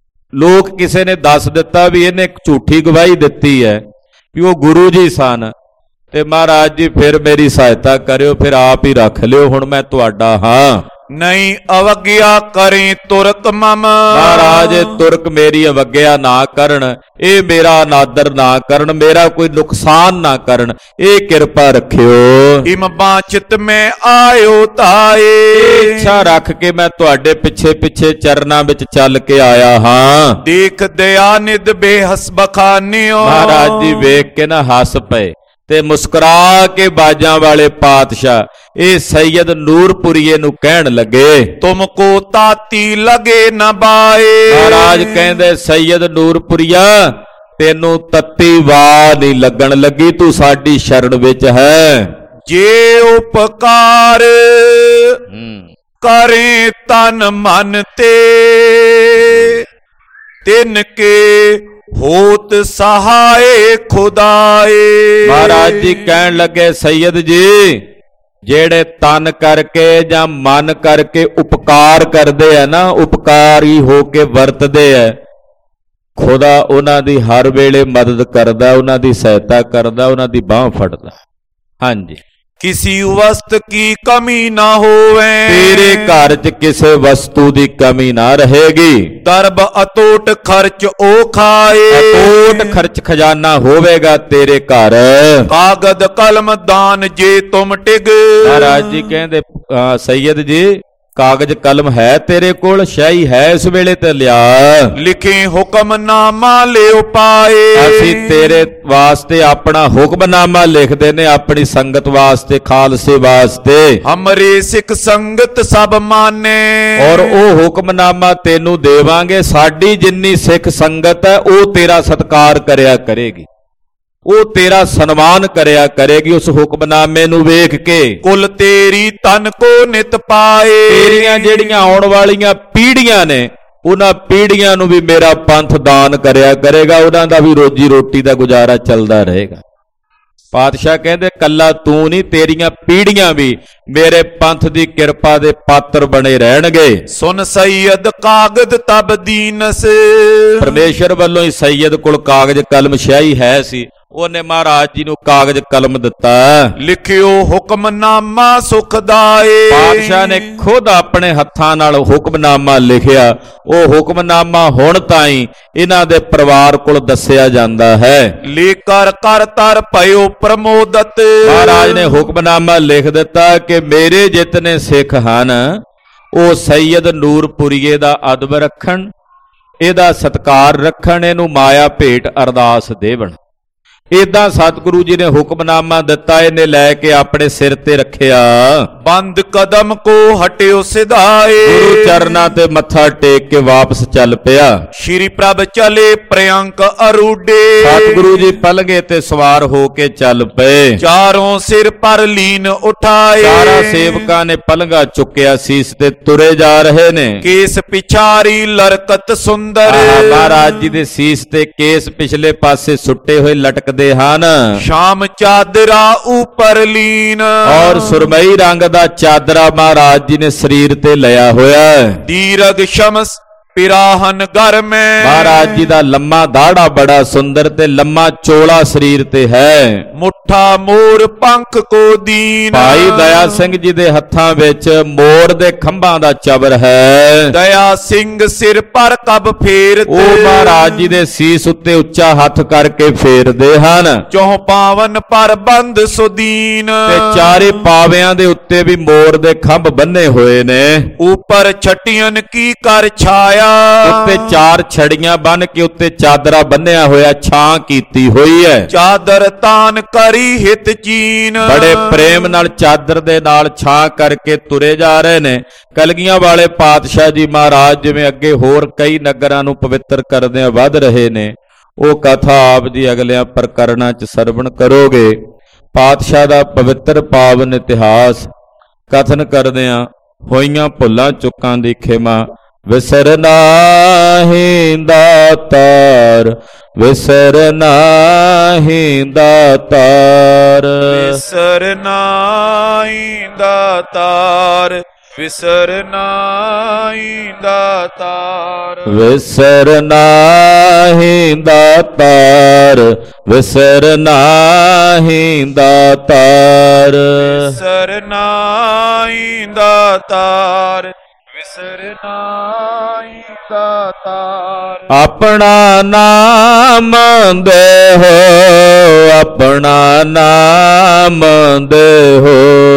ਲੋਕ ਕਿਸੇ ਨੇ ਦੱਸ ਦਿੱਤਾ ਵੀ ਇਹਨੇ ਇੱਕ ਝੂਠੀ ਗਵਾਹੀ ਦਿੱਤੀ ਹੈ ਵੀ ਉਹ ਗੁਰੂ ਜੀ ਸਨ, ਤੇ ਮਹਾਰਾਜ ਜੀ ਫਿਰ ਮੇਰੀ ਸਹਾਇਤਾ ਕਰਿਓ, ਫਿਰ ਆਪ ਹੀ ਰੱਖ ਲਿਓ, ਹੁਣ ਮੈਂ ਤੁਹਾਡਾ ਹਾਂ। ਨਹੀਂ ਅਵਗਿਆ ਕਰੇ ਤੁਰਕ ਮਮ। ਮਹਾਰਾਜ ਤੁਰਕ ਮੇਰੀ ਅਵਗਿਆ ਨਾ ਕਰਨ, ਇਹ ਮੇਰਾ ਅਨਾਦਰ ਨਾ ਕਰਨ, ਮੇਰਾ ਕੋਈ ਨੁਕਸਾਨ ਨਾ ਕਰਨ, ਇਹ ਕਿਰਪਾ ਰੱਖਿਓ। ਇਮ ਬਾਚਿਤ ਮੈਂ ਆਇਓ ਤਾਏ। ਇੱਛਾ ਰੱਖ ਕੇ ਮੈਂ ਤੁਹਾਡੇ ਪਿੱਛੇ ਪਿੱਛੇ ਚਰਨਾਂ ਵਿੱਚ ਚੱਲ ਕੇ ਆਇਆ ਹਾਂ। ਦੇਖ ਦਇਆ ਨਿਦ ਬੇਹਸ ਬਖਾਨਿਓ। ਮਹਾਰਾਜ ਜੀ ਵੇਖ ਕੇ ਨਾ ਹੱਸ ਪਏ ਤੇ ਮੁਸਕਰਾ ਕੇ ਬਾਜਾਂ ਵਾਲੇ ਪਾਤਸ਼ਾਹ ਇਹ ਸੈਯਦ ਨੂਰਪੁਰੀਏ ਨੂੰ ਕਹਿਣ ਲੱਗੇ, ਤੁਮ ਕੋ ਤਾਤੀ ਲਗੇ ਨ ਬਾਏ। ਮਹਾਰਾਜ ਕਹਿੰਦੇ, ਸੈਯਦ ਨੂਰਪੁਰੀਆ ਤੈਨੂੰ ਤੱਤੀ ਵਾਹ ਨਹੀਂ ਲੱਗਣ ਲੱਗੀ, ਤੂੰ ਸਾਡੀ ਸ਼ਰਨ ਵਿੱਚ ਹੈ। ਜੇ ਉਪਕਾਰ ਕਰੇ ਤਨ ਮਨ ਤੇ ਤਿਨ ਕੇ ਹੋਤ ਸਹਾਏ ਖੁਦਾਏ। ਮਹਾਰਾਜ ਜੀ ਕਹਿਣ ਲੱਗੇ, ਸੈਯਦ ਜੀ ਜਿਹੜੇ ਤਨ ਕਰਕੇ ਜਾਂ ਮਨ ਕਰਕੇ ਉਪਕਾਰ ਕਰਦੇ ਆ ਨਾ, ਉਪਕਾਰੀ ਹੋ ਕੇ ਵਰਤਦੇ ਆ, ਖੁਦਾ ਉਹਨਾਂ ਦੀ ਹਰ ਵੇਲੇ ਮਦਦ ਕਰਦਾ, ਉਹਨਾਂ ਦੀ ਸਹਾਇਤਾ ਕਰਦਾ, ਉਹਨਾਂ ਦੀ ਬਾਹ ਫੜਦਾ। ਹਾਂਜੀ, किसी वस्तु की कमी ना होवे। तेरे घर च किसी वस्तु की कमी ना रहेगी। दरब अतोट खर्च ओ खाए। अतोट खर्च खजाना होवेगा तेरे घर। कागद कलम दान जे तुम टिग। महाराज जी कहते सैयद जी कागज कलम है तेरे कोल, शाही है इस वेले ते लिया। लिखे हुक्मनामा ले पाए। असी तेरे वास्ते अपना हुक्मनामा लिख देने, अपनी संगत वास्ते, खालसे वास्ते। हमरे सिख संगत सब माने। और ओ हुक्मनामा तेनू देवांगे, साडी जिन्नी सिख संगत है ओ तेरा सत्कार करया करेगी। ਉਹ ਤੇਰਾ ਸਨਮਾਨ ਕਰਿਆ ਕਰੇਗੀ ਉਸ ਹੁਕਮਨਾਮੇ ਨੂੰ ਵੇਖ ਕੇ। ਕੁਲ ਤੇਰੀ ਤਨ ਕੋ ਨਿਤ ਪਾਏ, ਤੇਰੀਆਂ ਜਿਹੜੀਆਂ ਆਉਣ ਵਾਲੀਆਂ ਪੀੜ੍ਹੀਆਂ ਨੇ ਉਹਨਾਂ ਪੀੜ੍ਹੀਆਂ ਨੂੰ ਵੀ ਮੇਰਾ ਪੰਥ ਦਾਨ ਕਰਿਆ ਕਰੇਗਾ, ਉਹਨਾਂ ਦਾ ਵੀ ਰੋਜੀ ਰੋਟੀ ਦਾ ਗੁਜ਼ਾਰਾ ਚੱਲਦਾ ਰਹੇਗਾ। ਪਾਤਸ਼ਾਹ ਕਹਿੰਦੇ ਕੱਲਾ ਤੂੰ ਨਹੀਂ, ਤੇਰੀਆਂ ਪੀੜ੍ਹੀਆਂ ਵੀ ਮੇਰੇ ਪੰਥ ਦੀ ਕਿਰਪਾ ਦੇ ਪਾਤਰ ਬਣੇ ਰਹਿਣਗੇ। ਸੁਨ ਸੈਯਦ ਕਾਗਦ ਤਬ ਦੀਨਸ, ਪਰਮੇਸ਼ਰ ਵੱਲੋਂ ਹੀ ਸੈਯਦ ਕੋਲ ਕਾਗਜ਼ ਕਲਮ ਸ਼ਾਹੀ ਹੈ ਸੀ, ਉਹਨੇ ਮਹਾਰਾਜ ਜੀ ਨੂੰ ਕਾਗਜ਼ ਕਲਮ ਦਿੱਤਾ। ਲਿਖਿਓ ਹੁਕਮਨਾਮਾ ਸੁਖਦਾਏ, ਪਾਤਸ਼ਾਹ ਨੇ ਖੁਦ ਆਪਣੇ ਹੱਥਾਂ ਨਾਲ ਹੁਕਮਨਾਮਾ ਲਿਖਿਆ। ਉਹ ਹੁਕਮਨਾਮਾ ਹੁਣ ਤਾਈਂ ਇਹਨਾਂ ਦੇ ਪਰਿਵਾਰ ਕੋਲ ਦੱਸਿਆ ਜਾਂਦਾ ਹੈ। ਲੇਕਰ ਕਰ ਤਰ ਭਇਓ ਪ੍ਰਮੋਦਤ, ਮਹਾਰਾਜ ਨੇ ਹੁਕਮਨਾਮਾ ਲਿਖ ਦਿੱਤਾ ਕਿ ਮੇਰੇ ਜਿਤਨੇ ਸਿੱਖ ਹਨ ਉਹ ਸੈਯਦ ਨੂਰਪੁਰੀਏ ਦਾ ਅਦਬ ਰੱਖਣ, ਇਹਦਾ ਸਤਿਕਾਰ ਰੱਖਣ, ਇਹਨੂੰ ਮਾਇਆ ਭੇਟ ਅਰਦਾਸ ਦੇਵਣ। ਏਦਾਂ ਸਤਿਗੁਰੂ ਜੀ ਨੇ ਹੁਕਮਨਾਮਾ ਦਿੱਤਾ, ਇਹਨੇ ਲੈ ਕੇ ਆਪਣੇ ਸਿਰ ਤੇ ਰੱਖਿਆ। ਬੰਦ ਕਦਮ ਕੋ ਹਟਿਓ ਸਿਧਾਏ, ਗੁਰੂ ਚਰਨਾਂ ਤੇ ਮੱਥਾ ਟੇਕ ਕੇ ਵਾਪਸ ਚੱਲ ਪਿਆ। ਸ਼੍ਰੀ ਪ੍ਰਭ ਚਲੇ ਪ੍ਰਿਅੰਕ ਅਰੂਡੇ, ਸਤਿਗੁਰੂ ਜੀ ਪਲਗੇ ਤੇ ਸਵਾਰ ਹੋ ਕੇ ਚੱਲ ਪਏ। ਚਾਰੋਂ ਸਿਰ ਪਰ ਲੀਨ ਉਠਾਏ, ਚਾਰਾਂ ਸੇਵਕਾਂ ਨੇ ਪਲੰਗਾ ਚੁੱਕਿਆ ਸੀਸ ਤੇ ਤੁਰੇ ਜਾ ਰਹੇ ਨੇ। ਕੇਸ ਪਿਛਾਰੀ ਲਰਕਤ ਸੁੰਦਰ, ਮਹਾਰਾਜ ਜੀ ਦੇ ਸੀਸ ਤੇ ਕੇਸ ਪਿਛਲੇ ਪਾਸੇ ਸੁੱਟੇ ਹੋਏ ਲਟਕਦੇ ਹਨ। ਸ਼ਾਮ ਚਾਦਰਾ ਉਪਰ ਲੀਨ, ਔਰ ਸੁਰਮਈ ਰੰਗ ਦਾ ਚਾਦਰਾ ਮਹਾਰਾਜ ਜੀ ਨੇ ਸਰੀਰ ਤੇ ਲਿਆ ਹੋਇਆ ਹੈ। ਦੀਰਘ ਸ਼ਮਸ ਪਿਰਾਹਨ ਘਰ ਮੈਂ, ਮਹਾਰਾਜ ਜੀ ਦਾ ਲੰਮਾ ਦਾੜਾ ਬੜਾ ਸੁੰਦਰ ਤੇ ਲੰਮਾ ਚੋਲਾ ਸਰੀਰ ਤੇ ਹੈ। ਮੁੱਠਾ ਮੋਰ ਪੰਖ ਕੋ ਦੀਨ, ਭਾਈ ਦਇਆ ਸਿੰਘ ਜੀ ਦੇ ਹੱਥਾਂ ਵਿੱਚ ਮੋਰ ਦੇ ਖੰਭਾਂ ਦਾ ਚਬਰ ਹੈ। ਦਇਆ ਸਿੰਘ ਸਿਰ ਪਰ ਕਬ ਫੇਰਤੇ, ਉਹ ਮਹਾਰਾਜ ਜੀ ਦੇ ਸੀਸ ਉੱਤੇ ਉੱਚਾ ਹੱਥ ਕਰਕੇ ਫੇਰਦੇ ਹਨ। ਚੌਹ ਪਾਵਨ ਪਰ ਬੰਦ ਸੁਦੀਨ, ਤੇ ਚਾਰੇ ਪਾਵਿਆਂ ਦੇ ਉੱਤੇ ਵੀ ਮੋਰ ਦੇ ਖੰਭ ਬੰਨੇ ਹੋਏ ਨੇ। ਉਪਰ ਛਟੀਆਂ ਕੀ ਕਰ ਛਾਇਆ, ਉੱਤੇ ਚਾਰ ਛੜੀਆਂ ਬੰਨ ਕੇ ਉੱਤੇ ਚਾਦਰਾ ਬੰਨਿਆ ਹੋਇਆ ਛਾਂ ਕੀਤੀ ਹੋਈ ਹੈ। ਚਾਦਰ ਤਾਨ ਕਰੀ ਹਿਤ ਚੀਨ, ਬੜੇ ਪ੍ਰੇਮ ਨਾਲ ਚਾਦਰ ਦੇ ਨਾਲ ਛਾਂ ਕਰਕੇ ਤੁਰੇ ਜਾ ਰਹੇ ਨੇ। ਕਲਗੀਆਂ ਵਾਲੇ ਪਾਤਸ਼ਾਹ ਜੀ ਮਹਾਰਾਜ ਜਿਵੇਂ ਅੱਗੇ ਹੋਰ ਕਈ ਨਗਰਾਂ ਨੂੰ ਪਵਿੱਤਰ ਕਰਦਿਆਂ ਵੱਧ ਰਹੇ ਨੇ, ਉਹ ਕਥਾ ਆਪ ਜੀ ਅਗਲਿਆਂ ਪ੍ਰਕਰਣਾਂ 'ਚ ਸਰਵਣ ਕਰੋਗੇ। ਪਾਤਸ਼ਾਹ ਦਾ ਪਵਿੱਤਰ ਪਾਵਨ ਇਤਿਹਾਸ ਕਥਨ ਕਰਦਿਆਂ ਹੋਈਆਂ ਭੁੱਲਾਂ ਚੁੱਕਾਂ ਦੀ ਖਿਮਾ। ਵਿਸਰ ਨਾਹੀਂ ਦਾਤਾਰ, ਵਿਸਰ ਨਾਹੀਂ ਦਾਤਾਰ, ਵਿਸਰ ਨਾਹੀਂ ਦਾਤਾਰ, ਵਿਸਰ ਨਾਹੀਂ ਦਾਤਾਰ, ਵਿਸਰ ਨਾਹੀਂ ਦਾਤਾਰ, ਵਿਸਰ ਨਾਹੀਂ ਦਾਤਾਰ, ਵਿਸਰ ਨਾਹੀਂ ਦਾਤਾਰ, ਵਿਸਰ ਨਾਹੀਂ ਦਾਤਾਰ। ਆਪਣਾ ਨਾਮ ਦੇਹੋ, ਆਪਣਾ ਨਾਮ ਦੇਹੋ,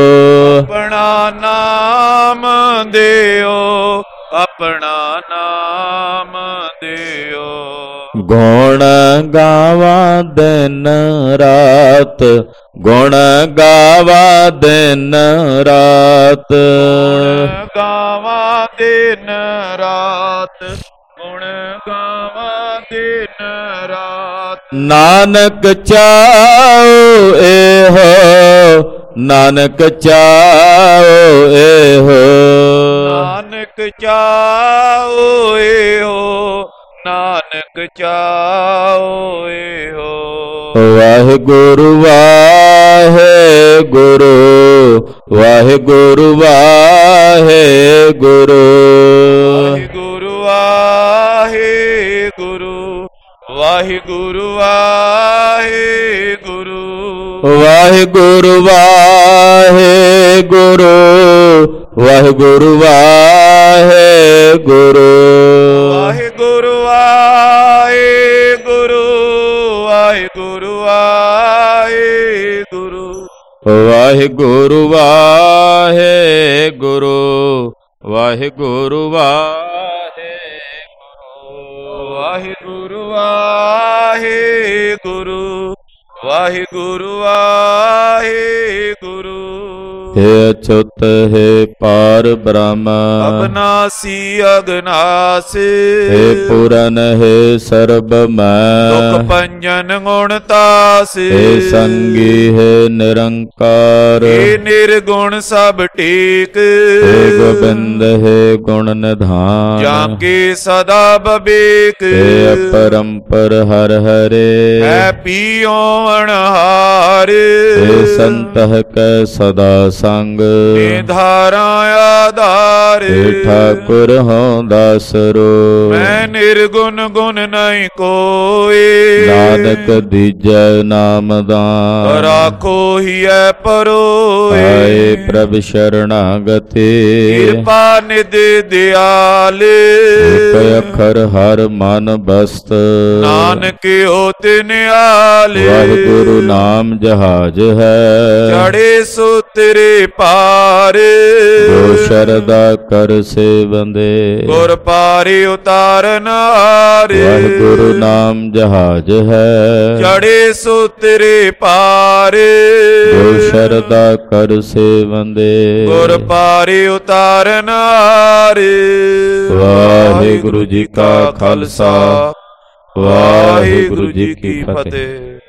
ਆਪਣਾ ਨਾਮ ਦਿਓ, ਆਪਣਾ ਨਾਮ ਦਿਓ। ਗੁਣ ਗਾਵਾਂ ਦਿਨ ਰਾਤ, ਗੁਣ ਗਾਵਾਂ ਦਿਨ ਰਾਤ, ਗੁਣ ਗਾਵਾਂ ਦਿਨ ਰਾਤ, ਗੁਣ ਗਾਵਾਂ ਦਿਨ ਰਾਤ। ਨਾਨਕ ਚਾਉ ਇਹੋ, ਨਾਨਕ ਚਾਉ ਇਹੋ, ਨਾਨਕ ਚਾਉ ਇਹੋ, ਨਾਨਕ ਚਾਉ ਇਹੋ। ਵਾਹਿਗੁਰੂ ਵਾਹਿਗੁਰੂ, ਵਾਹਿਗੁਰੂ ਵਾਹਿਗੁਰੂ, ਵਾਹਿਗੁਰੂ ਵਾਹਿਗੁਰੂ, ਵਾਹਿਗੁਰੂ ਵਾਹਿਗੁਰੂ, ਵਾਹਿਗੁਰੂ ਵਾਹਿਗੁਰੂ, ਵਾਹਿਗੁਰੂ ਵਾਹਿਗੁਰੂ, ਵਾਹਿਗੁਰੂ ਵਾਹਿਗੁਰੂ, ਵਾਹਿਗੁਰੂ ਵਾਹਿਗੁਰੂ, ਵਾਹਿਗੁਰੂ ਵਾਹਿਗੁਰੂ, ਵਾਹਿਗੁਰੂ ਵਾਹਿਗੁਰੂ, ਵਾਹਿਗੁਰੂ ਵਾਹਿਗੁਰੂ, ਵਾਹਿਗੁਰੂ ਵਾਹਿਗੁਰੂ। हे अच्युत हे पार ब्रह्म अविनाशी अगनासी हे पूरन हे सर्वमय दुख भंजन गुण तासी हे संगी हे निरंकार हे निर्गुण सब टेक हे गोविंद हे गुण निधान जाके सदा बबेक हे अपरंपर हर हरे है पियो अनहारे हे संतह कै सदा संग धारा आधार हे ठाकुर हों दासरो मैं निर्गुण गुण नहीं कोई नानक दीजै नाम दान राखो ही है परोए आए प्रभ शरणागति कृपा निधि दयाले एक अखर हर मन बस्त नानक होते नियाले वाहिगुरु नाम जहाज है चढ़े सो तेरे पारे जो शरदा कर से बंदे गुर पारे उतारन हारे वाहिगुरु नाम जहाज है चढ़े सो तेरे पारे जो शरदा कर से बंदे गुर पारे उतारन हारे वाहिगुरु जी का खालसा वाहिगुरु जी की फतेह।